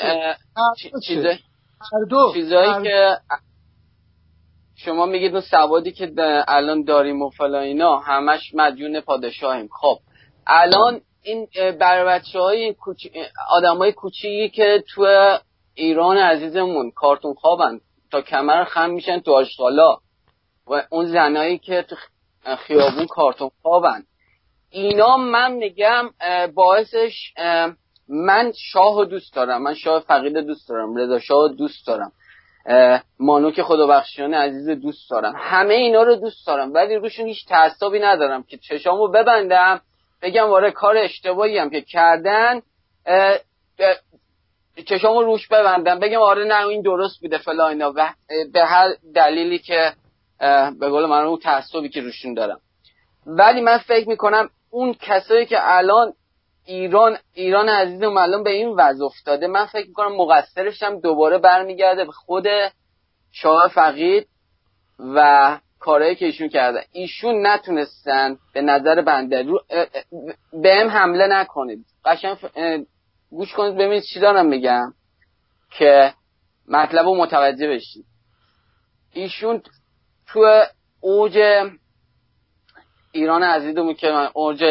چیزایی که شما میگید اون سوادی که الان داریم و فلا اینا همش مدیون پادشاهیم. خب الان این برای بچه‌های آدمای کوچیکی که تو ایران عزیزمون کارتون خوابن، تا کمر خم میشن تو آشغالا، و اون زنایی که تو خیابون کارتون خوابن، اینا من میگم باعثش، من شاه دوست دارم، من شاه فقید دوست دارم، رضا شاه دوست دارم، مانوک خدابخشیان عزیز دوست دارم، همه اینا رو دوست دارم، ولی روشون هیچ تعصبی ندارم که چشامو ببندم بگم آره کار اشتباهی هم که کردن، چشامو روش ببندم بگم آره نه این درست بوده فلا اینا، و به هر دلیلی که به قول من اون تعصبی که روشون دارم. ولی من فکر میکنم اون کسایی که الان ایران عزیزم الان به این وضع افتاده، من فکر میکنم مقصرش هم دوباره برمیگرده به خود شاه فقید و کارهایی که ایشون کرده. ایشون نتونستن، به نظر بنده، بهم حمله نکنید، قشنگ گوش کنید ببینید چی دارم میگم که مطلبو متوجه بشید. ایشون تو اوج ایران عزیزمون که من اوج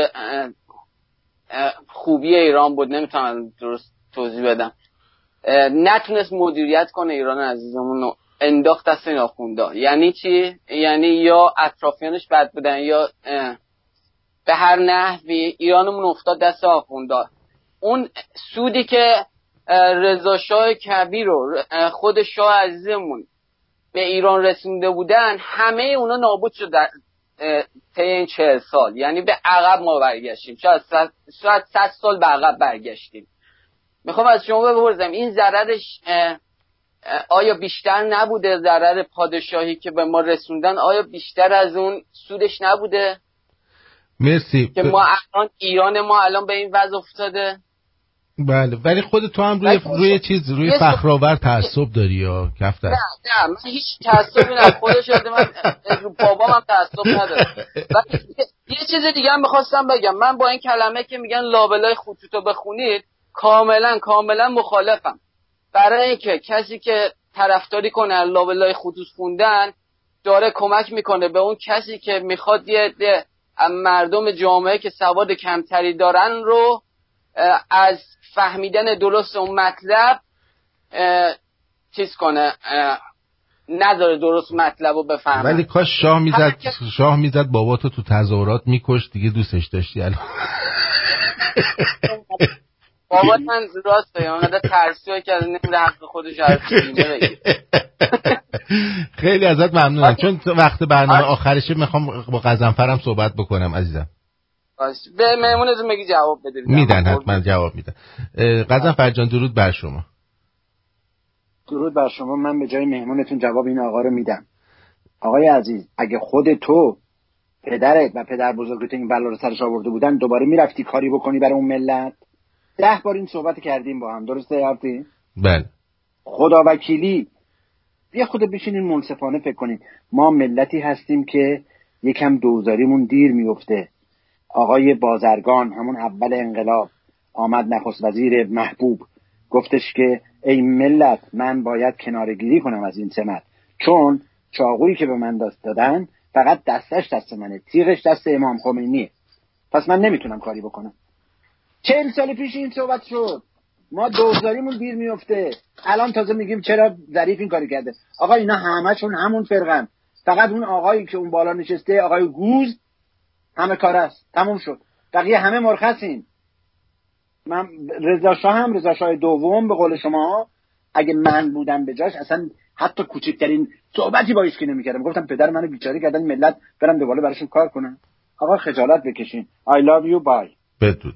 خوبی ایران بود، نمیتونم درست توضیح بدم، نتونست مدیریت کنه ایران عزیزمون رو، انداخت دست این آخوندا. یعنی چی؟ یعنی یا اطرافیانش بد بودن یا به هر نحوی ایرانمون افتاد دست آخوندا. اون سودی که رضا شاه کبیر رو خود شاه عزیزمون به ایران رسونده بودن، همه اونا نابود شد در طی این 40 سال. یعنی به عقب ما برگشتیم، شاید 100 سال به عقب برگشتیم. میخوام از شما بپرسم این ضررش آیا بیشتر نبوده؟ ضرر پادشاهی که به ما رسوندن آیا بیشتر از اون سودش نبوده؟ مرسی که ما الان ایران ما الان به این وضع افتاده. بله، ولی خود تو هم روی فخرآور تعصب داری یا کفتر؟ نه من هیچ تعصبی نه، خودش شده من رو بابام هم تعصب ندارم. ولی یه چیز دیگه هم می‌خواستم بگم، من با این کلمه که میگن لابلای خطوطو بخونید کاملا مخالفم. برای اینکه کسی که طرفداری کنه لابلای خطوط خوندن داره کمک میکنه به اون کسی که میخواد یه مردم جامعه که سواد کمتری دارن رو از فهمیدن درست اون مطلب چیز کنه، نداره درست مطلب رو بفهمه. ولی کاش شاه میزد باباتو تو تظاهرات میکش، دیگه دوستش داشتی الان. بابات من راست بگم انقدر ترسیه که نمیره حق خودش از سینه بگیر. خیلی ازت ممنونم، چون وقت برنامه آخرشه میخوام با غضنفرم صحبت بکنم عزیزم. به مهمونتون بگی جواب بده. میدن، حتما جواب میدن. غضنفر جان درود بر شما. درود بر شما. من به جای مهمونتون جواب این آقا رو میدم. آقای عزیز، اگه خود تو پدرت و پدر بزرگت این بلا رو سرش آورده بودن، دوباره میرفتی کاری بکنی برای اون ملت؟ 10 بار این صحبت کردیم با هم، درسته حرفی؟ بله. خدا وکیلی بیا خود بشینین منصفانه فکر کنین. ما ملتی هستیم که یکم دوزاریمون دیر میفته. آقای بازرگان همون اول انقلاب آمد، نخست وزیر محبوب، گفتش که ای ملت من باید کنارگیری کنم از این سمت، چون چاقویی که به من دادن فقط دستش دست منه، تیغش دست امام خمینیه، پس من نمیتونم کاری بکنم. 40 سال پیش این صحبت شد. ما دوزاریمون دیر میفته، الان تازه میگیم چرا ظریف این کاری کرده. آقا اینا همشون همون فرقن، فقط اون آقایی که اون بالا نشسته، آقای گوز، همه کار است، تموم شد. بقیه همه مرخصین. من رضا شاه دوم به قول شما، اگه من بودم به جاش اصلا حتی کوچکترین صحبتی با ایشکی نمی‌کردم. گفتم پدر منو بیچاره کردن ملت، برم دوباره براشون کار کنم. آقا خجالت بکشین. I love you bye. بدرود.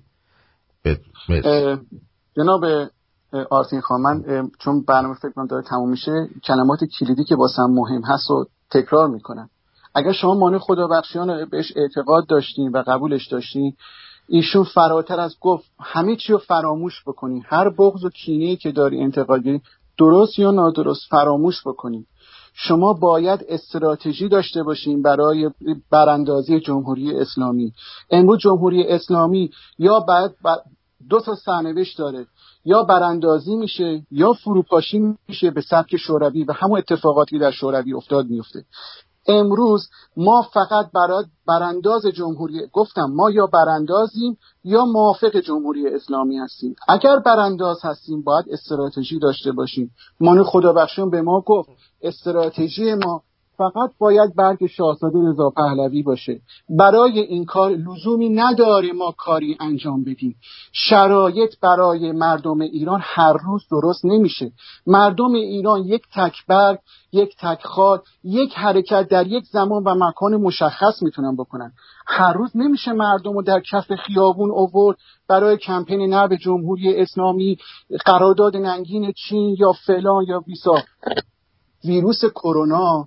جناب آرتین خان، من چون برنامه فکر کنم داره تموم میشه، کلمات کلیدی که واسم مهم هست و تکرار میکنم. اگر شما مانع خدابخشیان بهش اعتقاد داشتین و قبولش داشتین، ایشون فراتر از گفت همه چی رو فراموش بکنین. هر بغض و کینه‌ای که داری انتقادی، درست یا نادرست، فراموش بکنین. شما باید استراتژی داشته باشین برای براندازی جمهوری اسلامی. امروز جمهوری اسلامی یا بعد دو تا سرنوشت داره، یا براندازی میشه یا فروپاشی میشه به سبک شوروی و همون اتفاقاتی در شوروی افتاد میفته. امروز ما فقط برای برانداز جمهوری، گفتم ما یا براندازیم یا موافق جمهوری اسلامی هستیم. اگر برانداز هستیم باید استراتژی داشته باشیم. مانو خدابخشیان به ما گفت استراتژی ما فقط باید برگ شاهزاده رضا پهلوی باشه. برای این کار لزومی نداره ما کاری انجام بدیم. شرایط برای مردم ایران هر روز درست نمیشه. مردم ایران یک تک برگ، یک تک خال، یک حرکت در یک زمان و مکان مشخص میتونن بکنن. هر روز نمیشه مردم رو در کف خیابون آورد برای کمپین نبض جمهوری اسلامی، قرارداد ننگین چین یا فلان یا بیسا. ویروس کرونا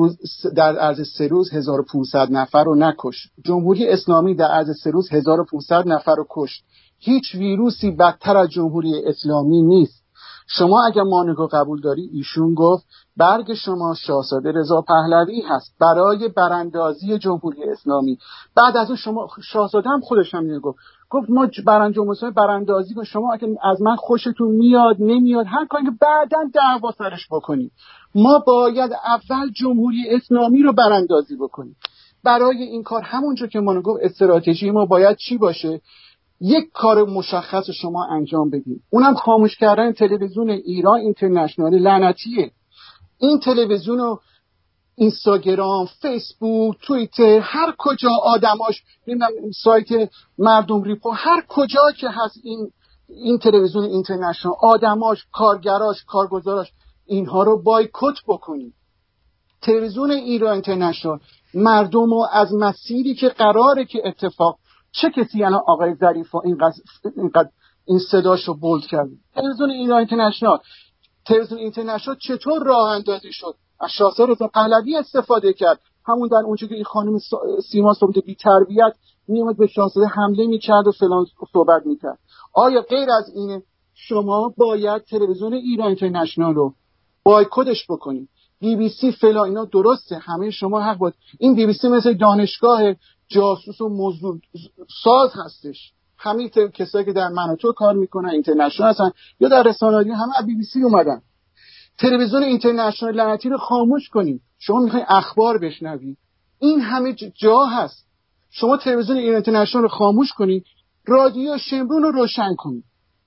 در عرض 3 روز 1500 نفر رو نکشت. جمهوری اسلامی در عرض 3 روز 1500 نفر رو کشت. هیچ ویروسی بدتر از جمهوری اسلامی نیست. شما اگر مانگو قبول داری، ایشون گفت برگ شما شاهزاده رضا پهلوی هست برای براندازی جمهوری اسلامی. بعد از اون شما شاهزاده هم خودش هم گفت ما براندازی کنیم. شما اگر از من خوشتون میاد نمیاد هر کاری که بعداً دعوا سرش بکنیم، ما باید اول جمهوری اسلامی رو براندازی بکنیم. برای این کار همونجور که ما گفت استراتژی ما باید چی باشه؟ یک کار مشخص شما انجام بدید، اونم خاموش کردن تلویزیون ایران اینترنشنال لعنتیه. این تلویزیون و اینستاگرام، فیسبوک، توییتر، هر کجا آدماش، نمیدونم سایت مردم ریپو، هر کجا که هست این تلویزیون اینترنشنال، آدماش، کارگراش، کارگزاراش، اینها رو بایکوت بکنید. تلویزیون ایران اینترنشنال مردم رو از مسیری که قراره که اتفاق، چه کسی الان آقای ظریف اینقدر این صداشو بولد کرد؟ تلویزیون ایران اینترنشنال چطور راه اندازی شد؟ از شاهزاده رضا پهلوی استفاده کرد. همون در اونجا که این خانم سیما ثابت بی تربیت میومد به شاهزاده حمله میکرد و فلان صحبت میکرد. آیا غیر از اینه؟ شما باید تلویزیون ایران اینترنشنال رو بایکوتش بکنید. BBC فلان اینا درسته، همه شما حق بود. این BBC مثل دانشگاه جاسوس و مزدور ساز هستش. همه کسایی که در من تو کار میکنن اینترنشنال هستن یا در رسانه‌ای همه از BBC اومدن. تلویزیون اینترنشنال لعنتی رو خاموش کنید. شما میخواین اخبار بشنوید، این همه جا هست. شما تلویزیون اینترنشنال رو خاموش کنید، رادیو شمرون رو روشن کنید.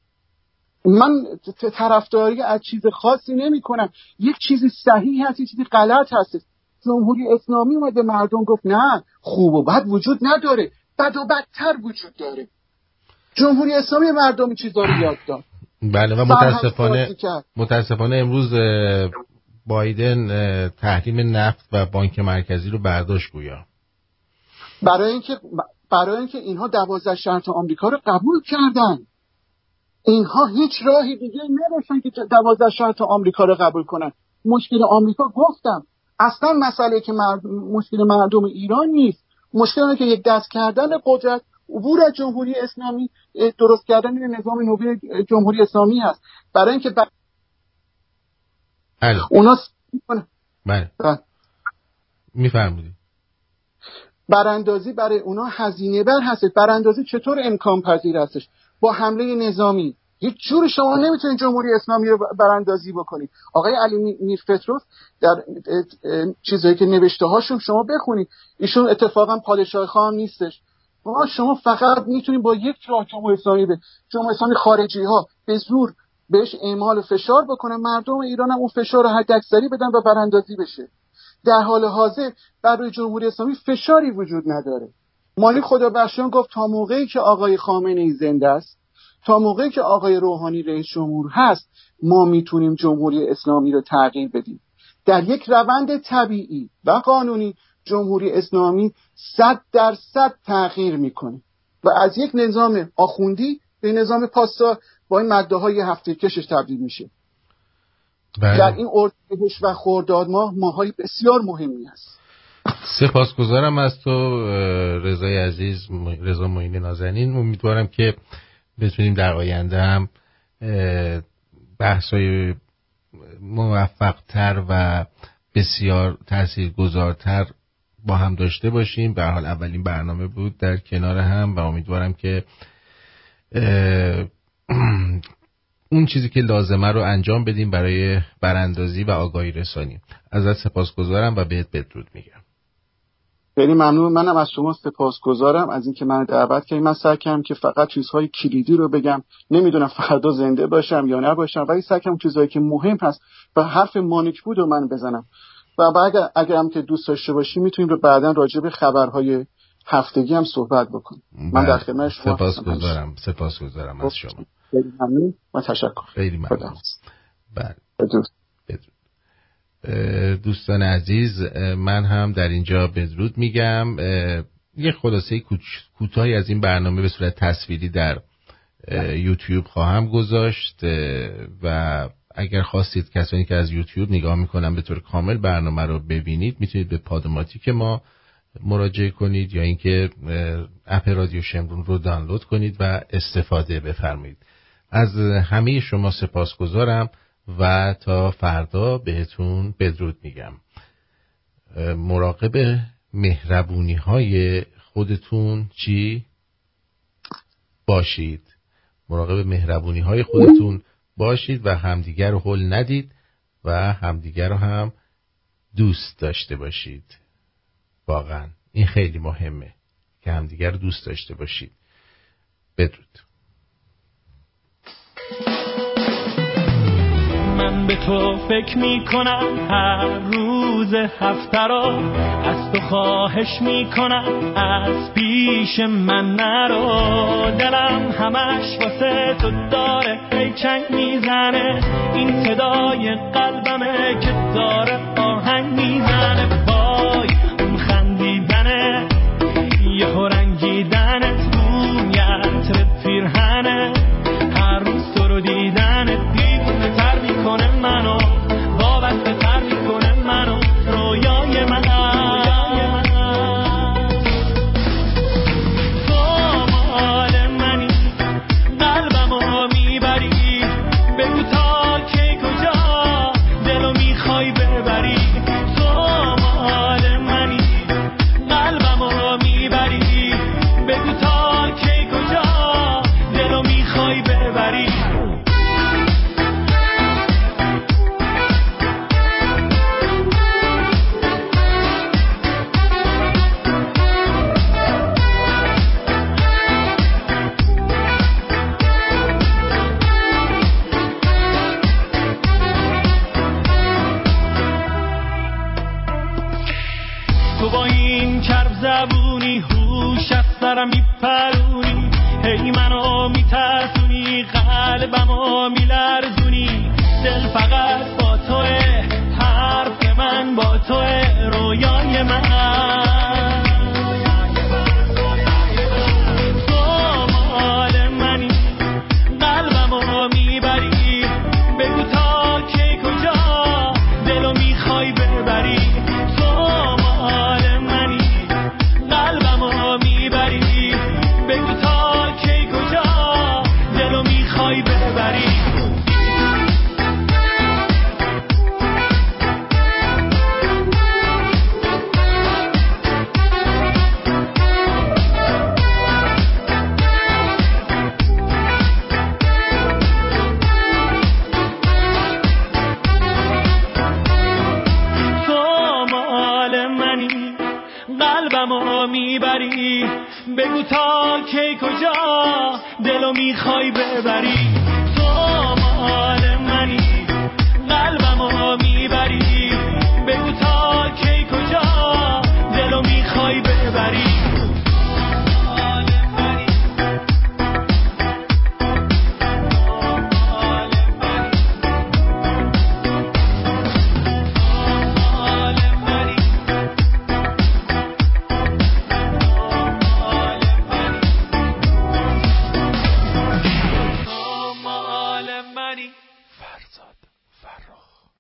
من طرفداری از چیز خاصی نمی کنم. یک چیزی صحیح هست، یک چیزی غلط هست. جمهوری اسلامی اومده مردم گفت نه، خوب و بد وجود نداره، بد و بدتر وجود داره. جمهوری اسلامی مردم چیزا رو یاد داد. بله و متاسفانه امروز بایدن تحریم نفت و بانک مرکزی رو برداشت گویا. برای اینکه اینها 12 شرط آمریکا رو قبول کردن. اینها هیچ راهی دیگه نداشتن که 12 شرط آمریکا رو قبول کنن. مشکل آمریکا گفتم اصلا مسئله که مشکل مردم ایران نیست. مشکل اینه که یک دست کردن قدرت، عبور از جمهوری اسلامی، درست کردن نظام نوین جمهوری اسلامی هست. برای اینکه اونا بله میفرمایید براندازی برای اونا هزینه بر هست. براندازی چطور امکان پذیر هستش؟ با حمله نظامی. هیچ جور شما نمیتونید جمهوری اسلامی رو براندازی بکنید. آقای علی میرفتروف در چیزایی که نوشته هاشون شما بخونید، ایشون اتفاقا پادشاه خان نیستش. شما فقط میتونید با یک راه جمهوری اسلامی خارجی ها به زور بهش اعمال و فشار بکنن، مردم ایران هم اون فشار رو حد اکثری بدن و براندازی بشه. در حال حاضر برای جمهوری اسلامی فشاری وجود نداره. مانی خدابخشیان گفت تا موقعی که آقای خامنه‌ای زنده است، تا موقعی که آقای روحانی رئیس جمهور هست، ما میتونیم جمهوری اسلامی رو تغییر بدیم. در یک روند طبیعی و قانونی جمهوری اسلامی 100% تغییر میکنه و از یک نظام آخوندی به نظام پاسدار با این ماده‌های هفته کشش تبدیل میشه. در این اردیبهشت و خرداد ماه‌های بسیار مهمی است. سپاسگزارم از تو رضای عزیز، رضا معین نازنین. امیدوارم که بتونیم در آینده هم بحث‌های موفق‌تر و بسیار تاثیرگذارتر با هم داشته باشیم. به هر حال اولین برنامه بود در کنار هم و امیدوارم که اون چیزی که لازمه رو انجام بدیم برای براندازی و آگاهی رسانی. ازت سپاسگزارم و بهت بدرود میگم. خیلی ممنون. منم از شما سپاسگزارم از اینکه منو دعوت کردید. من سعی کردم که فقط چیزهای کلیدی رو بگم. نمیدونم فردا زنده باشم یا نباشم، ولی سعی کردم چیزهایی که مهم هست و حرف مانیک بود رو من بزنم. و اگر هم که دوست داشته باشی میتونیم رو بعداً راجع به خبرهای هفتگی هم صحبت بکنیم. من در خدمت شما. سپاسگزارم از شما. خیلی ممنون و تشکر. خیلی ممنون. بله. دوستان عزیز، من هم در اینجا بدرود میگم. یه خلاصه کوتاهی از این برنامه به صورت تصویری در یوتیوب خواهم گذاشت و اگر خواستید کسانی که از یوتیوب نگاه میکنن به طور کامل برنامه رو ببینید، میتونید به پادماتیک ما مراجعه کنید یا اینکه اپ رادیو شمرون رو دانلود کنید و استفاده بفرمایید. از همه شما سپاسگزارم و تا فردا بهتون بدرود میگم. مراقب مهربونی های خودتون باشید. مراقب مهربونی های خودتون باشید و همدیگر رو هول ندید و همدیگر رو هم دوست داشته باشید. واقعا این خیلی مهمه که همدیگر رو دوست داشته باشید. بدرود. من به تو فکر میکنم هر روز هفته را، از تو خواهش میکنم از پیش من نرو. دلم همش واسه تو داره ای چنگ میزنه، این صدای قلبمه که داره آهنگ میزنه. وای اون خندیدنه یه رنگیدنت، اون یه پیرهنه، هر روز تو رو دیدنت دیوونه تر میکنه منو، وابسته تر میکنه منو، رویای من. تو مال منی، قلبمو میبری، بگو تا کی کجا دلو میخوای ببری. تو مال منی، قلبمو میبری، بگو تا کی کجا دلو میخوای ببری. تو با این کرب زبونی هوش از سرم میپرونی، هی منو میترسونی، قلبمو میلرزونی. دل فقط با توه، حرف من با توه، رویای من. تو مال منی، قلبمو میبری، بگو تا کی کجا دلو میخوای ببری. تو مال منی، قلبمو میبری، بگو تا کی کجا دلو میخوای ببری. قلبمو میبری، بگو تا کی کجا دلو میخوای ببری. تو مال منی، قلبمو میبری، بگو تا کی ببری